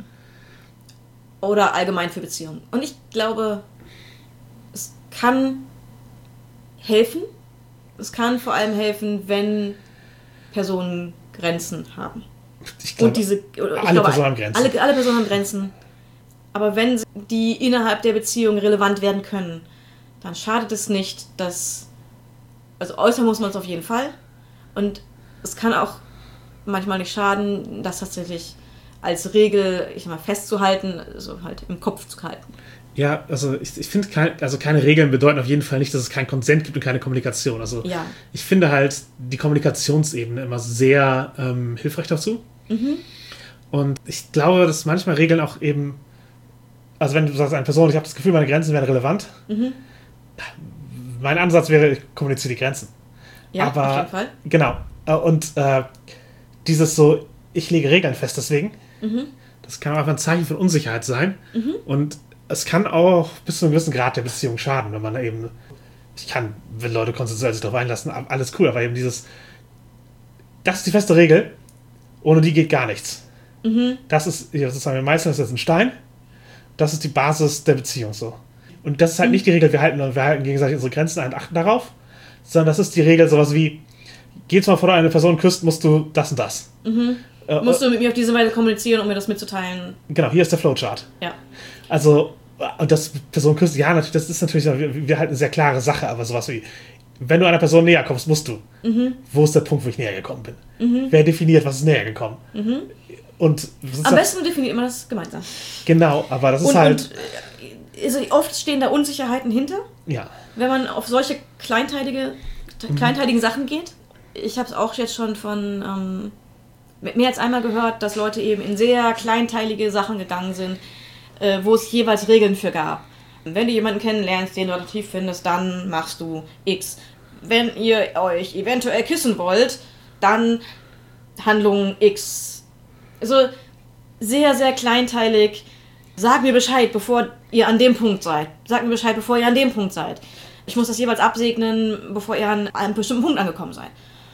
Oder allgemein für Beziehungen? Und ich glaube, es kann helfen. Es kann vor allem helfen, wenn Personen Grenzen haben. Ich glaube, alle Personen haben Grenzen. Alle Personen haben Grenzen. Aber wenn die innerhalb der Beziehung relevant werden können, dann schadet es nicht, also äußern muss man es auf jeden Fall. Und es kann auch manchmal nicht schaden, das tatsächlich als Regel, festzuhalten, also halt im Kopf zu halten. Ja, also ich finde, keine Regeln bedeuten auf jeden Fall nicht, dass es keinen Konsent gibt und keine Kommunikation. Also ich finde halt die Kommunikationsebene immer sehr hilfreich dazu. Und ich glaube, dass manchmal Regeln auch eben, also wenn du sagst, eine Person, ich habe das Gefühl, meine Grenzen wären relevant, mein Ansatz wäre, ich kommuniziere die Grenzen. Ja, aber, auf jeden Fall. Genau. Und dieses so, ich lege Regeln fest deswegen, das kann auch einfach ein Zeichen von Unsicherheit sein. Und es kann auch bis zu einem gewissen Grad der Beziehung schaden, wenn man eben, wenn Leute konsensuell sich darauf einlassen, alles cool, aber eben das ist die feste Regel, ohne die geht gar nichts. Das ist, sozusagen, wir meistern das jetzt ein Stein, das ist die Basis der Beziehung so. Und das ist halt nicht die Regel, wir halten gegenseitig unsere Grenzen ein und achten darauf, sondern das ist die Regel, sowas wie, jedes Mal, bevor du eine Person küsst, musst du das und das. Musst du mit mir auf diese Weise kommunizieren, um mir das mitzuteilen? Genau, hier ist der Flowchart. Ja. Also, und das Person küsst, ja, natürlich, das ist natürlich, wir halten eine sehr klare Sache, aber sowas wie, wenn du einer Person näher kommst, musst du. Wo ist der Punkt, wo ich näher gekommen bin? Wer definiert, was ist näher gekommen? Und am besten definiert man das gemeinsam. Genau, aber das ist halt... Also oft stehen da Unsicherheiten hinter. Ja. Wenn man auf solche kleinteiligen Sachen geht. Ich habe es auch jetzt schon von mehr als einmal gehört, dass Leute eben in sehr kleinteilige Sachen gegangen sind, wo es jeweils Regeln für gab. Wenn du jemanden kennenlernst, den du attraktiv findest, dann machst du X. Wenn ihr euch eventuell küssen wollt, dann Handlung X. Also sehr, sehr kleinteilig. Sag mir Bescheid, bevor ihr an dem Punkt seid. Sag mir Bescheid, bevor ihr an dem Punkt seid. Ich muss das jeweils absegnen, bevor ihr an einem bestimmten Punkt angekommen seid.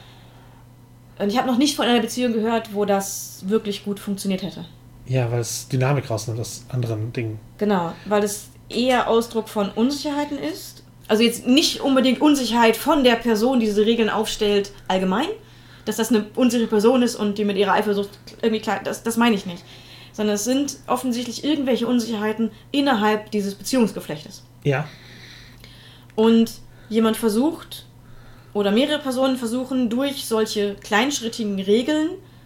Und ich habe noch nicht von einer Beziehung gehört, wo das wirklich gut funktioniert hätte. Ja, weil es Dynamik rausnimmt aus anderen Dingen. Genau, weil es eher Ausdruck von Unsicherheiten ist. Also jetzt nicht unbedingt Unsicherheit von der Person, die diese Regeln aufstellt, allgemein. Dass das eine unsichere Person ist und die mit ihrer Eifersucht irgendwie klar... Das meine ich nicht. Sondern es sind offensichtlich irgendwelche Unsicherheiten innerhalb dieses Beziehungsgeflechtes. Ja. Und jemand versucht, oder mehrere Personen versuchen, durch solche kleinschrittigen Regeln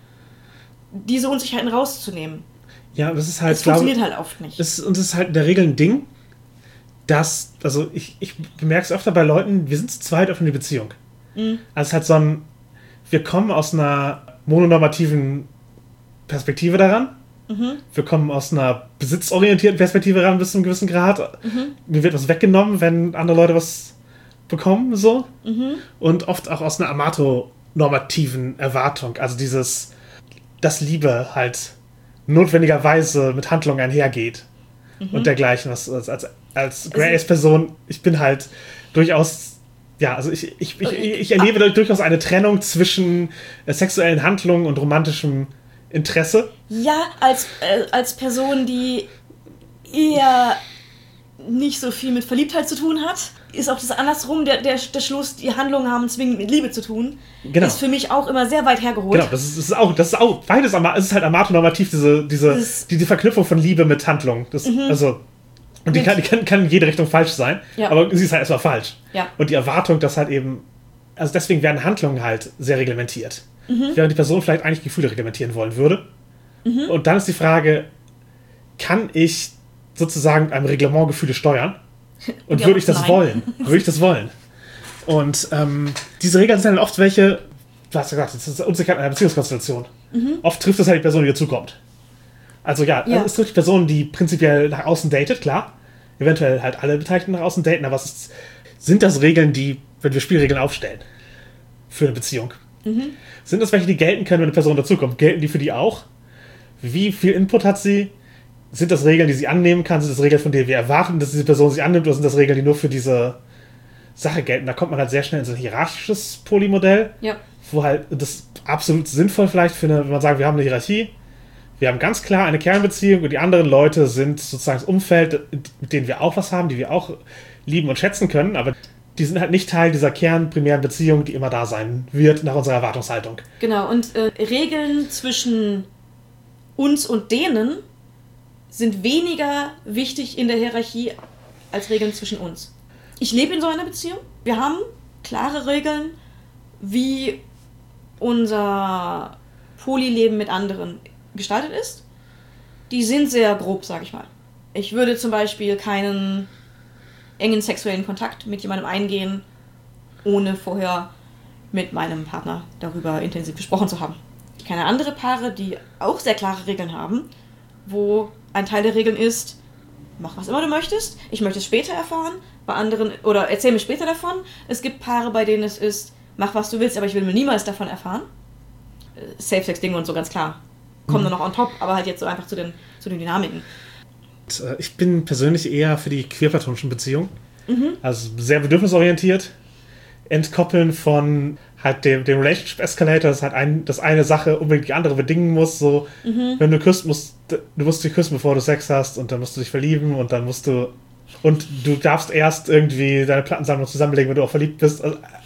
diese Unsicherheiten rauszunehmen. Ja, das ist halt... Das funktioniert halt oft nicht. Und das ist halt in der Regel ein Ding, dass... Also ich bemerke es öfter bei Leuten, wir sind zu zweit auf eine Beziehung. Also es ist halt so ein... Wir kommen aus einer mononormativen Perspektive daran. Wir kommen aus einer besitzorientierten Perspektive ran bis zu einem gewissen Grad. Mir wird was weggenommen, wenn andere Leute was bekommen, so. Und oft auch aus einer amatonormativen Erwartung. Also dass Liebe halt notwendigerweise mit Handlungen einhergeht. Und dergleichen. Was als Grace-Person, ich bin halt durchaus Ja, also ich erlebe durchaus eine Trennung zwischen sexuellen Handlungen und romantischem Interesse. Ja, als Person, die eher nicht so viel mit Verliebtheit zu tun hat, ist auch das andersrum, der Schluss, die Handlungen haben zwingend mit Liebe zu tun, Genau. ist für mich auch immer sehr weit hergeholt. Genau, das ist auch beides, es ist halt amatonormativ, diese Verknüpfung von Liebe mit Handlung. Also, und die kann in jede Richtung falsch sein, aber sie ist halt erstmal falsch. Ja. Und die Erwartung, dass halt eben, also deswegen werden Handlungen halt sehr reglementiert. Während die Person vielleicht eigentlich Gefühle reglementieren wollen würde. Und dann ist die Frage, kann ich sozusagen mit einem Reglement Gefühle steuern? Und würde ich das wollen? Würde ich das wollen? Und diese Regeln sind dann oft welche, du hast gesagt, das ist Unsicherheit einer Beziehungskonstellation. Oft trifft es halt die Person, die dazukommt. Also es trifft die Person, die prinzipiell nach außen datet, klar. Eventuell halt alle Beteiligten nach außen daten, aber sind das Regeln, die, wenn wir Spielregeln aufstellen für eine Beziehung, sind das welche, die gelten können, wenn eine Person dazukommt? Gelten die für die auch? Wie viel Input hat sie? Sind das Regeln, die sie annehmen kann? Sind das Regeln, von denen wir erwarten, dass diese Person sie annimmt? Oder sind das Regeln, die nur für diese Sache gelten? Da kommt man halt sehr schnell in so ein hierarchisches Polymodell, wo halt das absolut sinnvoll vielleicht wenn man sagt, wir haben eine Hierarchie, wir haben ganz klar eine Kernbeziehung und die anderen Leute sind sozusagen das Umfeld, mit denen wir auch was haben, die wir auch lieben und schätzen können, aber die sind halt nicht Teil dieser kernprimären Beziehung, die immer da sein wird nach unserer Erwartungshaltung. Genau, und Regeln zwischen uns und denen sind weniger wichtig in der Hierarchie als Regeln zwischen uns. Ich lebe in so einer Beziehung. Wir haben klare Regeln, wie unser Polyleben mit anderen gestaltet ist. Die sind sehr grob, sag ich mal. Ich würde zum Beispiel keinen engen sexuellen Kontakt mit jemandem eingehen, ohne vorher mit meinem Partner darüber intensiv gesprochen zu haben. Ich kenne andere Paare, die auch sehr klare Regeln haben, wo ein Teil der Regeln ist, mach was immer du möchtest, ich möchte es später erfahren, bei anderen, oder erzähl mir später davon. Es gibt Paare, bei denen es ist, mach was du willst, aber ich will mir niemals davon erfahren. Safe-Sex-Dinge und so, ganz klar. Kommen dann noch on top, aber halt jetzt so einfach zu den Dynamiken. Ich bin persönlich eher für die queerplatonischen Beziehungen. Also sehr bedürfnisorientiert. Entkoppeln von halt dem Relationship Escalator, dass eine Sache unbedingt die andere bedingen muss. So, wenn du küsst, du musst dich küssen, bevor du Sex hast, und dann musst du dich verlieben und dann musst du. Und du darfst erst irgendwie deine Plattensammlung zusammenlegen, wenn du auch verliebt bist.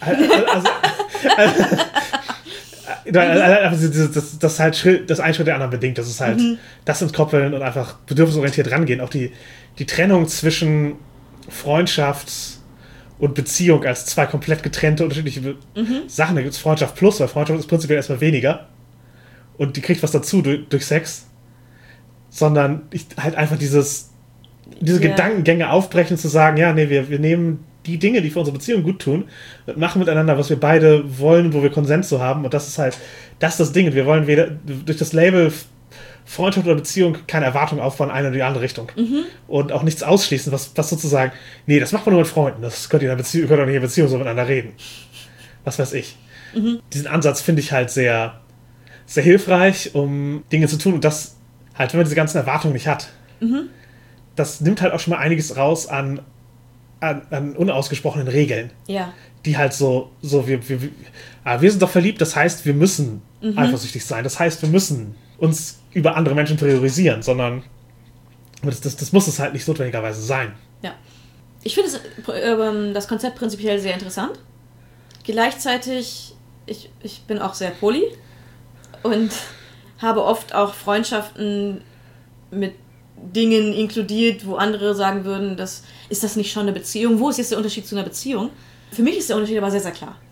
Das ist halt das ein Schritt der anderen bedingt. Das ist halt das Entkoppeln und einfach bedürfnisorientiert rangehen. Auch die Trennung zwischen Freundschaft und Beziehung als zwei komplett getrennte, unterschiedliche Sachen. Da gibt es Freundschaft plus, weil Freundschaft ist prinzipiell erstmal weniger. Und die kriegt was dazu durch Sex. Sondern halt einfach diese Gedankengänge aufbrechen, zu sagen, ja, nee, wir nehmen die Dinge, die für unsere Beziehung gut tun, und machen miteinander, was wir beide wollen, wo wir Konsens zu haben. Und das ist das Ding. Wir wollen weder durch das Label Freundschaft oder Beziehung keine Erwartung aufbauen in eine oder die andere Richtung. Und auch nichts ausschließen, was sozusagen, nee, das macht man nur mit Freunden. Das könnt ihr in einer Beziehung so miteinander reden. Was weiß ich. Diesen Ansatz finde ich halt sehr, sehr hilfreich, um Dinge zu tun. Und das halt, wenn man diese ganzen Erwartungen nicht hat, das nimmt halt auch schon mal einiges raus an unausgesprochenen Regeln. Ja. Die halt wir sind doch verliebt, das heißt, wir müssen eifersüchtig sein. Das heißt, wir müssen uns über andere Menschen priorisieren, sondern das muss es halt nicht notwendigerweise sein. Ja. Ich finde das Konzept prinzipiell sehr interessant. Gleichzeitig, ich bin auch sehr poly und habe oft auch Freundschaften mit Dingen inkludiert, wo andere sagen würden, ist das nicht schon eine Beziehung? Wo ist jetzt der Unterschied zu einer Beziehung? Für mich ist der Unterschied aber sehr, sehr klar.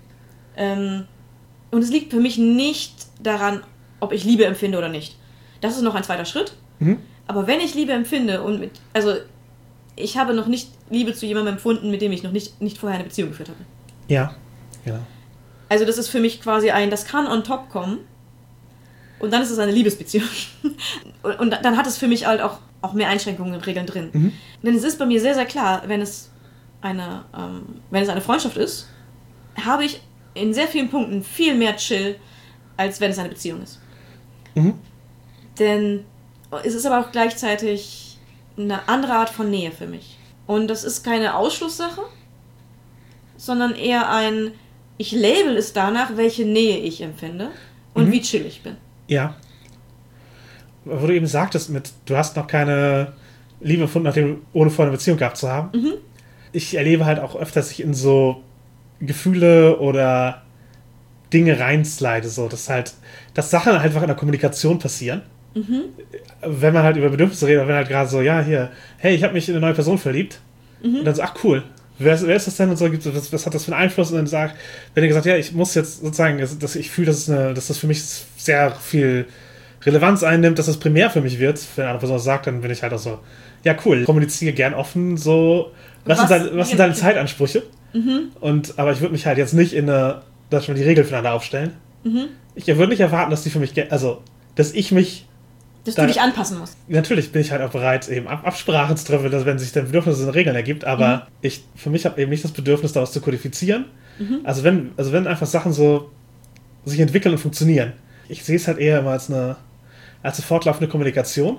Und es liegt für mich nicht daran, ob ich Liebe empfinde oder nicht. Das ist noch ein zweiter Schritt. Aber wenn ich Liebe empfinde ich habe noch nicht Liebe zu jemandem empfunden, mit dem ich noch nicht vorher eine Beziehung geführt habe. Ja, genau. Also das ist für mich quasi das kann on top kommen. Und dann ist es eine Liebesbeziehung. Und dann hat es für mich halt auch mehr Einschränkungen und Regeln drin. Denn es ist bei mir sehr, sehr klar, wenn es eine Freundschaft ist, habe ich in sehr vielen Punkten viel mehr Chill, als wenn es eine Beziehung ist. Denn es ist aber auch gleichzeitig eine andere Art von Nähe für mich. Und das ist keine Ausschlusssache. sondern eher ein, ich label es danach, welche Nähe ich empfinde und wie chill ich bin. Ja. Wo du eben sagtest, du hast noch keine Liebe gefunden, nachdem ohne vorher eine Beziehung gehabt zu haben. Ich erlebe halt auch öfter, dass ich in so Gefühle oder Dinge reinslide, so, dass Sachen halt einfach in der Kommunikation passieren. Wenn man halt über Bedürfnisse redet, wenn halt gerade so, ja, hier, hey, ich habe mich in eine neue Person verliebt. Und dann so, ach cool, wer ist das denn? Und so, was hat das für einen Einfluss? Und dann wenn ihr gesagt, ja, ich muss jetzt sozusagen, dass ich fühle, dass das für mich sehr viel Relevanz einnimmt, dass das primär für mich wird, wenn eine andere Person das sagt, dann bin ich halt auch so, ja cool, kommuniziere gern offen, so, was sind deine Zeitansprüche? Aber ich würde mich halt jetzt nicht dass wir die Regeln füreinander aufstellen. Ich würde nicht erwarten, dass die für mich, dass ich mich du dich anpassen musst. Natürlich bin ich halt auch bereit, eben Absprachen zu treffen, dass, wenn sich dann Bedürfnisse in Regeln ergibt, aber für mich habe eben nicht das Bedürfnis, daraus zu kodifizieren. Also wenn einfach Sachen so sich entwickeln und funktionieren. Ich sehe es halt eher immer als eine fortlaufende Kommunikation.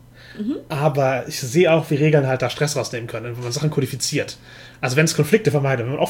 Aber ich sehe auch, wie Regeln halt da Stress rausnehmen können, wenn man Sachen kodifiziert. Also wenn es Konflikte vermeidet, wenn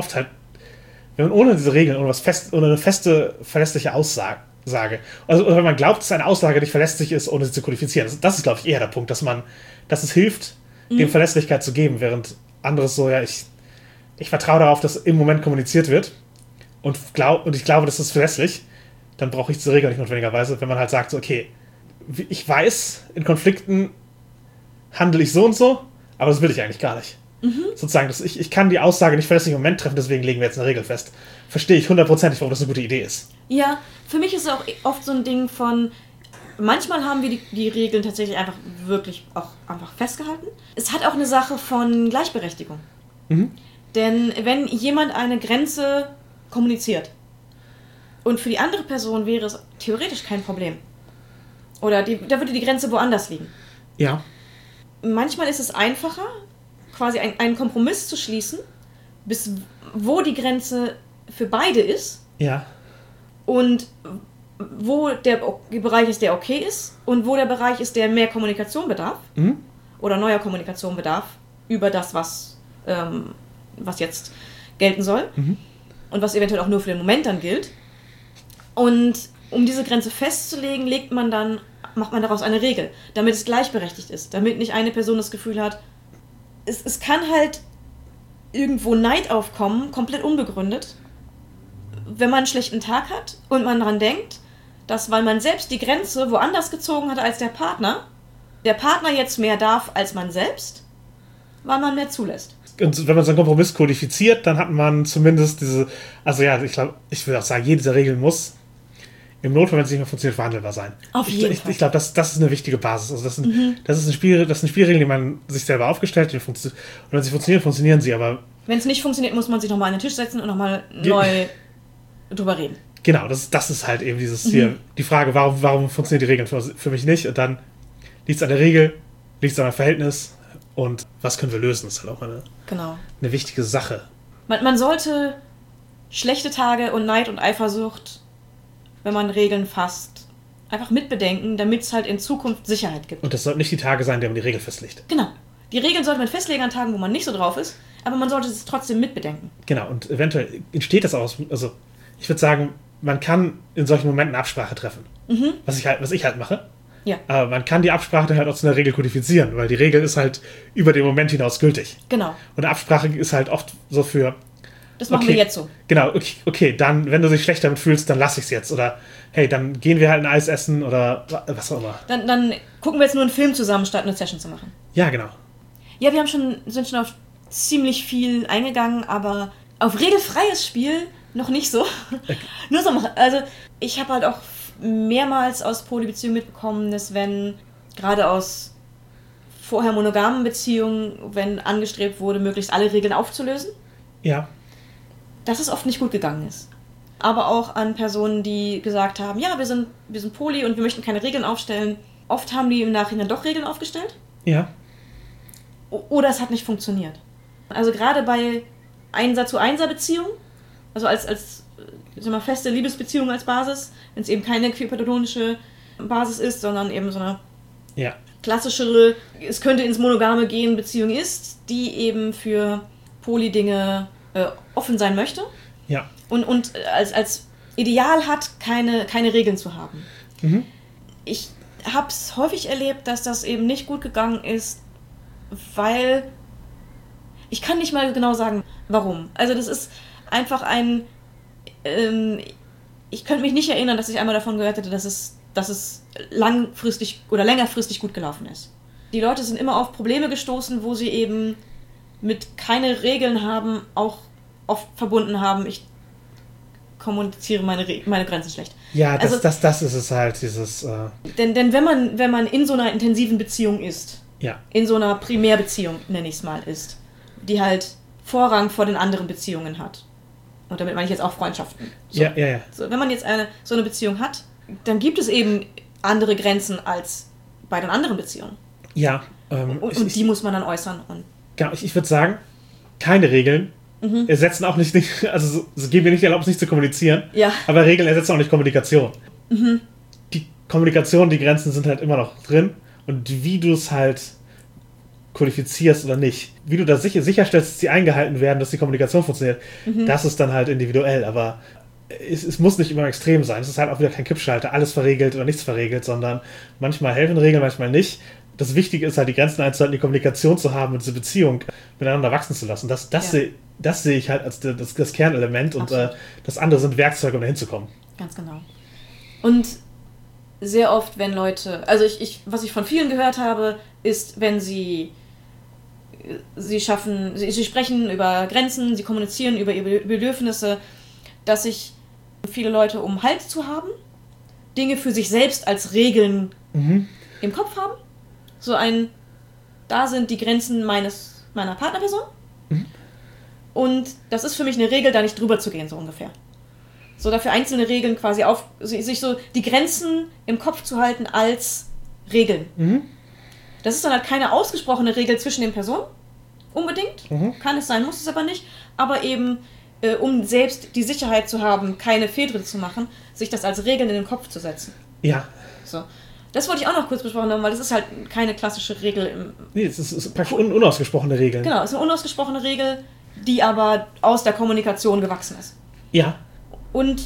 man ohne diese Regeln, ohne eine feste, verlässliche Aussage, oder wenn man glaubt, dass eine Aussage nicht verlässlich ist, ohne sie zu kodifizieren. Das ist, glaube ich, eher der Punkt, dass es hilft, dem Verlässlichkeit zu geben, während anderes so, ja, ich vertraue darauf, dass im Moment kommuniziert wird und ich glaube, das ist verlässlich, dann brauche ich diese Regel nicht notwendigerweise, wenn man halt sagt, so, okay, ich weiß, in Konflikten handle ich so und so, aber das will ich eigentlich gar nicht. Sozusagen, ich kann die Aussage nicht verlässlich im Moment treffen, deswegen legen wir jetzt eine Regel fest. Verstehe ich 100%, warum das eine gute Idee ist. Ja, für mich ist es auch oft so ein Ding von, manchmal haben wir die Regeln tatsächlich einfach wirklich auch einfach festgehalten. Es hat auch eine Sache von Gleichberechtigung. Denn wenn jemand eine Grenze kommuniziert und für die andere Person wäre es theoretisch kein Problem. Oder da würde die Grenze woanders liegen. Ja. Manchmal ist es einfacher, quasi einen Kompromiss zu schließen, bis wo die Grenze für beide ist. Ja. Und wo der Bereich ist, der okay ist, und wo der Bereich ist, der mehr Kommunikation bedarf. Oder neuer Kommunikation bedarf über das, was jetzt gelten soll. Und was eventuell auch nur für den Moment dann gilt. Und um diese Grenze festzulegen, macht man daraus eine Regel, damit es gleichberechtigt ist, damit nicht eine Person das Gefühl hat, es kann halt irgendwo Neid aufkommen, komplett unbegründet, wenn man einen schlechten Tag hat und man daran denkt, dass, weil man selbst die Grenze woanders gezogen hat als der Partner jetzt mehr darf als man selbst, weil man mehr zulässt. Und wenn man so einen Kompromiss kodifiziert, dann hat man zumindest ich würde auch sagen, jede dieser Regeln muss im Notfall, wenn es nicht mehr funktioniert, verhandelbar sein. Auf jeden Fall. Ich glaube, das ist eine wichtige Basis. Also das sind Spielregeln, die man sich selber aufgestellt hat. Und wenn sie funktionieren, funktionieren sie. Aber wenn es nicht funktioniert, muss man sich nochmal an den Tisch setzen und nochmal neu drüber reden. Genau, das ist halt eben dieses hier, die Frage, warum funktionieren die Regeln für mich nicht? Und dann liegt es an der Regel, liegt es an einem Verhältnis und was können wir lösen? Das ist halt auch eine wichtige Sache. Man sollte schlechte Tage und Neid und Eifersucht, wenn man Regeln fasst, einfach mitbedenken, damit es halt in Zukunft Sicherheit gibt. Und das sollten nicht die Tage sein, in denen man die Regel festlegt. Genau. Die Regeln sollte man festlegen an Tagen, wo man nicht so drauf ist, aber man sollte es trotzdem mitbedenken. Genau, und eventuell entsteht das aus, also ich würde sagen, man kann in solchen Momenten Absprache treffen. Was ich halt mache. Ja. Aber man kann die Absprache dann halt auch zu einer Regel kodifizieren, weil die Regel ist halt über den Moment hinaus gültig. Genau. Und eine Absprache ist halt oft so für... Das machen wir jetzt so. Genau, okay, dann, wenn du dich schlecht damit fühlst, dann lass ich's jetzt. Oder, hey, dann gehen wir halt ein Eis essen oder was auch immer. Dann gucken wir jetzt nur einen Film zusammen, statt eine Session zu machen. Ja, genau. Ja, wir sind schon auf ziemlich viel eingegangen, aber auf regelfreies Spiel noch nicht so. Okay. Nur so, also ich habe halt auch mehrmals aus Polybeziehungen mitbekommen, dass wenn, gerade aus vorher monogamen Beziehungen, wenn angestrebt wurde, möglichst alle Regeln aufzulösen. Ja. Dass es oft nicht gut gegangen ist. Aber auch an Personen, die gesagt haben, ja, wir sind poly und wir möchten keine Regeln aufstellen. Oft haben die im Nachhinein doch Regeln aufgestellt. Ja. Oder es hat nicht funktioniert. Also gerade bei Einser-zu-Einser-Beziehungen, also als feste Liebesbeziehung als Basis, wenn es eben keine queerplatonische Basis ist, sondern eben so eine klassischere, es könnte ins Monogame gehen, Beziehung ist, die eben für Poly-Dinge offen sein möchte. Ja. Und als Ideal hat, keine Regeln zu haben. Mhm. Ich habe es häufig erlebt, dass das eben nicht gut gegangen ist, weil ich kann nicht mal genau sagen, warum. Also das ist einfach ich könnte mich nicht erinnern, dass ich einmal davon gehört hätte, dass es langfristig oder längerfristig gut gelaufen ist. Die Leute sind immer auf Probleme gestoßen, wo sie eben mit keine Regeln haben, auch oft verbunden haben, ich kommuniziere meine Grenzen schlecht. Ja, das ist es halt, dieses... Denn wenn man in so einer intensiven Beziehung ist, Ja. in so einer Primärbeziehung, nenne ich es mal, ist, die halt Vorrang vor den anderen Beziehungen hat. Und damit meine ich jetzt auch Freundschaften. So. Ja. So, wenn man jetzt so eine Beziehung hat, dann gibt es eben andere Grenzen als bei den anderen Beziehungen. Ja. Und die muss man dann äußern. Und Genau, ich würde sagen, keine Regeln ersetzen auch nicht, also sie geben dir nicht die Erlaubnis, nicht zu kommunizieren, Ja. aber Regeln ersetzen auch nicht Kommunikation. Die Kommunikation, die Grenzen sind halt immer noch drin und wie du es halt kodifizierst oder nicht, wie du da sicherstellst, dass sie eingehalten werden, dass die Kommunikation funktioniert, das ist dann halt individuell, aber es muss nicht immer extrem sein. Es ist halt auch wieder kein Kippschalter, alles verregelt oder nichts verregelt, sondern manchmal helfen Regeln, manchmal nicht. Das Wichtige ist halt, die Grenzen einzuhalten, die Kommunikation zu haben und diese Beziehung miteinander wachsen zu lassen. Das sehe ich halt als das Kernelement und das andere sind Werkzeuge, um da hinzukommen. Ganz genau. Und sehr oft, wenn Leute, also was ich von vielen gehört habe, ist, wenn sie sprechen über Grenzen, sie kommunizieren über ihre Bedürfnisse, dass sich viele Leute, um Halt zu haben, Dinge für sich selbst als Regeln im Kopf haben. Da sind die Grenzen meiner Partnerperson. Und das ist für mich eine Regel, da nicht drüber zu gehen, so ungefähr. So dafür einzelne Regeln quasi sich so die Grenzen im Kopf zu halten als Regeln. Das ist dann halt keine ausgesprochene Regel zwischen den Personen, unbedingt. Kann es sein, muss es aber nicht. Aber eben, um selbst die Sicherheit zu haben, keine Fehltritte zu machen, sich das als Regeln in den Kopf zu setzen. Ja. So. Das wollte ich auch noch kurz besprochen haben, weil das ist halt keine klassische Regel. Nee, es ist praktisch unausgesprochene Regeln. Genau, es ist eine unausgesprochene Regel, die aber aus der Kommunikation gewachsen ist. Ja. Und,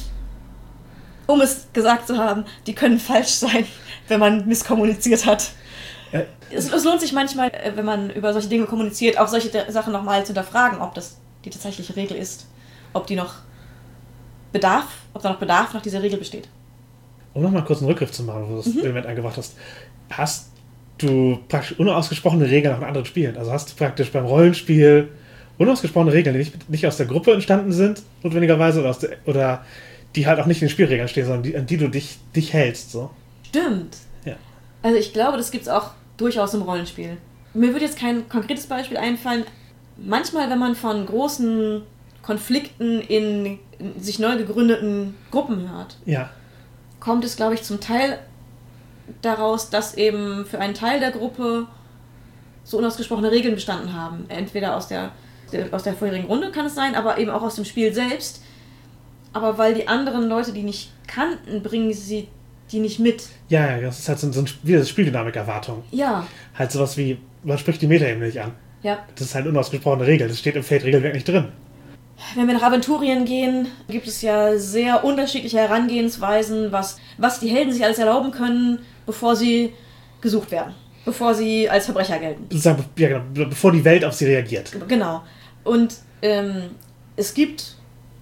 um es gesagt zu haben, die können falsch sein, wenn man misskommuniziert hat. Es lohnt sich manchmal, wenn man über solche Dinge kommuniziert, auch solche Sachen nochmal zu hinterfragen, ob das die tatsächliche Regel ist, ob da noch Bedarf nach dieser Regel besteht. Um nochmal kurz einen Rückgriff zu machen, wo du das Element eingebracht hast. Hast du praktisch unausgesprochene Regeln auch in anderen Spielen? Also hast du praktisch beim Rollenspiel unausgesprochene Regeln, die nicht aus der Gruppe entstanden sind, notwendigerweise, oder die halt auch nicht in den Spielregeln stehen, sondern an die du dich hältst, so? Stimmt. Ja. Also ich glaube, das gibt es auch durchaus im Rollenspiel. Mir würde jetzt kein konkretes Beispiel einfallen. Manchmal, wenn man von großen Konflikten in sich neu gegründeten Gruppen hört, kommt es, glaube ich, zum Teil daraus, dass eben für einen Teil der Gruppe so unausgesprochene Regeln bestanden haben. Entweder aus der vorherigen Runde kann es sein, aber eben auch aus dem Spiel selbst. Aber weil die anderen Leute die nicht kannten, bringen sie die nicht mit. Ja, das ist halt wieder das Spieldynamik-Erwartung. Ja. Halt sowas wie, man spricht die Metaebene nicht an. Ja. Das ist halt unausgesprochene Regel, das steht im Feldregelwerk nicht drin. Wenn wir nach Aventurien gehen, gibt es ja sehr unterschiedliche Herangehensweisen, was die Helden sich alles erlauben können, bevor sie gesucht werden. Bevor sie als Verbrecher gelten. Ja, genau, bevor die Welt auf sie reagiert. Genau. Und es gibt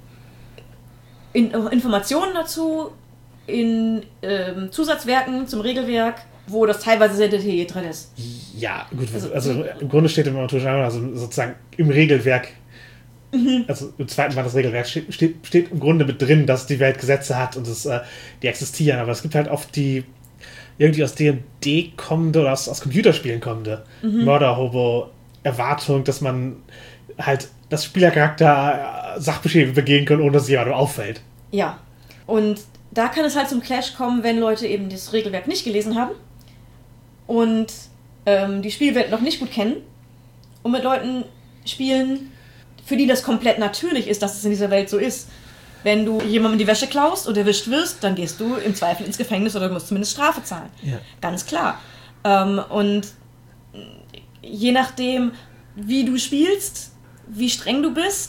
Informationen dazu in Zusatzwerken zum Regelwerk, wo das teilweise sehr detailliert drin ist. Ja, gut. Also im Grunde steht im sozusagen im Regelwerk, also im zweiten Band des Regelwerks steht im Grunde mit drin, dass die Welt Gesetze hat und die existieren. Aber es gibt halt oft die irgendwie aus D&D kommende oder aus Computerspielen kommende Mörder-Hobo-Erwartung, dass man halt das Spielercharakter Sachbeschädigung begehen kann, ohne dass jemandem auffällt. Ja, und da kann es halt zum Clash kommen, wenn Leute eben das Regelwerk nicht gelesen haben und die Spielwelt noch nicht gut kennen und mit Leuten spielen, für die das komplett natürlich ist, dass es in dieser Welt so ist. Wenn du jemandem die Wäsche klaust und erwischt wirst, dann gehst du im Zweifel ins Gefängnis oder musst zumindest Strafe zahlen. Ja. Ganz klar. Und je nachdem, wie du spielst, wie streng du bist,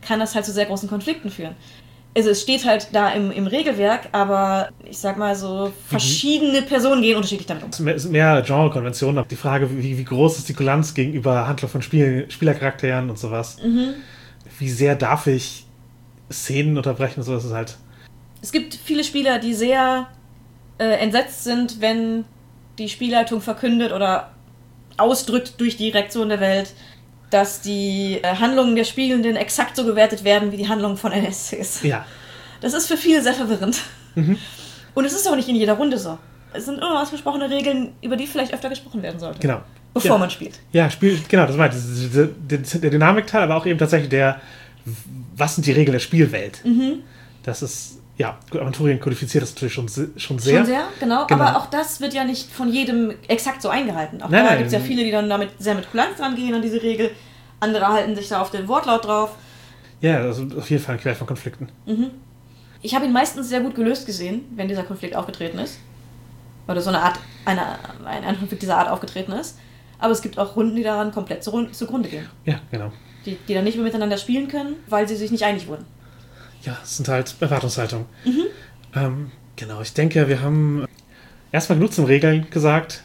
kann das halt zu sehr großen Konflikten führen. Also es steht halt da im Regelwerk, aber ich sag mal so, verschiedene Personen gehen unterschiedlich damit um. Es sind mehr Genre-Konventionen. Die Frage, wie groß ist die Kulanz gegenüber Handlung von Spielercharakteren und sowas. Wie sehr darf ich Szenen unterbrechen und so, das ist halt... Es gibt viele Spieler, die sehr entsetzt sind, wenn die Spielleitung verkündet oder ausdrückt durch die Reaktion der Welt, dass die Handlungen der Spielenden exakt so gewertet werden wie die Handlungen von NSCs. Ja. Das ist für viele sehr verwirrend. Und es ist auch nicht in jeder Runde so. Es sind immer besprochene Regeln, über die vielleicht öfter gesprochen werden sollte. Genau. Bevor man spielt. Ja, genau, das meinte ich. Der Dynamikteil, aber auch eben tatsächlich was sind die Regeln der Spielwelt? Das ist, ja, gut, Aventurien kodifiziert das natürlich schon sehr. Schon sehr, genau. Aber auch das wird ja nicht von jedem exakt so eingehalten. Auch da gibt es ja viele, die dann damit sehr mit Kulanz dran gehen an diese Regel. Andere halten sich da auf den Wortlaut drauf. Ja, das ist auf jeden Fall ein Quell von Konflikten. Ich habe ihn meistens sehr gut gelöst gesehen, wenn dieser Konflikt aufgetreten ist. Oder so ein Konflikt dieser Art aufgetreten ist. Aber es gibt auch Runden, die daran komplett zugrunde gehen. Ja, genau. Die dann nicht mehr miteinander spielen können, weil sie sich nicht einig wurden. Ja, es sind halt Erwartungshaltungen. Genau, ich denke, wir haben erstmal genug zum Regeln gesagt.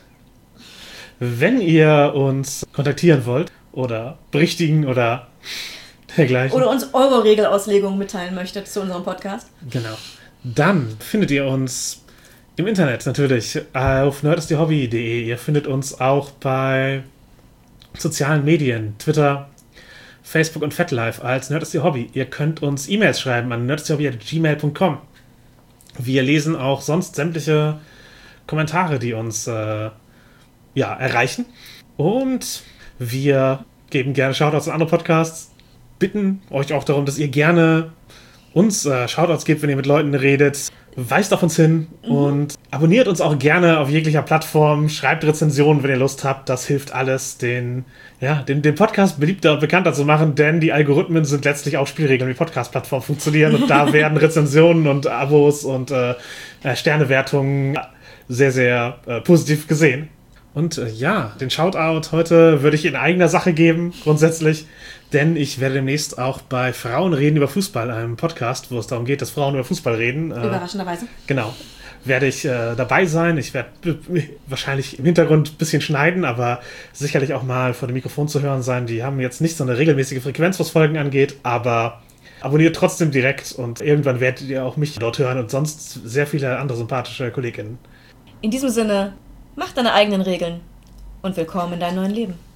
Wenn ihr uns kontaktieren wollt oder berichtigen oder dergleichen. Oder uns eure Regelauslegung mitteilen möchtet zu unserem Podcast. Genau. Dann findet ihr uns im Internet natürlich auf nerdistdehobby.de. Ihr findet uns auch bei sozialen Medien, Twitter, Facebook und FatLife als Nerdistdehobby. Ihr könnt uns E-Mails schreiben an nerdistdehobby@gmail.com. Wir lesen auch sonst sämtliche Kommentare, die uns erreichen. Und wir geben gerne Shoutouts an andere Podcasts, bitten euch auch darum, dass ihr gerne uns Shoutouts gebt, wenn ihr mit Leuten redet. Weist auf uns hin und abonniert uns auch gerne auf jeglicher Plattform. Schreibt Rezensionen, wenn ihr Lust habt. Das hilft alles, den Podcast beliebter und bekannter zu machen, denn die Algorithmen sind letztlich auch Spielregeln, wie Podcast-Plattformen funktionieren. Und da werden Rezensionen und Abos und Sternewertungen sehr, sehr positiv gesehen. Und den Shoutout heute würde ich in eigener Sache geben, grundsätzlich. Denn ich werde demnächst auch bei Frauen reden über Fußball, einem Podcast, wo es darum geht, dass Frauen über Fußball reden. Überraschenderweise. Genau. Werde ich dabei sein. Ich werde wahrscheinlich im Hintergrund ein bisschen schneiden, aber sicherlich auch mal vor dem Mikrofon zu hören sein. Die haben jetzt nicht so eine regelmäßige Frequenz, was Folgen angeht, aber abonniert trotzdem direkt und irgendwann werdet ihr auch mich dort hören und sonst sehr viele andere sympathische KollegInnen. In diesem Sinne, mach deine eigenen Regeln und willkommen in deinem neuen Leben.